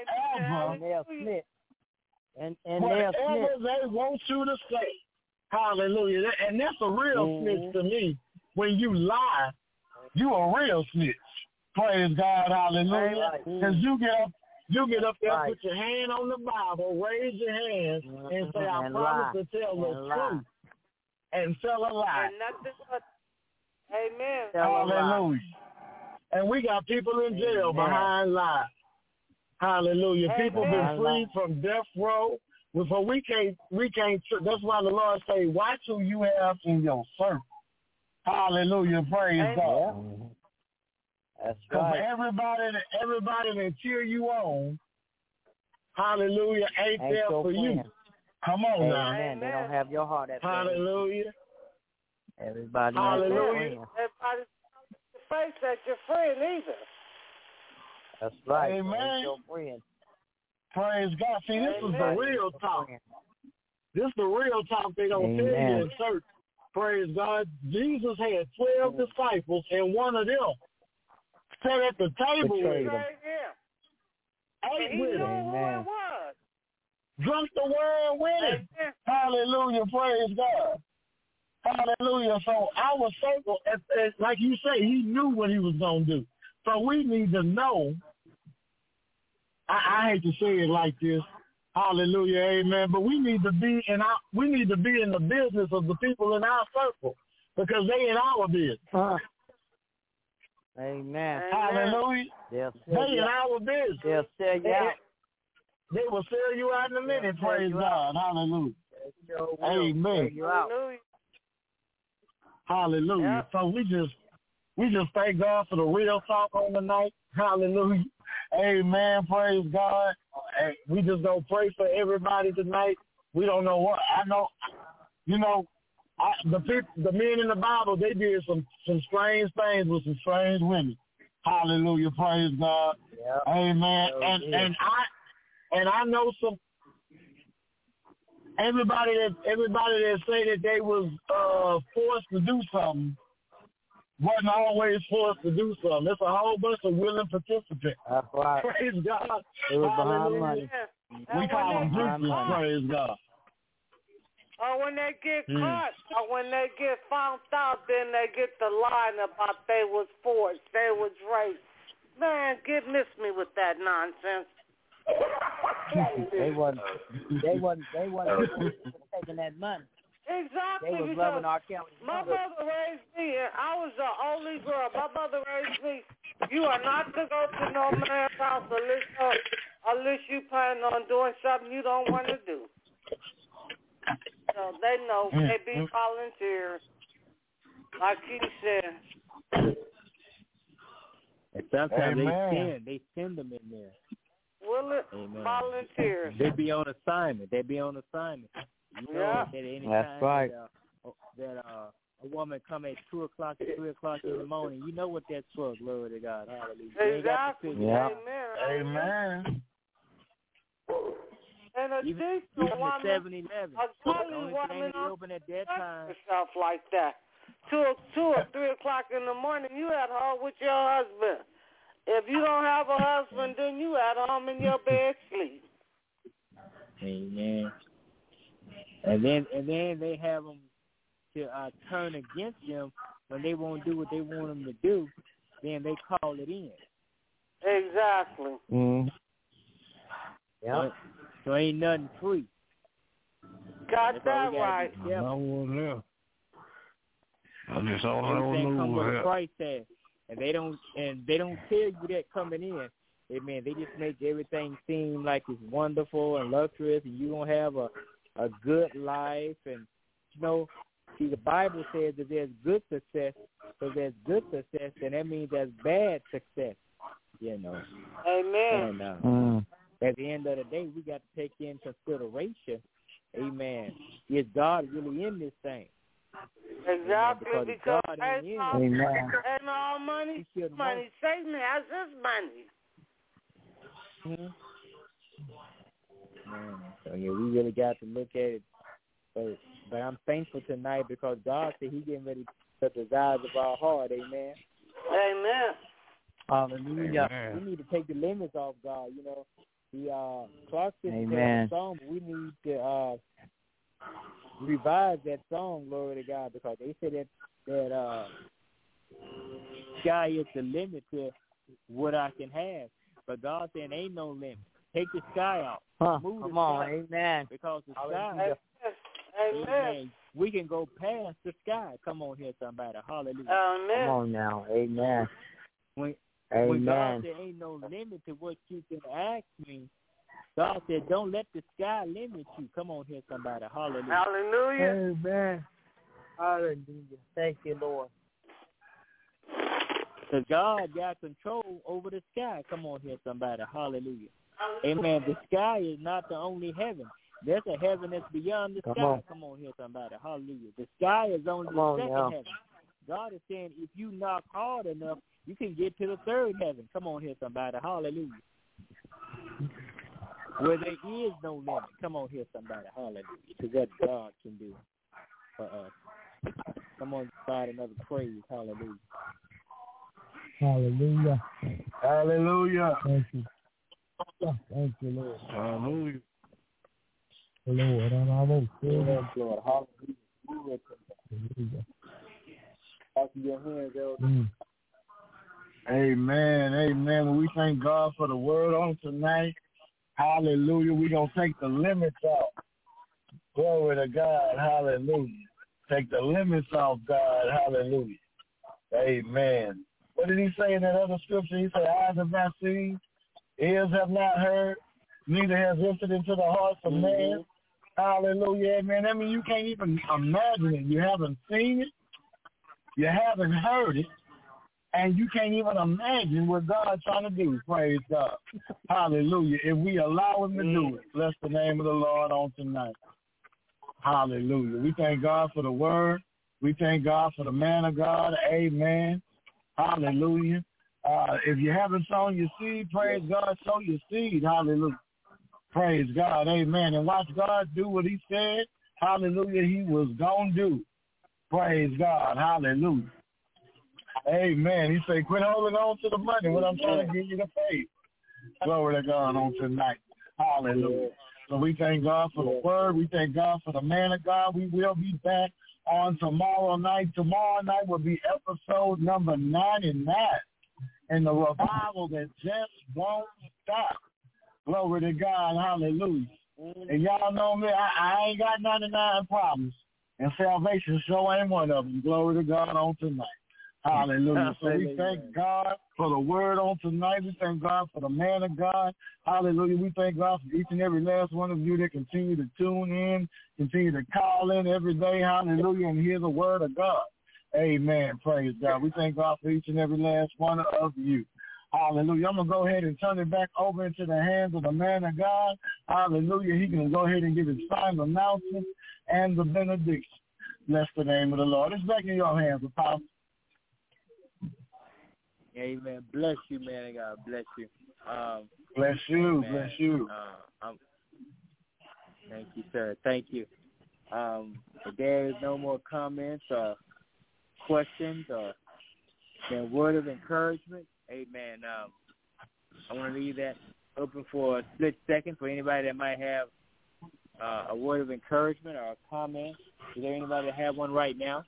they want you to say. Hallelujah. And that's a real snitch to me. when you lie, you a real snitch. Praise God, hallelujah. Because you get up there, put your hand on the Bible, raise your hand, and say, I promise to tell the truth and tell a lie. And nothing but, amen. Hallelujah. And we got people in jail behind lies. Hallelujah. People been freed from death row. So we can't, that's why the Lord say, watch who you have in your circle. Hallelujah. Praise God. That's right. Because everybody that cheer you on, hallelujah, ain't there for you. Come on now. Amen. They don't have your heart at hallelujah. Everybody hallelujah. Everybody face that your friend either. That's right. Amen. Your friend. Praise God. See, this is the real talk. This is the real talk they don't tell you in church. Praise God. Jesus had 12 disciples, and one of them sat at the table with him. Ate with him. Amen. Drunk the word with him. Hallelujah. Praise God. Hallelujah. So our circle, like you say, he knew what he was going to do. So we need to know. I hate to say it like this. Hallelujah, amen. But we need to be in the business of the people in our circle because they in our business. Amen. Hallelujah. They in our business. They'll sell you out. They will sell you out in a minute. Praise God. Hallelujah. Amen. Hallelujah. So we just thank God for the real talk on the night. Hallelujah. Amen. Praise God. Hey, we just gonna pray for everybody tonight. We don't know what I know. You know, the men in the Bible, they did some strange things with some strange women. Hallelujah. Praise God. Yep. Amen. And I know some everybody that say that they was forced to do something wasn't always forced to do something. There's a whole bunch of willing participants. That's right. Praise God. It was behind money. We call them groupies. Praise God. Or when they get caught, or when they get found out, then they get the line about they was forced, they was raped. Man, miss me with that nonsense. They wasn't taking that money. Exactly. They was loving our county. My mother raised me, and I was the only girl. My mother raised me. You are not to go to no man's house unless you plan on doing something you don't want to do. So they know they be volunteers, like he said. And sometimes they send them in there. Volunteers. They be on assignment. You know that any That's time right. that a woman come at 2 o'clock, 3 o'clock in the morning, you know what that's for. Glory to God. Hallelujah. Exactly. Amen. And a even decent woman, 7-11. a godly woman, open at that time. Yourself like that. 2 or 3 o'clock in the morning, you at home with your husband. If you don't have a husband, then you at home in your bed sleep. Amen. And then they have them to turn against them when they won't do what they want them to do. Then they call it in. Exactly. Yeah. So ain't nothing free. Got that right. I wasn't there. I just all I Everything comes with a knew. price tag, and they don't tell you that coming in. Amen. They just make everything seem like it's wonderful and luxurious, and you're gonna have a good life. And see, the Bible says that there's good success. So there's good success, and that means there's bad success. Amen. And at the end of the day, we got to take in consideration. Amen. Is God really in this thing? Exactly, because God ain't in it. Amen. And all money. Satan has his money. So we really got to look at it. But I'm thankful tonight because God said He getting ready to touch the desires of our heart. Amen. Amen. Hallelujah. Amen. We need to take the limits off God. The Clark sisters have a song, but we need to revised that song, glory to God, because they said that sky is the limit to what I can have. But God said ain't no limit. Take the sky out. Move Come the on, sky. amen. Because the sky, amen. We can go past the sky. Come on here, somebody. Hallelujah. Come on now, amen. When Amen. God said ain't no limit to what you can ask me, God said don't let the sky limit you. Come on here, somebody. Hallelujah. Hallelujah. Amen. Hallelujah. Thank you, Lord. Because God got control over the sky. Come on here, somebody. Hallelujah. Amen. The sky is not the only heaven. There's a heaven that's beyond the sky. Come on here, somebody. Hallelujah. The sky is only the second heaven. God is saying if you knock hard enough, you can get to the third heaven. Come on here, somebody. Hallelujah. Where there is no limit. Come on here, somebody. Hallelujah. To what God can do for us. Come on, God, another praise. Hallelujah. Hallelujah. Hallelujah. Thank you. Thank you, Lord. Hallelujah. Lord, and I won't say Yes, Lord. Hallelujah. Hallelujah. Back in your hands, Elder. Amen. Amen. We thank God for the word on tonight. Hallelujah. We're going to take the limits off. Glory to God. Hallelujah. Take the limits off, God. Hallelujah. Amen. What did he say in that other scripture? He said, eyes have not seen, ears have not heard, neither has entered into the hearts of man. Hallelujah. Amen. I mean, you can't even imagine it. You haven't seen it. You haven't heard it. And you can't even imagine what God's trying to do. Praise God. Hallelujah. If we allow him to do it, bless the name of the Lord on tonight. Hallelujah. We thank God for the word. We thank God for the man of God. Amen. Hallelujah. If you haven't sown your seed, praise God, sow your seed. Hallelujah. Praise God. Amen. And watch God do what he said. Hallelujah. He was going to do. Praise God. Hallelujah. Amen. He said, quit holding on to the money when I'm trying to give you the faith. Glory to God on tonight. Hallelujah. So we thank God for the word. We thank God for the man of God. We will be back on tomorrow night. Tomorrow night will be episode number 99 in the revival that just won't stop. Glory to God. Hallelujah. And y'all know me, I ain't got 99 problems. And salvation sure ain't one of them. Glory to God on tonight. Hallelujah. So we thank God for the word on tonight. We thank God for the man of God. Hallelujah. We thank God for each and every last one of you that continue to tune in, continue to call in every day. Hallelujah. And hear the word of God. Amen. Praise God. We thank God for each and every last one of you. Hallelujah. I'm going to go ahead and turn it back over into the hands of the man of God. Hallelujah. He can go ahead and give his final announcement and the benediction. Bless the name of the Lord. It's back in your hands, Apostle. Amen. Bless you, man of God. Bless you. Bless you. Man, bless you. Thank you, sir. Thank you. If there is no more comments or questions or a word of encouragement, amen. I want to leave that open for a split second for anybody that might have a word of encouragement or a comment. Is there anybody that have one right now?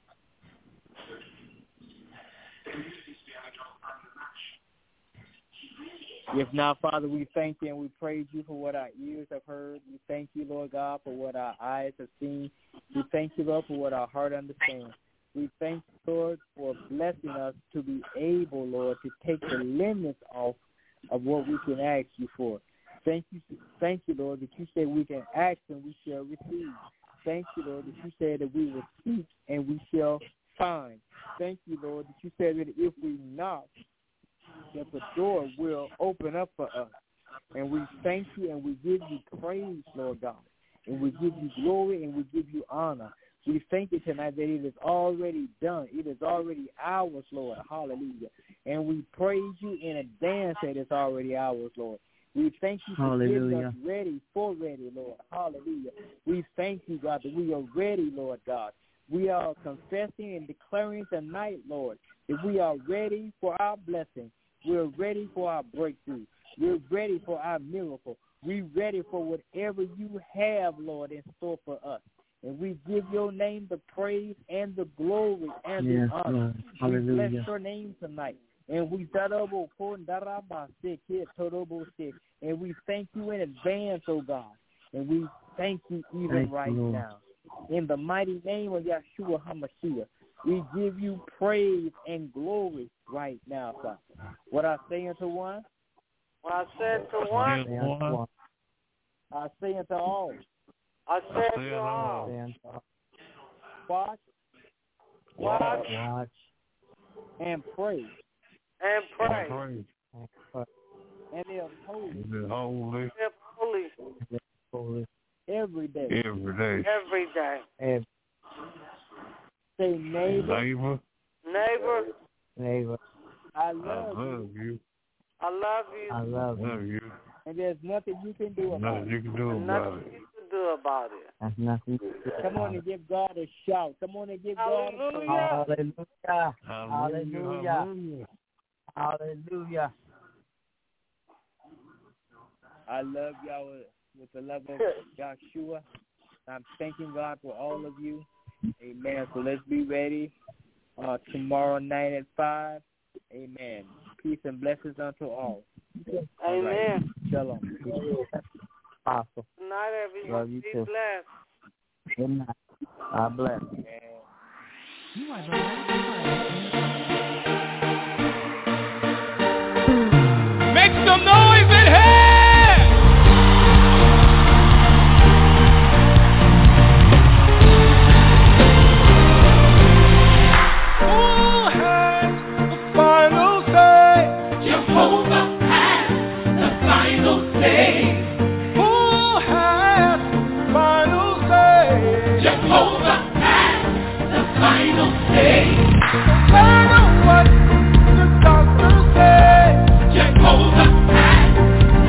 If not, Father, we thank you and we praise you for what our ears have heard. We thank you, Lord God, for what our eyes have seen. We thank you, Lord, for what our heart understands. We thank you, Lord, for blessing us to be able, Lord, to take the limits off of what we can ask you for. Thank you, Lord, that you said we can ask and we shall receive. Thank you, Lord, that you said that we will seek and we shall find. Thank you, Lord, that you said that if we knock, that the door will open up for us. And we thank you and we give you praise, Lord God. And we give you glory and we give you honor. We thank you tonight that it is already done. It is already ours, Lord. Hallelujah. And we praise you in advance that it's already ours, Lord. We thank you for getting us ready, Lord. Hallelujah. We thank you, God, that we are ready, Lord God. We are confessing and declaring tonight, Lord, that we are ready for our blessing. We're ready for our breakthrough. We're ready for our miracle. We're ready for whatever you have, Lord, in store for us. And And we give your name the praise and the glory and the honor. We bless your name tonight. And we and we thank you in advance, oh God. And we thank you even right now. In the mighty name of Yeshua HaMashiach, we give you praise and glory right now, Father. What I say unto one, What I said to one, I say unto all. I said to all. Watch and pray. And pray. And live holy. Live holy. Every day. Every day. Every day. Say neighbor. Neighbor. I love you. I love you. I love you. And there's nothing you can do about it. Nothing you can do about it. There's nothing. Come on and give God a shout. Come on and give God a Hallelujah. Hallelujah. Hallelujah. I love y'all with the love of Yeshua. I'm thanking God for all of you. Amen. So let's be ready tomorrow night at 5. Amen. Peace and blessings unto all. Amen. Right. Shalom. Apostle. Good night, everyone. Love you Be too. blessed. Good night. God bless. You are the last Make some noise in here! Who has the final say? Jehovah has the final say. Who has the final say? Jehovah has the final say. No matter what the doctors say, Jehovah has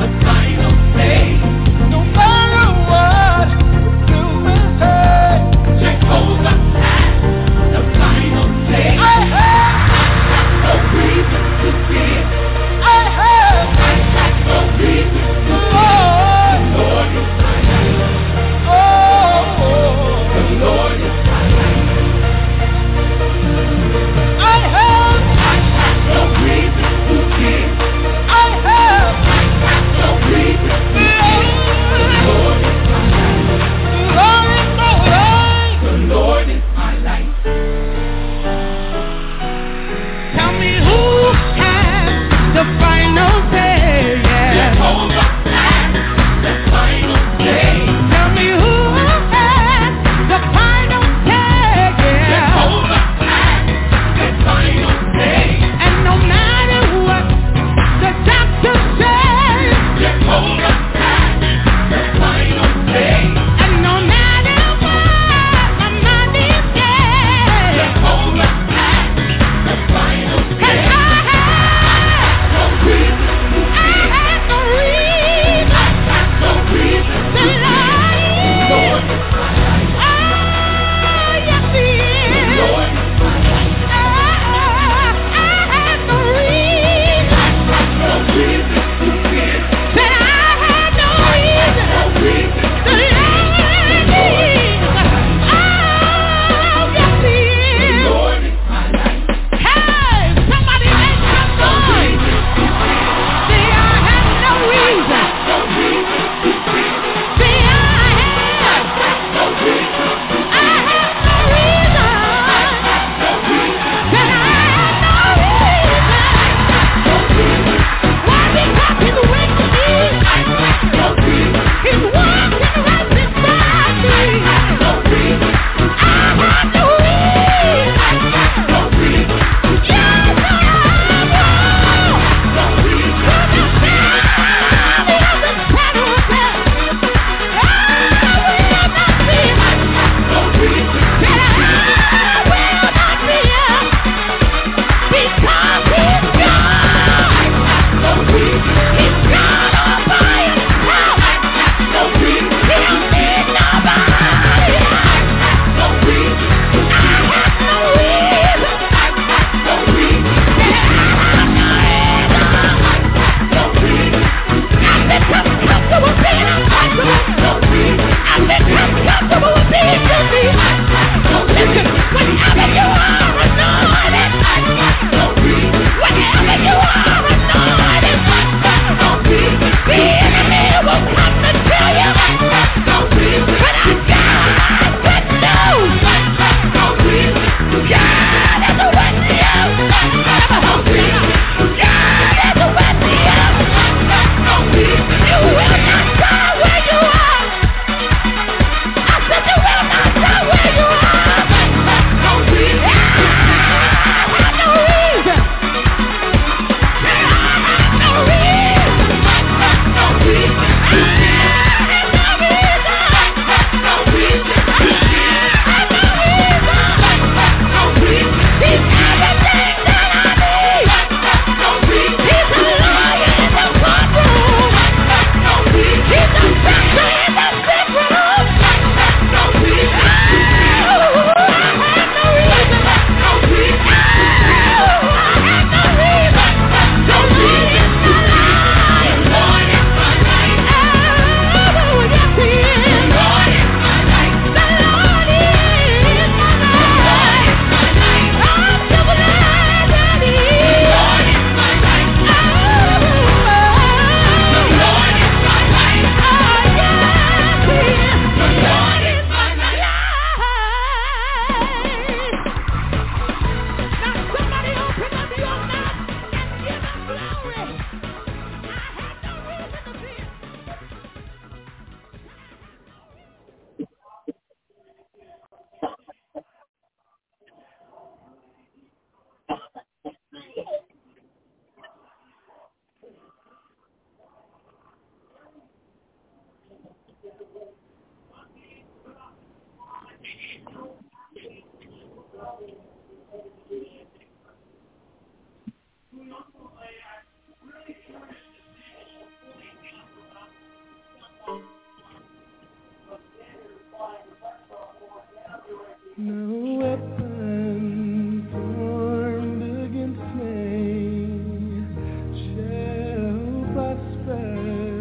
No weapon formed against me shall prosper.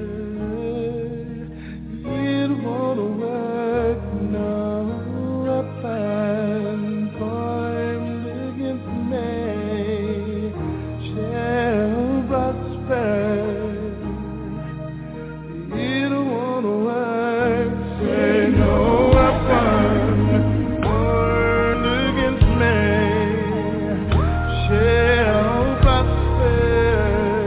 It won't work. No weapon formed against me shall prosper. It won't work. Say no weapon formed against me shall prosper.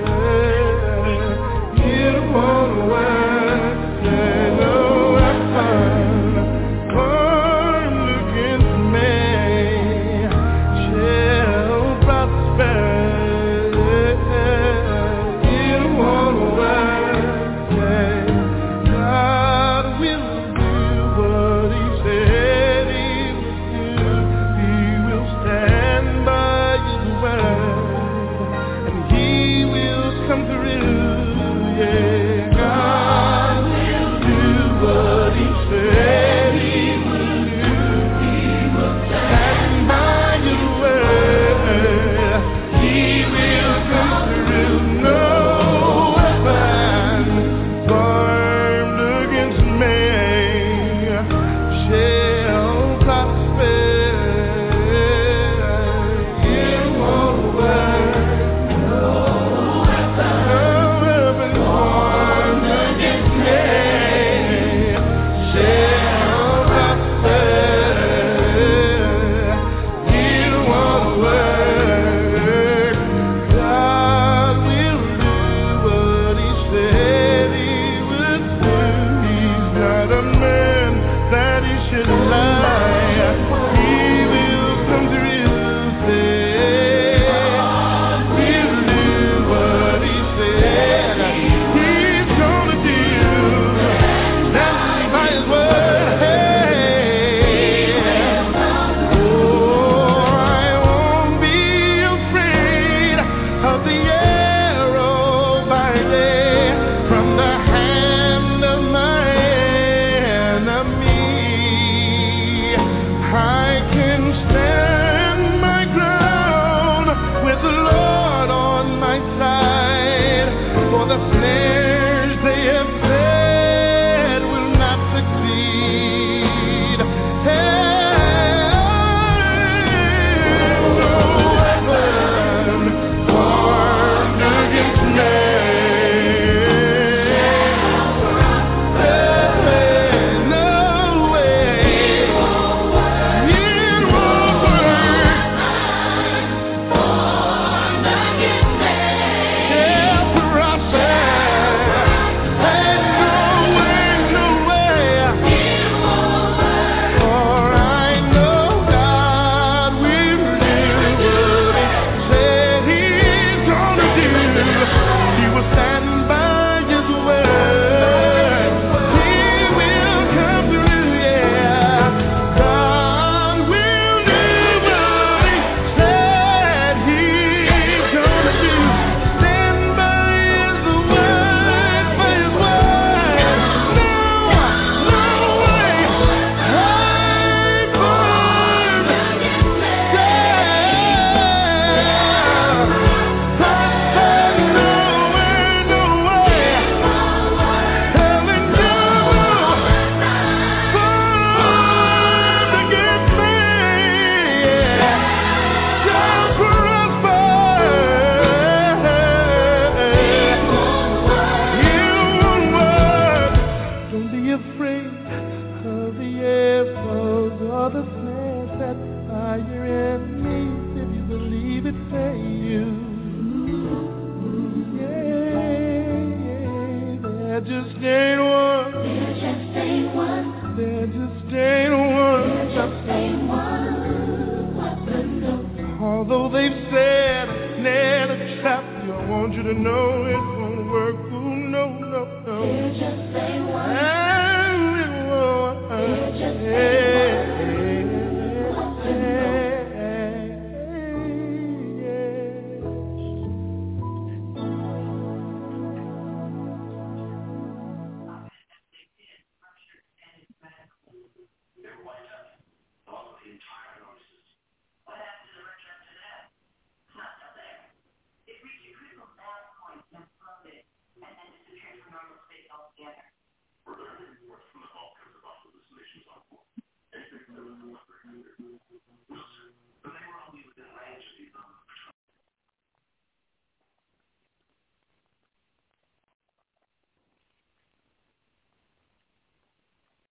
It won't work. Say no weapon formed against me shall prosper. It won't work. Say God will do what He said He would do. He will stand by His word, and He will come through. Yeah, God will do what He said He would do. He will stand by His word. He will come through. No weapon formed against me shall prosper. It won't work. No weapon formed against me shall prosper. It won't work. God will do what He said He would do. He's not a man that He should lie. He will come through. Say, He'll do what He said He's gonna do. Stand by His word. Hey. Oh, I won't be afraid of the arrow by day from the hand of my enemy. I can stand my ground with the Lord on my side, for the snares they have set will not succeed. No weapon formed against me. No way. It won't work. Shall prosper. No way. For I know God will do what He said He's gonna do. He will stand by His word. He will come through. Yeah, God will do what He said He's gonna do. Stand by His word, by His word. No way. I'm born. Don't be afraid of the arrows or the snares that fire enemies. If you believe it, say you. Yeah, there just ain't one. There just ain't one. Although they've said net a trap, I want you to know it won't work. Ooh, no. There just ain't one. It won't.